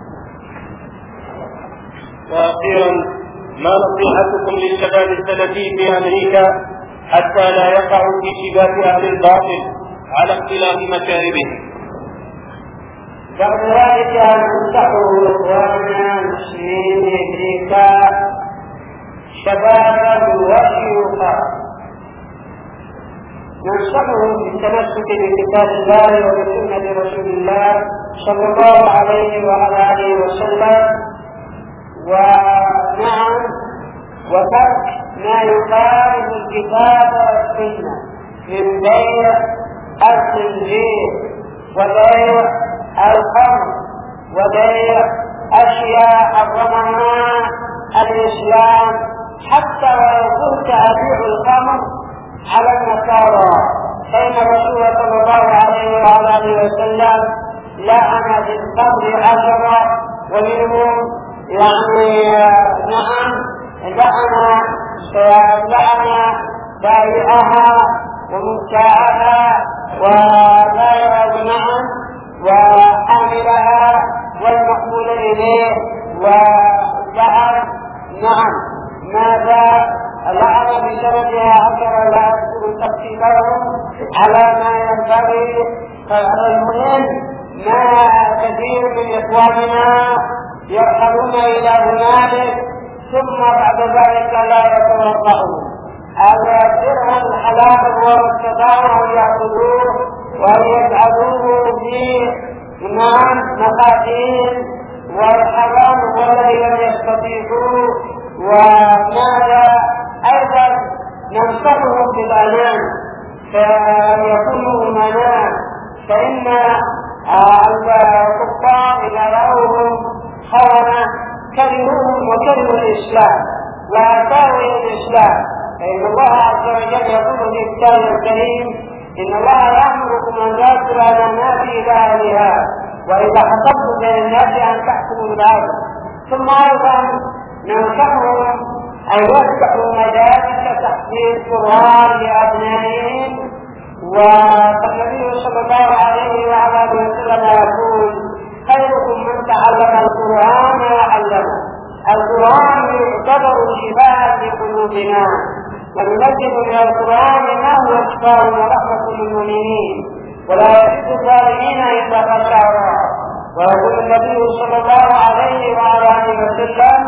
وأخيرا ما نصيحتكم للشباب السلفي في أمريكا حتى لا يقعوا في شباك أهل الباطل على اختلاف مشاربهم؟ بعد ذلك ننصحوا إخواننا المسلمين في أمريكا شبابا وشيوخا ننصحهم بالتمسك بكتاب الله وبسنة رسول الله صلى الله عليه وعلى آله وسلم ونعم وترك ما يخالف الكتاب والسنة من بيع الخنزير وبيع الخمر وبيع أشياء حرمها الإسلام حتى ولو كنت أبيع الخمر على النصارى فإن الرسول صلى الله عليه وعلى آله وسلم لعن بالخمر 10 ومنهم نعم لعن بائعها ومبتاعها نعم وحاملها والمقبول إليه ولعن نعم ماذا لعن بسببها 10 لا يذكر تفصيلهم على ما ينبغي. فالمهم ما كثير من إخواننا يرحلون إلى هنالك ثم بعد ذلك لا يتوقعون الدرهم الحلال واستطاعوا أن يأخذوه وأن يجعلوه في مخازين والحرام هو الذي لم يستطيعوه. وماذا أيضا ننصحهم بالأمان فيكونوا أمناء فإن الكفار إذا رأوهم خونة كرهوهم وكرهوا الإسلام وأتوا إلى الإسلام. فإن الله عز وجل يقول في كتابه الكريم إن الله يأمركم أن تأتوا على الناس إلى أهلها وإذا حكمتم بين الناس أن تحكموا بالعدل. ثم أيضا ننصحهم أن يفتحوا مدارس تحفيظ القرآن لأبنائهم. والنبي صلى الله عليه وعلى آله وسلم يقول خيركم من تعلم القرآن وعلمه. القرآن يعتبر شفاء لقلوبنا وننزل من القرآن ما هو شفاء ورحمة للمؤمنين ولا يزيد الظالمين إلا خسارا. ويقول النبي صلى الله عليه وعلى آله وسلم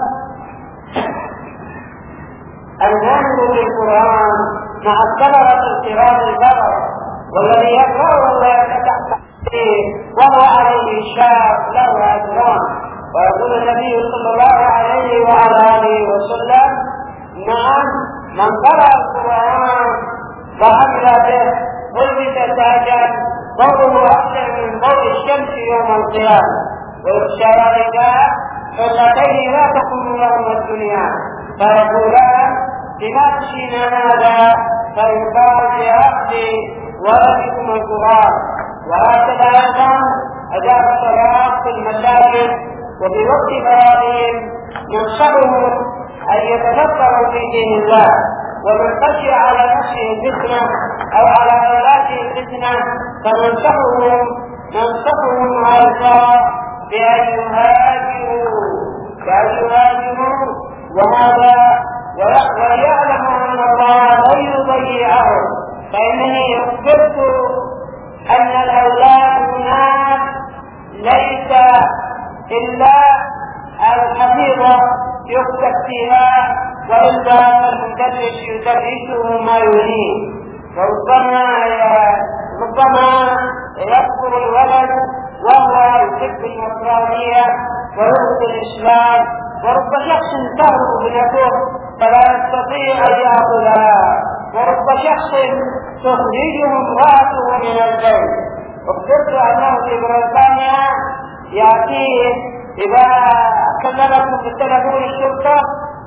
الناظر للقرآن مع الثمرة الكرام البرر والذي يقرأه ولا يتكفل وهو عليه شاق له أجران. ويقول النبي صلى الله عليه وعلى آله وسلم نعم من قرأ القرآن وعمل به ولبس تاجا ضوءه أكثر من ضوء الشمس يوم القيامة ويخشى رداء فاللتين لا تكون لهم الدنيا فيقولان بما تشينا هذا فيقال بأخذ ولدكم القرآن. وهكذا أيضا أداء الصلاة في المساجد وفي وقت فراغهم ينصحهم أن يتفكروا في دين الله ومن خشي على نفسه الفتنة أو على أولاده الفتنة فننصحهم أيضا بأن يهاجروا وهذا ويعلم أن الله لن يضيعهم. فإنني أخبرت أن الأولاد هناك ليس إلا الحفيظة يكتب فيها وإلا المدرس يدرسه ما يريد. وربما يذكر الولد وهو يحب النصرانية ويرفض الإسلام، ورب شخص تهرب ابنته فلا يستطيع أن يأخذها، ورب شخص تخرجه امرأته من البيت. اخبرت أنه في بريطانيا يأتيه إذا كلمكم بالتلفون الشرطة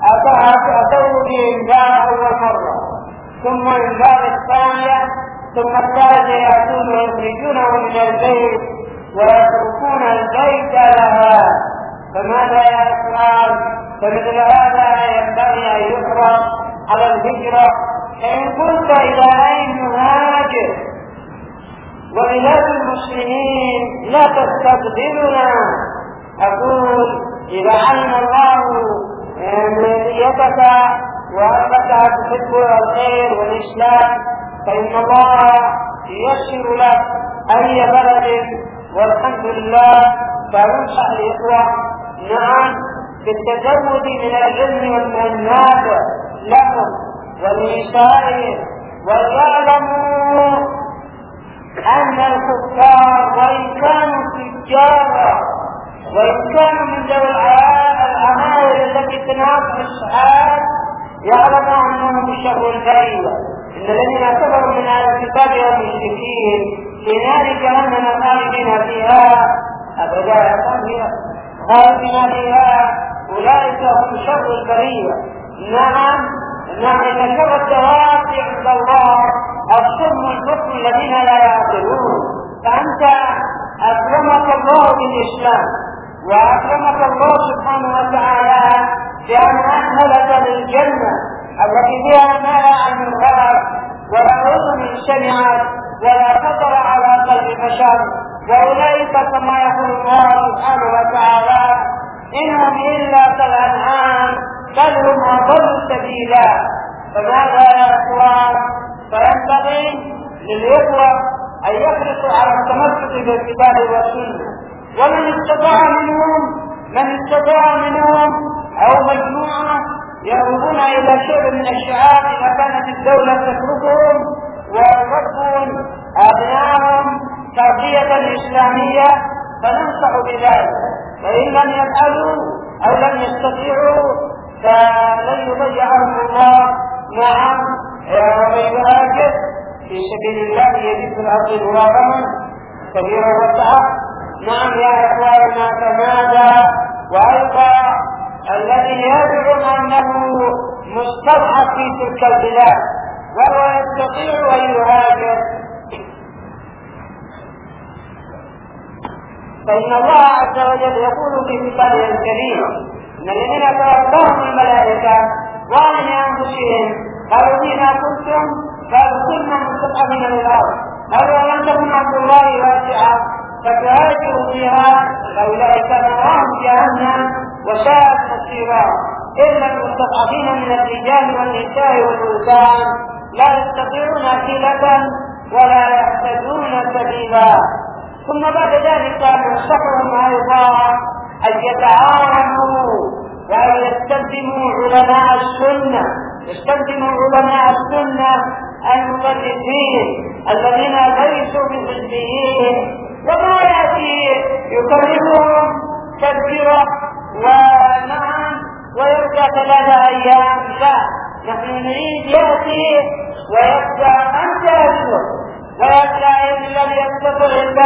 أتوا بإنذار أول مرة، ثم إنذار الثانية، ثم الثالثة يأتون ويخرجونه من البيت ويتركون البيت لها. فماذا يا إخوان؟ فمثل هذا ينبغي أن يحرص على الهجرة. فإن قلت إلى أين نهاجر وبلاد المسلمين لا تستقبلنا، أقول إذا علم الله نيتك وأنك تحب الخير والإسلام فإن الله ييسر لك أي بلد، والحمد لله. فننصح الإخوة نعم بالتزود من العلم والمهنات لهم ولنسائهم، وليعلموا أن الكفار وإن كانوا تجارا وإن كانوا من ذوي العمائر التي تنافع الصحابة يعلموا أنهم شر البرية. إن الذين كفروا من أهل الكتاب والمشركين في نار جهنم خالدين فيها أبدا، خالدين فيها، أولئك هم شر البرية. نعم إن شر الدواب عند الله الصم البكم الذين لا يعقلون. فأنت أكرمك الله بالإسلام وأكرمك الله سبحانه وتعالى بأن أهلك للجنة التي فيها ما لا عين رأت ولا أذن سمعت ولا خطر على قلب بشر، وأولئك كما يقول الله سبحانه وتعالى إنهم إلا كالأنعام بل هم أضل سبيلا. فماذا يا إخوان؟ فينبغي للإخوة أن يحرصوا على التمسك بالكتاب والسنة، ومن استطاع منهم أو مجموعة يهربون إلى شيء من الشعاب إذا كانت الدولة تتركهم ويربون أبنائهم تربية إسلامية فننصح بذلك. فإن لم يفعلوا أو لم يستطيعوا فلن يضيعهم الله. نعم ومن يهاجر في سبيل الله يجد في الأرض مراغما كبيرا وسعا. نعم يا إخواننا فماذا؟ وأيضا الذي يزعم أنه مستضعف في تلك البلاد وهو يستطيع أن يهاجر، فإن الله عز وجل يقول في كتابه الكريم إن الذين توفاهم الملائكة وعن أنفسهم قالوا فيما كنتم قالوا كنا مستضعفين في الأرض قالوا ألم تكن أرض الله واسعة فتهاجروا فيها فأولئك مأواهم جهنم وساءت مصيرا. إلا المستضعفين من الرجال والنساء والولدان لا يستطيعون حيلة ولا يهتدون سبيلا. ثم بعد ذلك ننصحهم أيضا أن يتعاونوا وأن يستخدموا علماء السنة المقلدين الذين ليسوا بحزبيين، وما يأتي يكلمهم تذكرة ونعم ويرجع 3 أيام. لا، نحن نريد يأتي ويبدأ أن تأسف ويبدأ الذي يستطيع إلا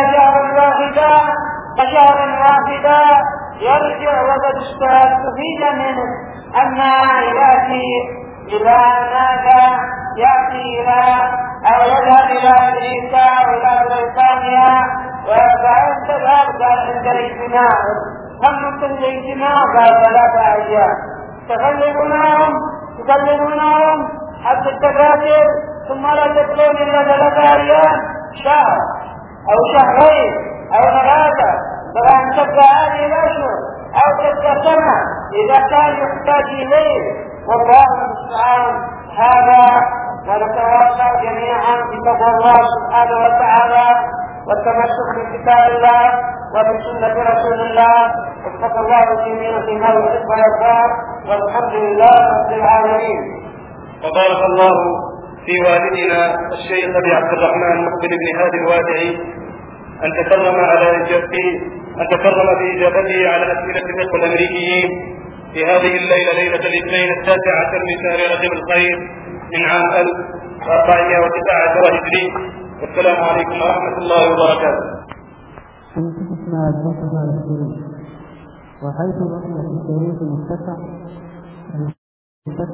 شهرا واحدا يرجع وقد استفيد منه أن يأتي إلى ماذا؟ يأتي إلى أو يذهب إلى أمريكا أو إلى بريطانيا ويبدأ تذهب عند الاجتماع. هم ممكن الاجتماع بعد 3 أيام تكلمونهم حتى التفاكر ثم لا تدخلون إلا 3 أيام، شهر أو شهرين أو 3، فأن تبقى هذه الأشهر أو تبقى سنة إذا كان يحتاج إليه. والله المستعان. هذا ونتواصل جميعا بتقوى الله سبحانه وتعالى والتمسك بكتاب الله وبسنة رسول الله، واتقوا الله جميعا فيما يحب ويرضى، والحمد لله رب العالمين. وبارك الله في والدنا الشيخ ابي عبد الرحمن مقبل بن هادي الوادعي أن تكرم بإجابته على أسئلة الإخوة الأمريكيين في هذه الليلة، ليلة الاثنين 19 من شهر رجب الخير من عام 1419 هجري. والسلام عليكم ورحمة الله وبركاته. وحيث بقي في التاريخ المتسع